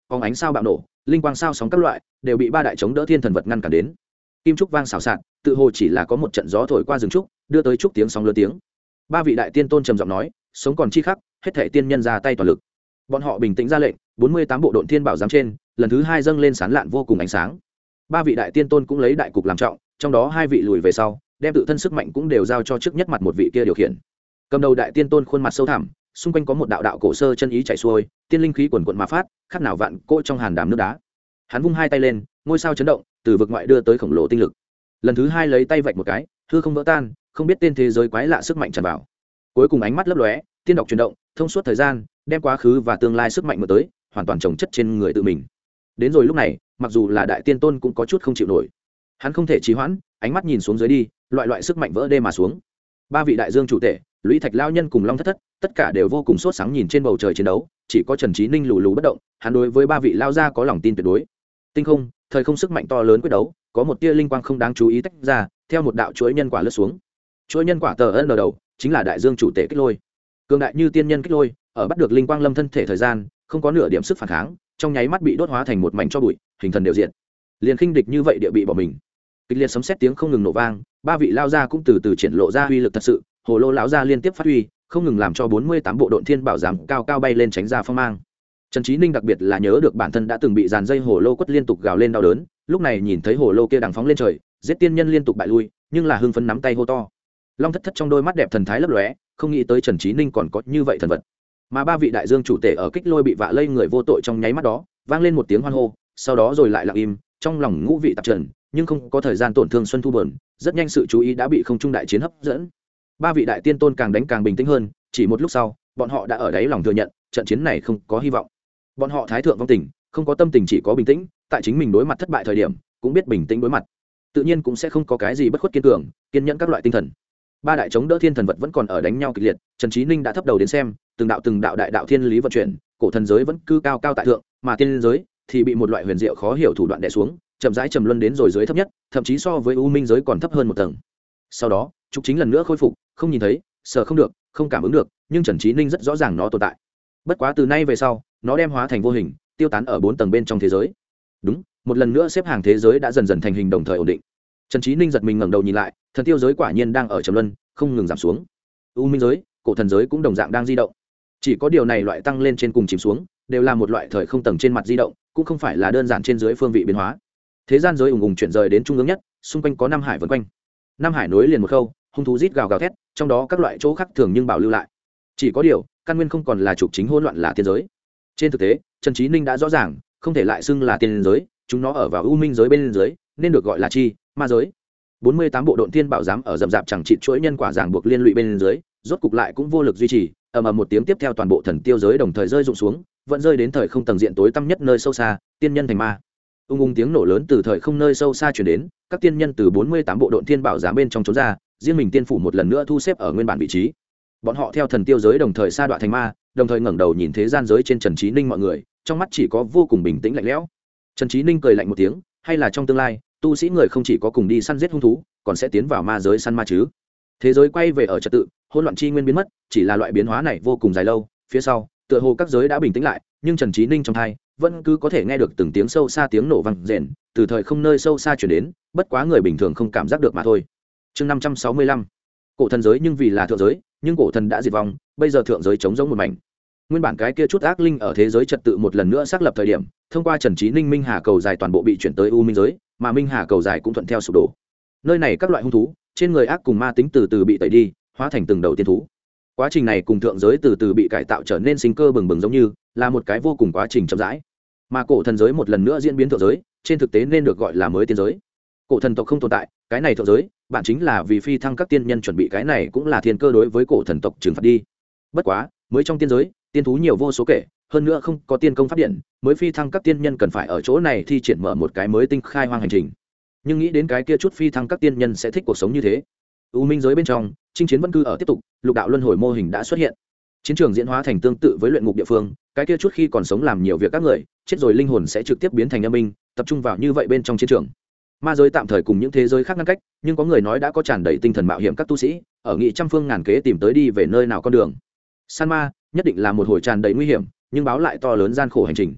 phóng ánh sao bạo nổ, linh quang sao sóng các loại đều bị ba đại chống đỡ thiên thần vật ngăn cản đến. Kim trúc vang xào xạc, tự hồ chỉ là có một trận gió thổi qua rừng trúc, đưa tới trúc tiếng sóng lớn tiếng. Ba vị đại tiên tôn trầm giọng nói, sống còn chi khắc, hết thảy tiên nhân ra tay toàn lực. Bọn họ bình tĩnh ra lệnh, 48 bộ độn thiên bảo giám trên, lần thứ 2 dâng lên sáng lạn vô cùng ánh sáng. Ba vị đại tiên tôn cũng lấy đại cục làm trọng, trong đó 2 vị lùi về sau, đem tự thân sức mạnh cũng đều giao cho trước nhất mặt một vị kia điều khiển. Cầm đầu đại tiên tôn khuôn mặt sâu thẳm, xung quanh có một đạo đạo cổ sơ chân ý chảy xuôi, tiên linh khí quần quần mà phát, khác nào vạn cỗ trong hàn đàm nước đá. Hắn vung 2 tay lên, ngôi sao chấn động, từ vực ngoại đưa tới khổng lồ tinh lực. Lần thứ 2 lấy tay vạch một cái, hư không vỡ tan, không biết tên thế giới quái lạ sức mạnh tràn vào. Cuối cùng ánh mắt lấp lóe, tiên đọc chuyển động, thông suốt thời gian, đem quá khứ và tương lai sức mạnh mở tới, hoàn toàn chồng chất trên người tự mình. Đến rồi lúc này, mặc dù là đại tiên tôn cũng có chút không chịu nổi. Hắn không thể trì hoãn, ánh mắt nhìn xuống dưới đi, loại sức mạnh vỡ đê mà xuống. Ba vị đại dương chủ tể, Lũy Thạch lao nhân cùng Long Thất Thất, tất cả đều vô cùng sốt sáng nhìn trên bầu trời chiến đấu, chỉ có Trần Chí Ninh lù lù bất động, hắn đối với ba vị lao gia có lòng tin tuyệt đối. Tinh không, thời không sức mạnh to lớn quyết đấu, có một tia linh quang không đáng chú ý tách ra, theo một đạo chuỗi nhân quả lướt xuống. Chuỗi nhân quả tờ ân đầu, chính là đại dương chủ tể Kích Lôi. Cường đại như tiên nhân Kích Lôi, ở bắt được linh quang lâm thân thể thời gian, không có nửa điểm sức phản kháng, trong nháy mắt bị đốt hóa thành một mảnh tro bụi, hình thần đều diện. Liền khinh địch như vậy địa bị bỏ mình. Kịch liệt sấm sét tiếng không ngừng nổ vang, ba vị lao gia cũng từ từ triển lộ ra uy lực thật sự, Hồ Lô lão gia liên tiếp phát huy, không ngừng làm cho 48 bộ độn thiên bảo giám cao cao bay lên tránh ra phong mang. Trần Chí Ninh đặc biệt là nhớ được bản thân đã từng bị dàn dây hồ lô quất liên tục gào lên đau đớn, lúc này nhìn thấy hồ lô kia đằng phóng lên trời, giết tiên nhân liên tục bại lui, nhưng là hưng phấn nắm tay hô to. Long Thất Thất trong đôi mắt đẹp thần thái lấp lóe, không nghĩ tới Trần Chí Ninh còn có như vậy thần vật. Mà ba vị đại dương chủ tể ở Kích Lôi bị vạ lây người vô tội trong nháy mắt đó, vang lên một tiếng hoan hô, sau đó rồi lại lặng im, trong lòng ngũ vị tạp trần, nhưng không có thời gian tổn thương xuân thu buồn, rất nhanh sự chú ý đã bị không trung đại chiến hấp dẫn. Ba vị đại tiên tôn càng đánh càng bình tĩnh hơn, chỉ một lúc sau, bọn họ đã ở đáy lòng thừa nhận, trận chiến này không có hy vọng. Bọn họ thái thượng vong tình, không có tâm tình chỉ có bình tĩnh, tại chính mình đối mặt thất bại thời điểm, cũng biết bình tĩnh đối mặt. Tự nhiên cũng sẽ không có cái gì bất khuất kiên cường, kiên nhẫn các loại tinh thần. Ba đại chống đỡ thiên thần vật vẫn còn ở đánh nhau kịch liệt, Trần Chí Ninh đã thấp đầu đến xem, từng đạo đại đạo thiên lý vận chuyển, cổ thần giới vẫn cư cao cao tại thượng, mà tiên giới thì bị một loại huyền diệu khó hiểu thủ đoạn đè xuống, chậm rãi trầm luân đến rồi dưới thấp nhất, thậm chí so với u minh giới còn thấp hơn một tầng. Sau đó, trục chính lần nữa khôi phục, không nhìn thấy, sợ không được, không cảm ứng được, nhưng Trần Chí Ninh rất rõ ràng nó tồn tại. Bất quá từ nay về sau, nó đem hóa thành vô hình, tiêu tán ở 4 tầng bên trong thế giới. Đúng, một lần nữa xếp hàng thế giới đã dần dần thành hình đồng thời ổn định. Trần Chí Ninh giật mình ngẩng đầu nhìn lại, thần tiêu giới quả nhiên đang ở trầm luân, không ngừng giảm xuống. U minh giới, cổ thần giới cũng đồng dạng đang di động. Chỉ có điều này loại tăng lên trên cùng chìm xuống, đều là một loại thời không tầng trên mặt di động, cũng không phải là đơn giản trên dưới phương vị biến hóa. Thế gian giới ùng ùng chuyển rời đến trung ương nhất, xung quanh có năm hải vần quanh. Năm hải nối liền một khâu, hung thú rít gào gào thét, trong đó các loại chỗ khác thường nhưng bảo lưu lại. Chỉ có điều, căn nguyên không còn là trục chính hỗn loạn là tiên giới. Trên thực tế, Trần Chí Ninh đã rõ ràng, không thể lại xưng là tiên giới, chúng nó ở vào u minh giới bên dưới, nên được gọi là chi ma giới. 48 bộ độn thiên bảo giám ở rậm rạp chẳng trị chuỗi nhân quả ràng buộc liên lụy bên dưới, rốt cục lại cũng vô lực duy trì, ầm ầm một tiếng tiếp theo toàn bộ thần tiêu giới đồng thời rơi rụng xuống, vẫn rơi đến thời không tầng diện tối tăm nhất nơi sâu xa, tiên nhân thành ma. Ung tiếng nổ lớn từ thời không nơi sâu xa truyền đến, các tiên nhân từ 48 bộ độn thiên bảo giám bên trong trốn ra, riêng mình tiên phủ một lần nữa thu xếp ở nguyên bản vị trí. Bọn họ theo thần tiêu giới đồng thời sa đọa thành ma, đồng thời ngẩng đầu nhìn thế gian giới trên Trần Chí Ninh mọi người, trong mắt chỉ có vô cùng bình tĩnh lạnh lẽo. Trần Chí Ninh cười lạnh một tiếng, hay là trong tương lai, tu sĩ người không chỉ có cùng đi săn giết hung thú, còn sẽ tiến vào ma giới săn ma chứ? Thế giới quay về ở trật tự, hỗn loạn chi nguyên biến mất, chỉ là loại biến hóa này vô cùng dài lâu, phía sau, tựa hồ các giới đã bình tĩnh lại, nhưng Trần Chí Ninh trong tai vẫn cứ có thể nghe được từng tiếng sâu xa tiếng nổ vang rền, từ thời không nơi sâu xa truyền đến, bất quá người bình thường không cảm giác được mà thôi. Chương 565. Cổ thần giới nhưng vì là thượng giới, nhưng cổ thần đã diệt vong, bây giờ thượng giới trống rỗng một mảnh. Nguyên bản cái kia chút ác linh ở thế giới trật tự một lần nữa xác lập thời điểm, thông qua Trần Chí Ninh Minh Hà cầu dài toàn bộ bị chuyển tới u minh giới, mà Minh Hà cầu dài cũng thuận theo sụp đổ. Nơi này các loại hung thú, trên người ác cùng ma tính từ từ bị tẩy đi, hóa thành từng đầu tiên thú. Quá trình này cùng thượng giới từ từ bị cải tạo trở nên sinh cơ bừng bừng giống như là một cái vô cùng quá trình chậm rãi. Mà cổ thần giới một lần nữa diễn biến thượng giới, trên thực tế nên được gọi là mới tiên giới. Cổ thần tộc không tồn tại, cái này thượng giới, bạn chính là vì phi thăng các tiên nhân chuẩn bị cái này cũng là thiên cơ đối với cổ thần tộc trừng phạt đi. Bất quá, mới trong tiên giới, tiên thú nhiều vô số kể, hơn nữa không có tiên công phát điện, mới phi thăng các tiên nhân cần phải ở chỗ này thi triển mở một cái mới tinh khai hoang hành trình. Nhưng nghĩ đến cái kia chút phi thăng các tiên nhân sẽ thích cuộc sống như thế. U minh giới bên trong, chinh chiến vẫn cư ở tiếp tục, lục đạo luân hồi mô hình đã xuất hiện. Chiến trường diễn hóa thành tương tự với luyện ngục địa phương, cái kia chút khi còn sống làm nhiều việc các người, chết rồi linh hồn sẽ trực tiếp biến thành âm minh, tập trung vào như vậy bên trong chiến trường. Ma giới tạm thời cùng những thế giới khác ngăn cách, nhưng có người nói đã có tràn đầy tinh thần mạo hiểm các tu sĩ, ở nghị trăm phương ngàn kế tìm tới đi về nơi nào con đường. San ma nhất định là một hồi tràn đầy nguy hiểm, nhưng báo lại to lớn gian khổ hành trình.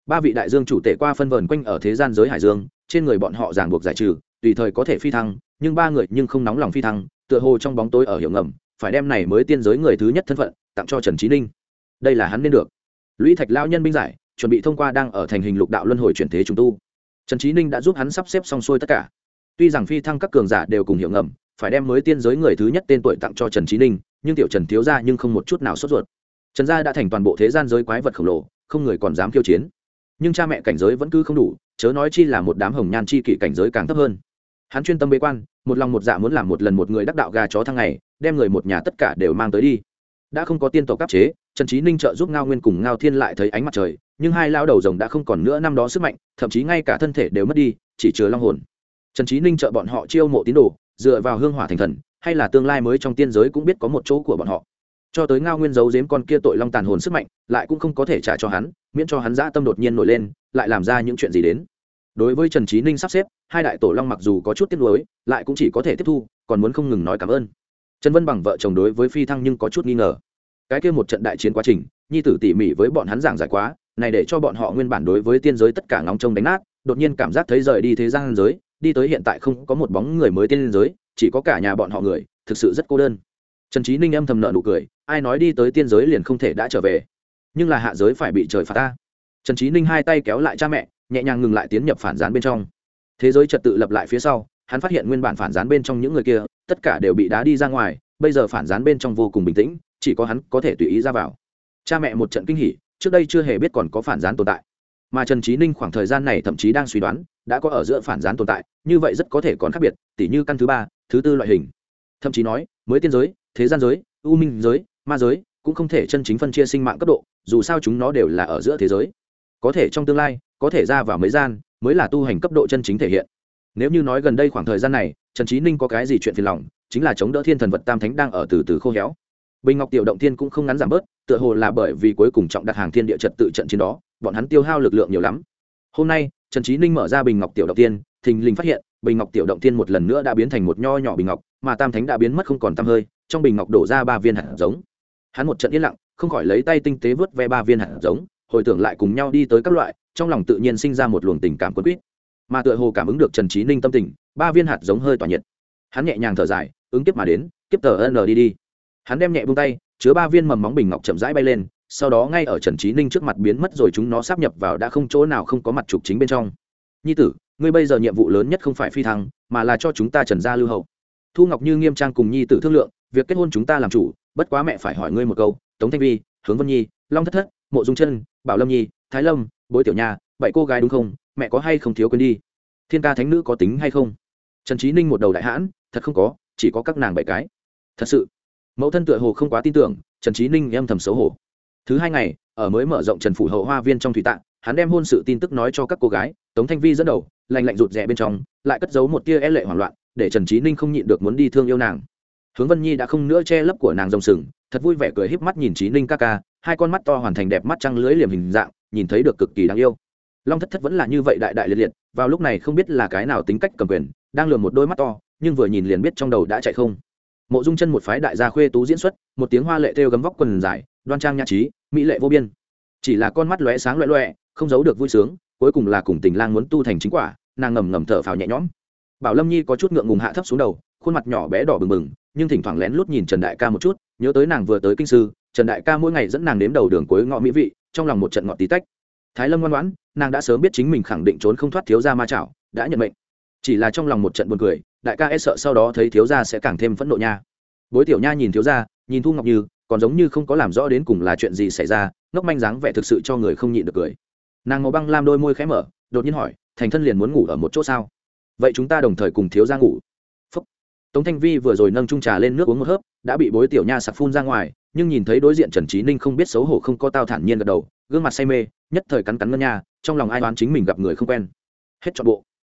ba vị đại dương chủ tể qua phân vờn quanh ở thế gian giới hải dương, trên người bọn họ ràng buộc giải trừ, tùy thời có thể phi thăng, nhưng ba người nhưng không nóng lòng phi thăng, tựa hồ trong bóng tối ở hiểu ngầm, phải đem này mới tiên giới người thứ nhất thân phận tặng cho Trần Chí Ninh. Đây là hắn nên được. Lũy Thạch lão nhân binh giải, chuẩn bị thông qua đang ở thành hình lục đạo luân hồi chuyển thế trùng tu. Trần Chí Ninh đã giúp hắn sắp xếp xong xuôi tất cả. Tuy rằng phi thăng các cường giả đều cùng hiểu ngầm, phải đem mới tiên giới người thứ nhất tên tuổi tặng cho Trần Chí Ninh, nhưng tiểu Trần thiếu gia nhưng không một chút nào sốt ruột. Trần gia đã thành toàn bộ thế gian giới quái vật khổng lồ, không người còn dám khiêu chiến. Nhưng cha mẹ cảnh giới vẫn cứ không đủ, chớ nói chi là một đám hồng nhan chi kỷ cảnh giới càng thấp hơn. Hắn chuyên tâm bế quan, một lòng một dạ muốn làm một lần một người đắc đạo gà chó thăng ngày, đem người một nhà tất cả đều mang tới đi. Đã không có tiên tộc cấp chế, Trần Chí Ninh trợ giúp Ngao Nguyên cùng Ngao Thiên lại thấy ánh mặt trời, nhưng hai lão đầu rồng đã không còn nữa năm đó sức mạnh, thậm chí ngay cả thân thể đều mất đi, chỉ chứa long hồn. Trần Chí Ninh trợ bọn họ chiêu mộ tín đồ, dựa vào hương hỏa thành thần, hay là tương lai mới trong tiên giới cũng biết có một chỗ của bọn họ. Cho tới Ngao Nguyên giấu giếm con kia tội long tàn hồn sức mạnh, lại cũng không có thể trả cho hắn, miễn cho hắn dã tâm đột nhiên nổi lên, lại làm ra những chuyện gì đến. Đối với Trần Chí Ninh sắp xếp, hai đại tổ long mặc dù có chút tiếc nuối, lại cũng chỉ có thể tiếp thu, còn muốn không ngừng nói cảm ơn. Trần Vân Bằng vợ chồng đối với phi thăng nhưng có chút nghi ngờ. Cái kia một trận đại chiến quá trình, nhi tử tỉ mỉ với bọn hắn giảng giải quá, này để cho bọn họ nguyên bản đối với tiên giới tất cả ngóng trông đánh nát, đột nhiên cảm giác thấy rời đi thế gian giới, đi tới hiện tại không có một bóng người mới tiên giới, chỉ có cả nhà bọn họ người, thực sự rất cô đơn. Trần Chí Ninh âm thầm nở nụ cười, ai nói đi tới tiên giới liền không thể đã trở về, nhưng là hạ giới phải bị trời phạt ta. Trần Chí Ninh hai tay kéo lại cha mẹ, nhẹ nhàng ngừng lại tiến nhập phản gián bên trong. Thế giới trật tự lập lại phía sau, hắn phát hiện nguyên bản phản gián bên trong những người kia, tất cả đều bị đá đi ra ngoài, bây giờ phản gián bên trong vô cùng bình tĩnh, chỉ có hắn có thể tùy ý ra vào. Cha mẹ một trận kinh hỉ, trước đây chưa hề biết còn có phản gián tồn tại, mà Trần Chí Ninh khoảng thời gian này thậm chí đang suy đoán, đã có ở giữa phản gián tồn tại, như vậy rất có thể còn khác biệt, tỉ như căn thứ ba, thứ tư loại hình. Thậm chí nói, mới tiên giới, thế gian giới, u minh giới, ma giới, cũng không thể chân chính phân chia sinh mạng cấp độ, dù sao chúng nó đều là ở giữa thế giới. Có thể trong tương lai, có thể ra vào mấy gian, mới là tu hành cấp độ chân chính thể hiện. Nếu như nói gần đây khoảng thời gian này, Trần Chí Ninh có cái gì chuyện phiền lòng, chính là chống đỡ thiên thần vật tam thánh đang ở từ từ khô héo. Bình Ngọc Tiểu Động Thiên cũng không ngắn giảm bớt, tựa hồ là bởi vì cuối cùng trọng đặt hàng thiên địa trật tự trận chiến đó, bọn hắn tiêu hao lực lượng nhiều lắm. Hôm nay, Trần Chí Ninh mở ra Bình Ngọc Tiểu Động Thiên, thình lình phát hiện, Bình Ngọc Tiểu Động Thiên một lần nữa đã biến thành một nho nhỏ bình ngọc, mà tam thánh đã biến mất không còn tăm hơi, trong bình ngọc đổ ra 3 viên hạt giống. Hắn một trận yên lặng, không khỏi lấy tay tinh tế vớt ve 3 viên hạt giống, hồi tưởng lại cùng nhau đi tới các loại, trong lòng tự nhiên sinh ra một luồng tình cảm cuốn quýt. Mà tựa hồ cảm ứng được Trần Chí Ninh tâm tình, 3 viên hạt giống hơi tỏa nhiệt. Hắn nhẹ nhàng thở dài, ứng kiếp mà đến, kiếp tờ n đi. Hắn đem nhẹ buông tay, chứa 3 viên mầm móng bình ngọc chậm rãi bay lên, sau đó ngay ở Trần Chí Ninh trước mặt biến mất rồi, chúng nó sáp nhập vào đã không chỗ nào không có mặt trục chính bên trong. Nhi tử, ngươi bây giờ nhiệm vụ lớn nhất không phải phi thăng, mà là cho chúng ta Trần gia lưu hậu. Thu Ngọc Như nghiêm trang cùng nhi tử thương lượng, việc kết hôn chúng ta làm chủ, bất quá mẹ phải hỏi ngươi một câu, Tống Thanh Vi, Hướng Vân Nhi, Long Thất Thất, Mộ Dung Chân, Bảo Lâm Nhi, Thái Lâm, Bối Tiểu Nha, 7 cô gái đúng không? Mẹ có hay không thiếu quên đi? Thiên ca thánh nữ có tính hay không? Trần Chí Ninh một đầu đại hãn, thật không có, chỉ có các nàng 7 cái. Thật sự. Mẫu thân tựa hồ không quá tin tưởng, Trần Chí Ninh âm thầm xấu hổ. Thứ 2 ngày, ở mới mở rộng Trần phủ hậu hoa viên trong thủy tạng, hắn đem hôn sự tin tức nói cho các cô gái, Tống Thanh Vi dẫn đầu, lạnh lạnh rụt rè bên trong, lại cất giấu một tia e lệ hoảng loạn, để Trần Chí Ninh không nhịn được muốn đi thương yêu nàng. Hướng Vân Nhi đã không nữa che lấp của nàng rồng sừng, thật vui vẻ cười híp mắt nhìn Chí Ninh ca ca, hai con mắt to hoàn thành đẹp mắt trăng lưỡi liềm hình dạng, nhìn thấy được cực kỳ đáng yêu. Long Thất Thất vẫn là như vậy đại đại liệt liệt, vào lúc này không biết là cái nào tính cách cầm quyền, đang lườm một đôi mắt to, nhưng vừa nhìn liền biết trong đầu đã chạy không. Mộ Dung Chân một phái đại gia khuê tú diễn xuất, một tiếng hoa lệ thêu gấm vóc quần dài, đoan trang nhã trí, mỹ lệ vô biên. Chỉ là con mắt lóe sáng loẹt loẹt, không giấu được vui sướng, cuối cùng là cùng Tình Lang muốn tu thành chính quả, nàng ngầm ngầm thở phào nhẹ nhõm. Bảo Lâm Nhi có chút ngượng ngùng hạ thấp xuống đầu, khuôn mặt nhỏ bé đỏ bừng bừng, nhưng thỉnh thoảng lén lút nhìn Trần Đại ca một chút, nhớ tới nàng vừa tới kinh sư, Trần Đại ca mỗi ngày dẫn nàng đếm đầu đường cuối ngõ mỹ vị, trong lòng một trận ngọt tí tách. Thái Lâm ngoan ngoãn, nàng đã sớm biết chính mình khẳng định trốn không thoát thiếu gia ma chảo, đã nhận mệnh. Chỉ là trong lòng một trận buồn cười, đại ca e sợ sau đó thấy thiếu gia sẽ càng thêm phẫn nộ nha. Bối Tiểu Nha nhìn thiếu gia, nhìn Thu Ngọc Như, còn giống như không có làm rõ đến cùng là chuyện gì xảy ra, ngốc manh dáng vẻ thực sự cho người không nhịn được cười. Nàng màu băng lam đôi môi khẽ mở, đột nhiên hỏi, thành thân liền muốn ngủ ở một chỗ sao? Vậy chúng ta đồng thời cùng thiếu gia ngủ. Phúc. Tống Thanh Vi vừa rồi nâng chung trà lên nước uống một hớp, đã bị Bối Tiểu Nha sặc phun ra ngoài, nhưng nhìn thấy đối diện Trần Chí Ninh không biết xấu hổ không có tao thản nhiên gật đầu, gương mặt say mê, nhất thời cắn cắn ngân nha, trong lòng ai đoán chính mình gặp người không quen. Hết trọn bộ.